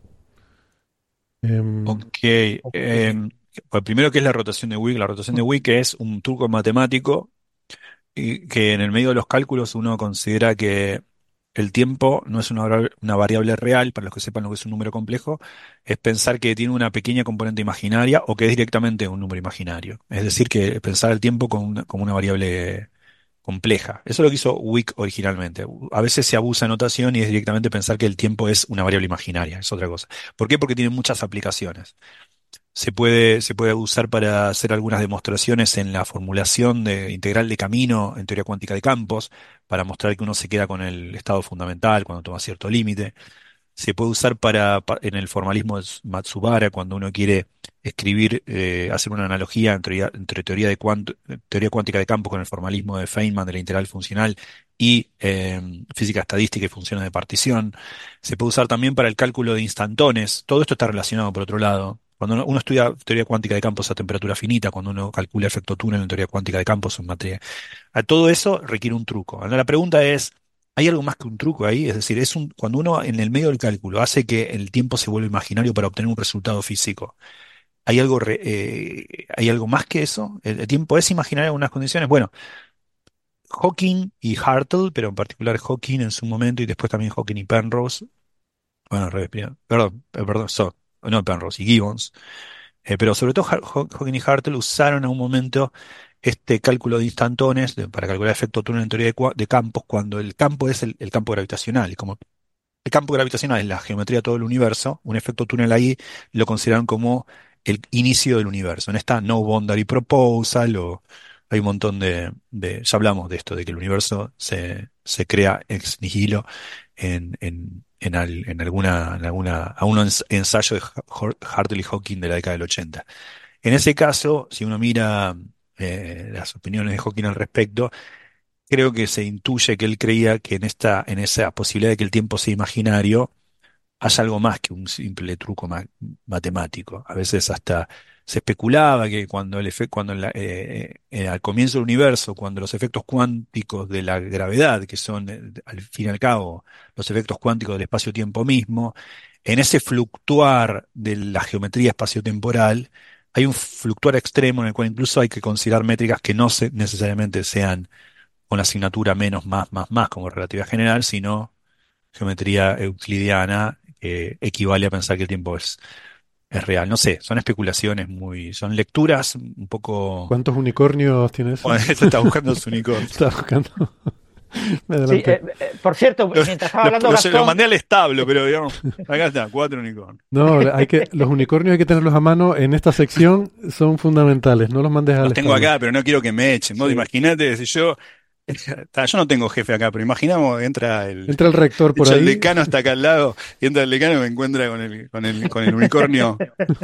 Ok. Pues primero, ¿qué es la rotación de Wick? La rotación de Wick es un truco matemático y que en el medio de los cálculos uno considera que el tiempo no es una variable real, para los que sepan lo que es un número complejo, es pensar que tiene una pequeña componente imaginaria o que es directamente un número imaginario. Es decir, que pensar el tiempo como una variable compleja. Eso es lo que hizo Wick originalmente. A veces se abusa en notación y es directamente pensar que el tiempo es una variable imaginaria, es otra cosa. ¿Por qué? Porque tiene muchas aplicaciones. Se puede usar para hacer algunas demostraciones en la formulación de integral de camino en teoría cuántica de campos, para mostrar que uno se queda con el estado fundamental cuando toma cierto límite. Se puede usar en el formalismo de Matsubara, cuando uno quiere escribir, hacer una analogía entre teoría cuántica de campos con el formalismo de Feynman de la integral funcional y física estadística y funciones de partición. Se puede usar también para el cálculo de instantones. Todo esto está relacionado, por otro lado. Cuando uno estudia teoría cuántica de campos a temperatura finita, cuando uno calcula efecto túnel en teoría cuántica de campos en materia, a todo eso requiere un truco. Ahora, la pregunta es, ¿hay algo más que un truco ahí? Es decir, cuando uno en el medio del cálculo hace que el tiempo se vuelva imaginario para obtener un resultado físico, ¿hay algo más que eso? ¿El tiempo es imaginario en algunas condiciones? Bueno, Hawking y Hartle, pero en particular Hawking en su momento y después también Hawking y Penrose, bueno, al revés, perdón, no Penrose y Gibbons, pero sobre todo Hawking y Hartle usaron en un momento este cálculo de instantones para calcular efecto túnel en teoría de campos, cuando el campo es el campo gravitacional. Y como el campo gravitacional es la geometría de todo el universo, un efecto túnel ahí lo consideran como el inicio del universo. En esta No Boundary Proposal, hay un montón ya hablamos de esto, de que el universo se crea ex nihilo en algunos ensayos de Hartle y Hawking de la década del 80. En ese caso, si uno mira las opiniones de Hawking al respecto, creo que se intuye que él creía que en esa posibilidad de que el tiempo sea imaginario, haya algo más que un simple truco matemático. A veces hasta se especulaba que al comienzo del universo, cuando los efectos cuánticos de la gravedad, que son al fin y al cabo los efectos cuánticos del espacio-tiempo mismo, en ese fluctuar de la geometría espaciotemporal, hay un fluctuar extremo en el cual incluso hay que considerar métricas que no necesariamente sean con la asignatura menos, más, como relatividad general, sino geometría euclidiana, que equivale a pensar que el tiempo es real. No sé, son especulaciones son lecturas un poco... ¿Cuántos unicornios tiene eso? Bueno, está buscando su unicornio. Está buscando. Sí, por cierto, mientras estaba hablando Gastón... Lo mandé al establo, pero digamos, acá está, 4 unicornios. No, los unicornios hay que tenerlos a mano en esta sección, son fundamentales, no los mandes al Los tengo establo. acá, pero no quiero que me echen. Sí. Imagínate, si yo no tengo jefe acá, pero imaginamos, entra el rector por ahí. El decano está acá al lado, y entra el decano y me encuentra con el unicornio.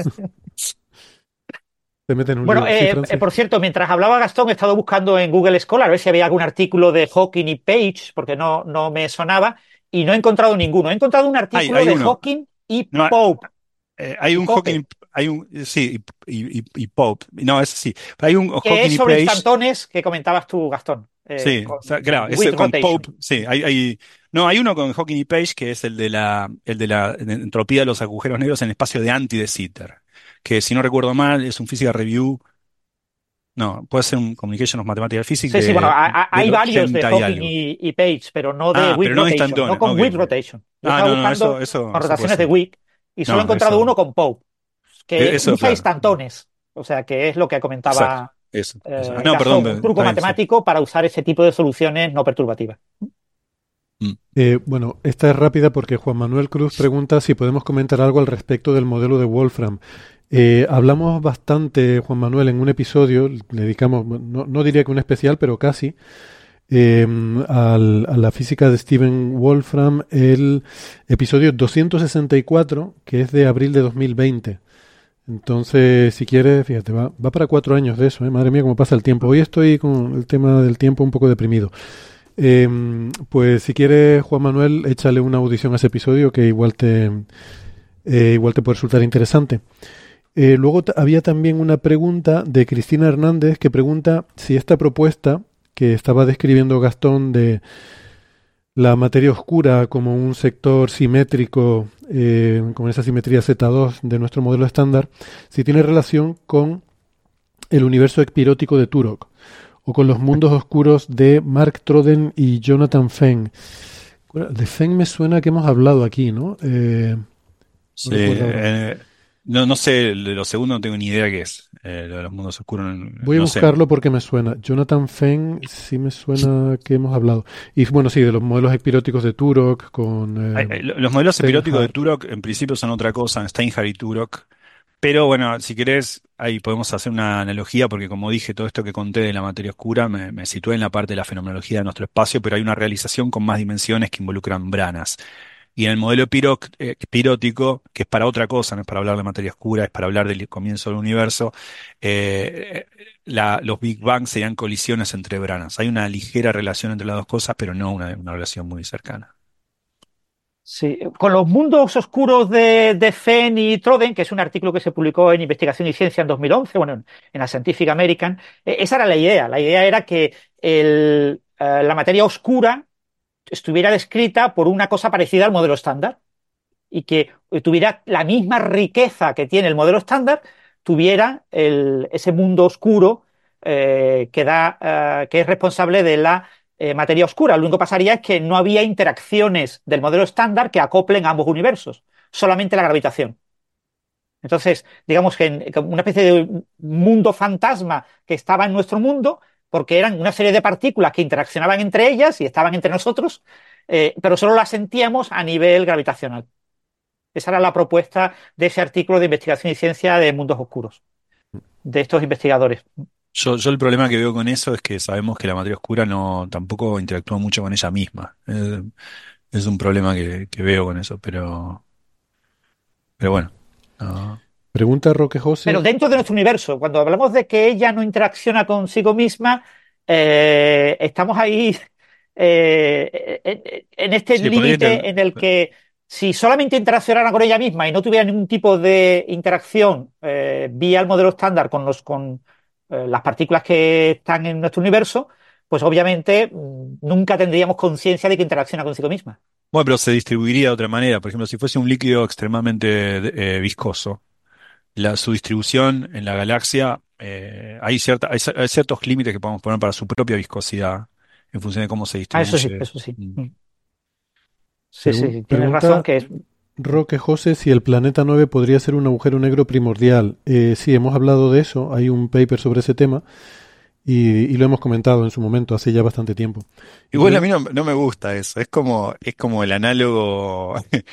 Te meten un bueno, libro. por cierto, mientras hablaba Gastón, he estado buscando en Google Scholar a ver si había algún artículo de Hawking y Page, porque no me sonaba, y no he encontrado ninguno. He encontrado un artículo de Hawking y Pope. Hay un Hawking, sí, y Pope. No, ese sí. Pero hay un Hawking que es y sobre Page. Instantones que comentabas tú, Gastón. Sí, claro, ese con Pope, sí, hay uno con Hawking y Page que es el de la entropía de los agujeros negros en el espacio de Anti de Sitter, que si no recuerdo mal es un Physical Review, no, puede ser un Communication of Mathematical Physics. Sí, bueno, hay varios de Hawking y Page, pero no de Wick Rotation, no con Wick Rotation. Yo estaba buscando con rotaciones de Wick y solo he encontrado uno con Pope, que usa instantones, o sea, que es lo que comentaba. Eso. Un truco matemático para usar ese tipo de soluciones no perturbativas. Bueno, esta es rápida porque Juan Manuel Cruz pregunta si podemos comentar algo al respecto del modelo de Wolfram. Hablamos bastante, Juan Manuel, en un episodio, le dedicamos, no diría que un especial, pero casi, a la física de Stephen Wolfram, el episodio 264, que es de abril de 2020. Entonces, si quieres, fíjate, va para 4 años de eso, madre mía, cómo pasa el tiempo. Hoy estoy con el tema del tiempo un poco deprimido. Pues si quieres, Juan Manuel, échale una audición a ese episodio que igual te puede resultar interesante. Luego había también una pregunta de Cristina Hernández que pregunta si esta propuesta que estaba describiendo Gastón de la materia oscura como un sector simétrico, con esa simetría Z2 de nuestro modelo estándar, si tiene relación con el universo espirótico de Turok o con los mundos oscuros de Mark Troden y Jonathan Feng. De Feng me suena que hemos hablado aquí, ¿no? Sí, no sé, de lo segundo no tengo ni idea qué es. Lo de los mundos oscuros. Voy a buscarlo porque me suena. Jonathan Feng sí me suena que hemos hablado. Y bueno, sí, de los modelos espiróticos de Turok con... los modelos espiróticos de Turok en principio son otra cosa, Steinhardt y Turok. Pero bueno, si querés, ahí podemos hacer una analogía, porque como dije, todo esto que conté de la materia oscura me situé en la parte de la fenomenología de nuestro espacio, pero hay una realización con más dimensiones que involucran branas. Y en el modelo espirótico, que es para otra cosa, no es para hablar de materia oscura, es para hablar del comienzo del universo, los Big Bang serían colisiones entre branas. Hay una ligera relación entre las dos cosas, pero no una relación muy cercana. Sí, con los mundos oscuros de Fenn y Troden, que es un artículo que se publicó en Investigación y Ciencia en 2011, bueno, en la Scientific American, esa era la idea. La idea era que la materia oscura estuviera descrita por una cosa parecida al modelo estándar y que tuviera la misma riqueza que tiene el modelo estándar, tuviera ese mundo oscuro que es responsable de la materia oscura. Lo único que pasaría es que no había interacciones del modelo estándar que acoplen a ambos universos, solamente la gravitación. Entonces, digamos que una especie de mundo fantasma que estaba en nuestro mundo, porque eran una serie de partículas que interaccionaban entre ellas y estaban entre nosotros, pero solo las sentíamos a nivel gravitacional. Esa era la propuesta de ese artículo de Investigación y Ciencia de Mundos Oscuros, de estos investigadores. Yo el problema que veo con eso es que sabemos que la materia oscura tampoco interactúa mucho con ella misma. Es un problema que veo con eso, pero bueno. No. Pregunta Roque José. Pero dentro de nuestro universo, cuando hablamos de que ella no interacciona consigo misma, estamos ahí en este límite en el que si solamente interaccionara con ella misma y no tuviera ningún tipo de interacción vía el modelo estándar con las partículas que están en nuestro universo, pues obviamente nunca tendríamos conciencia de que interacciona consigo misma. Bueno, pero se distribuiría de otra manera. Por ejemplo, si fuese un líquido extremadamente viscoso, su distribución en la galaxia, hay ciertos límites que podemos poner para su propia viscosidad en función de cómo se distribuye. Eso sí. Sí, tienes razón que es... Roque José, si el planeta 9 podría ser un agujero negro primordial. Sí, hemos hablado de eso, hay un paper sobre ese tema y lo hemos comentado en su momento, hace ya bastante tiempo. Igual a mí no me gusta eso, es como el análogo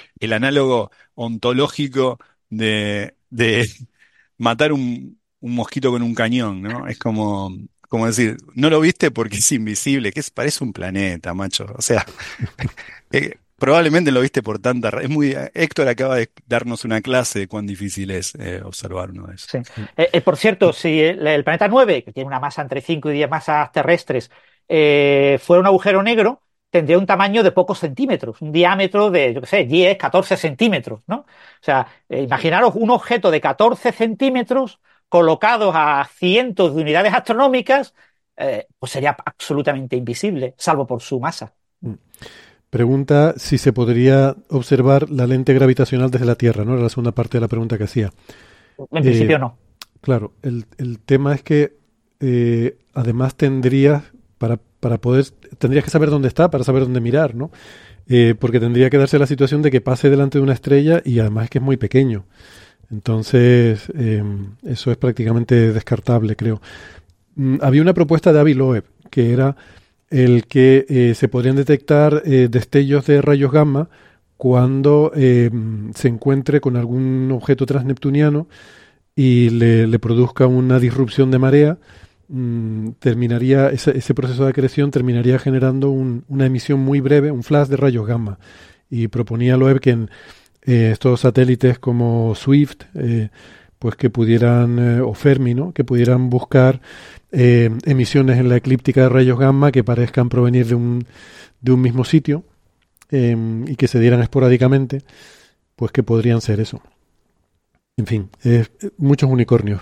ontológico de matar un mosquito con un cañón, ¿no? Es como decir, no lo viste porque es invisible, parece un planeta, macho. O sea, probablemente lo viste por tanta... Héctor acaba de darnos una clase de cuán difícil es observar uno de esos. Sí. Por cierto, si el planeta 9, que tiene una masa entre 5 y 10 masas terrestres, fuera un agujero negro, tendría un tamaño de pocos centímetros, un diámetro de, 10, 14 centímetros, ¿no? O sea, imaginaros un objeto de 14 centímetros colocados a cientos de unidades astronómicas, pues sería absolutamente invisible, salvo por su masa. Pregunta si se podría observar la lente gravitacional desde la Tierra, ¿no? Era la segunda parte de la pregunta que hacía. En principio no. Claro, el tema es que además tendrías que saber dónde está para saber dónde mirar, ¿no? Porque tendría que darse la situación de que pase delante de una estrella y además es que es muy pequeño. Entonces, eso es prácticamente descartable, creo. Había una propuesta de Avi Loeb, que era el que se podrían detectar destellos de rayos gamma cuando se encuentre con algún objeto transneptuniano y le produzca una disrupción de marea. Terminaría ese proceso de acreción terminaría generando una emisión muy breve, un flash de rayos gamma. Y proponía Loeb que en estos satélites como Swift, pues que pudieran, o Fermi, ¿no? Que pudieran buscar emisiones en la eclíptica de rayos gamma que parezcan provenir de un mismo sitio y que se dieran esporádicamente, pues que podrían ser eso. En fin, muchos unicornios.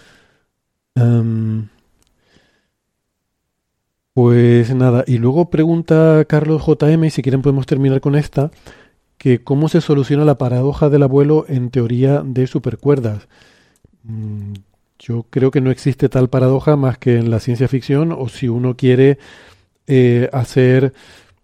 Pues nada, y luego pregunta Carlos JM, y si quieren podemos terminar con esta, que cómo se soluciona la paradoja del abuelo en teoría de supercuerdas. Yo creo que no existe tal paradoja más que en la ciencia ficción, o si uno quiere hacer,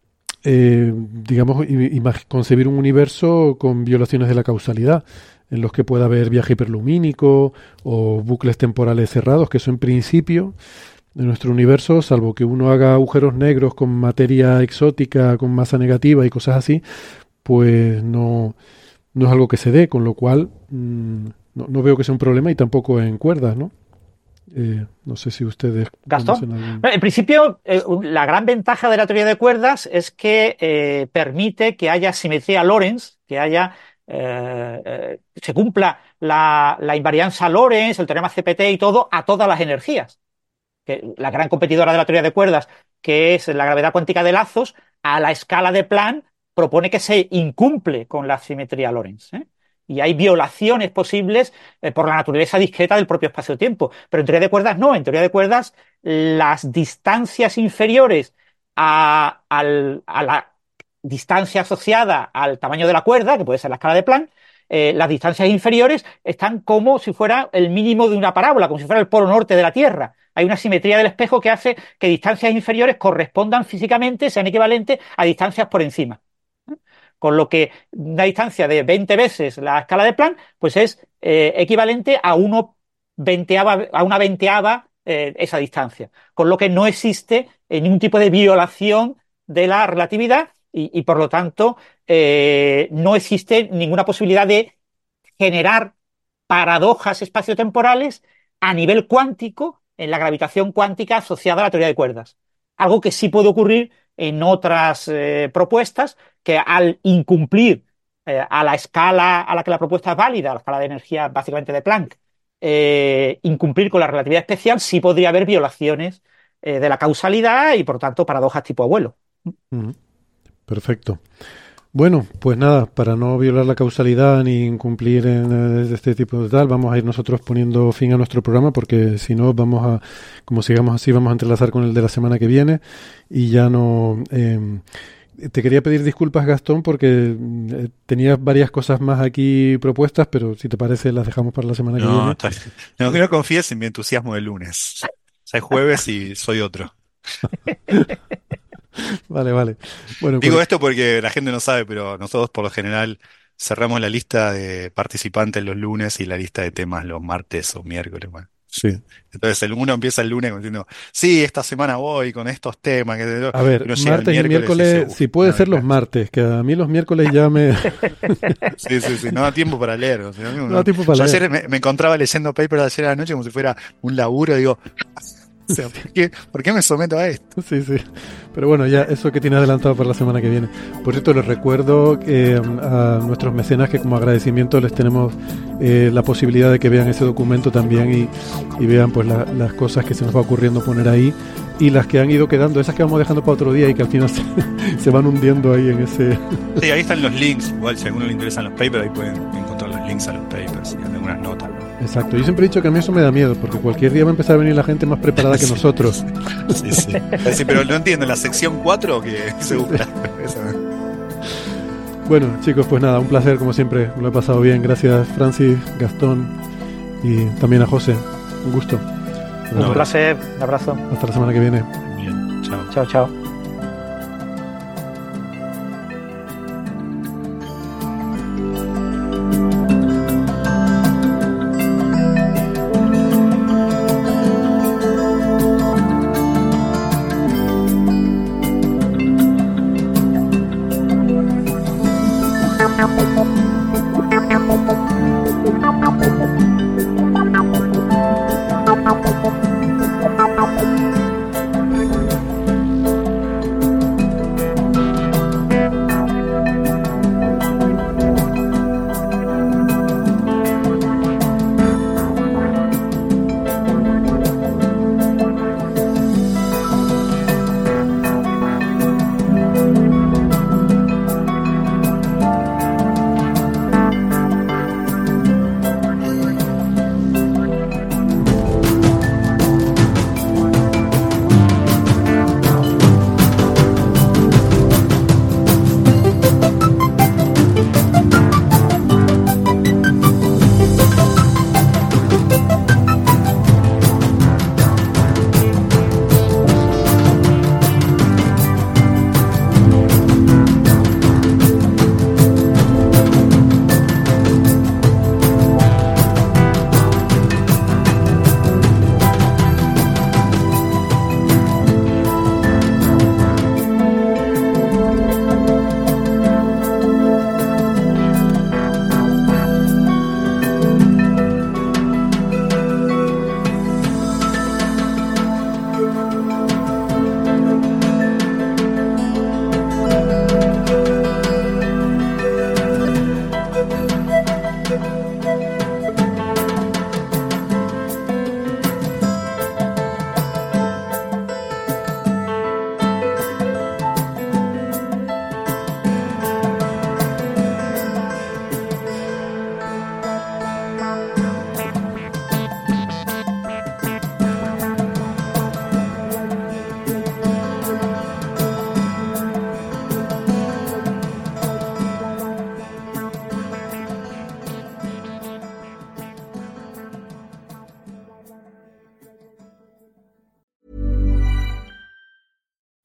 digamos, concebir un universo con violaciones de la causalidad, en los que pueda haber viaje hiperlumínico o bucles temporales cerrados, que eso en principio de nuestro universo, salvo que uno haga agujeros negros con materia exótica, con masa negativa y cosas así, pues no es algo que se dé, con lo cual no veo que sea un problema, y tampoco en cuerdas, ¿no? No sé si ustedes... ¿Gastón? En principio, la gran ventaja de la teoría de cuerdas es que permite que haya simetría Lorentz, que haya... se cumpla la invarianza Lorentz, el teorema CPT y todo, a todas las energías. Que la gran competidora de la teoría de cuerdas, que es la gravedad cuántica de lazos, a la escala de Planck propone que se incumple con la simetría Lorentz, y hay violaciones posibles por la naturaleza discreta del propio espacio-tiempo. Pero en teoría de cuerdas no. En teoría de cuerdas, las distancias inferiores a la distancia asociada al tamaño de la cuerda, que puede ser la escala de Planck, las distancias inferiores están como si fuera el mínimo de una parábola, como si fuera el polo norte de la Tierra. Hay una simetría del espejo que hace que distancias inferiores correspondan físicamente, sean equivalentes a distancias por encima. Con lo que una distancia de 20 veces la escala de Planck, pues es equivalente a una veinteava esa distancia. Con lo que no existe ningún tipo de violación de la relatividad y por lo tanto no existe ninguna posibilidad de generar paradojas espaciotemporales a nivel cuántico en la gravitación cuántica asociada a la teoría de cuerdas. Algo que sí puede ocurrir en otras propuestas, que al incumplir a la escala a la que la propuesta es válida, a la escala de energía básicamente de Planck, incumplir con la relatividad especial, sí podría haber violaciones de la causalidad y por tanto paradojas tipo abuelo. Perfecto. Bueno, pues nada, para no violar la causalidad ni incumplir en este tipo de tal, vamos a ir nosotros poniendo fin a nuestro programa, porque si no como sigamos así, vamos a entrelazar con el de la semana que viene, y ya no... te quería pedir disculpas, Gastón, porque tenías varias cosas más aquí propuestas, pero si te parece las dejamos para la semana que viene. No, que no confíes en mi entusiasmo de lunes. Ya es jueves y soy otro. Vale. Bueno, digo esto porque la gente no sabe, pero nosotros por lo general cerramos la lista de participantes los lunes y la lista de temas los martes o miércoles. Bueno. Sí. Entonces uno empieza el lunes diciendo, sí, esta semana voy con estos temas. A ver, martes y miércoles, si puede ser los martes, que a mí los miércoles ya me... Sí, no da tiempo para leer. O sea, no da tiempo para leer. Ayer me encontraba leyendo papers ayer a la noche como si fuera un laburo, digo... O sea, ¿por qué me someto a esto? Sí. Pero bueno, ya eso que tiene adelantado para la semana que viene. Por cierto, les recuerdo a nuestros mecenas que como agradecimiento les tenemos la posibilidad de que vean ese documento también y vean pues las cosas que se nos va ocurriendo poner ahí, y las que han ido quedando, esas que vamos dejando para otro día y que al final se van hundiendo ahí en ese... Sí, ahí están los links. Igual si a alguno le interesan los papers, ahí pueden encontrar los links a los papers y algunas notas. Exacto, yo siempre he dicho que a mí eso me da miedo, porque cualquier día va a empezar a venir la gente más preparada que nosotros. Sí, pero no entiendo, ¿la sección 4 que se busca? Bueno, chicos, pues nada, un placer como siempre, me lo he pasado bien. Gracias, Francis, Gastón y también a José. Un gusto. Un placer, un abrazo. Hasta la semana que viene. Bien, chao.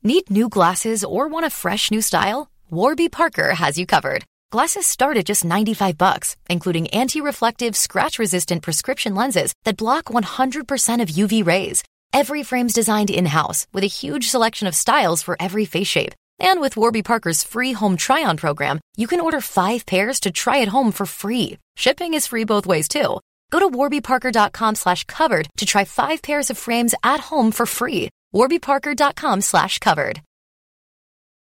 Need new glasses or want a fresh new style? Warby Parker has you covered. Glasses start at just $95, including anti-reflective, scratch-resistant prescription lenses that block 100% of UV rays. Every frame's designed in-house with a huge selection of styles for every face shape. And with Warby Parker's free home try-on program, you can order 5 pairs to try at home for free. Shipping is free both ways, too. Go to warbyparker.com/covered to try 5 pairs of frames at home for free. warbyparker.com/covered.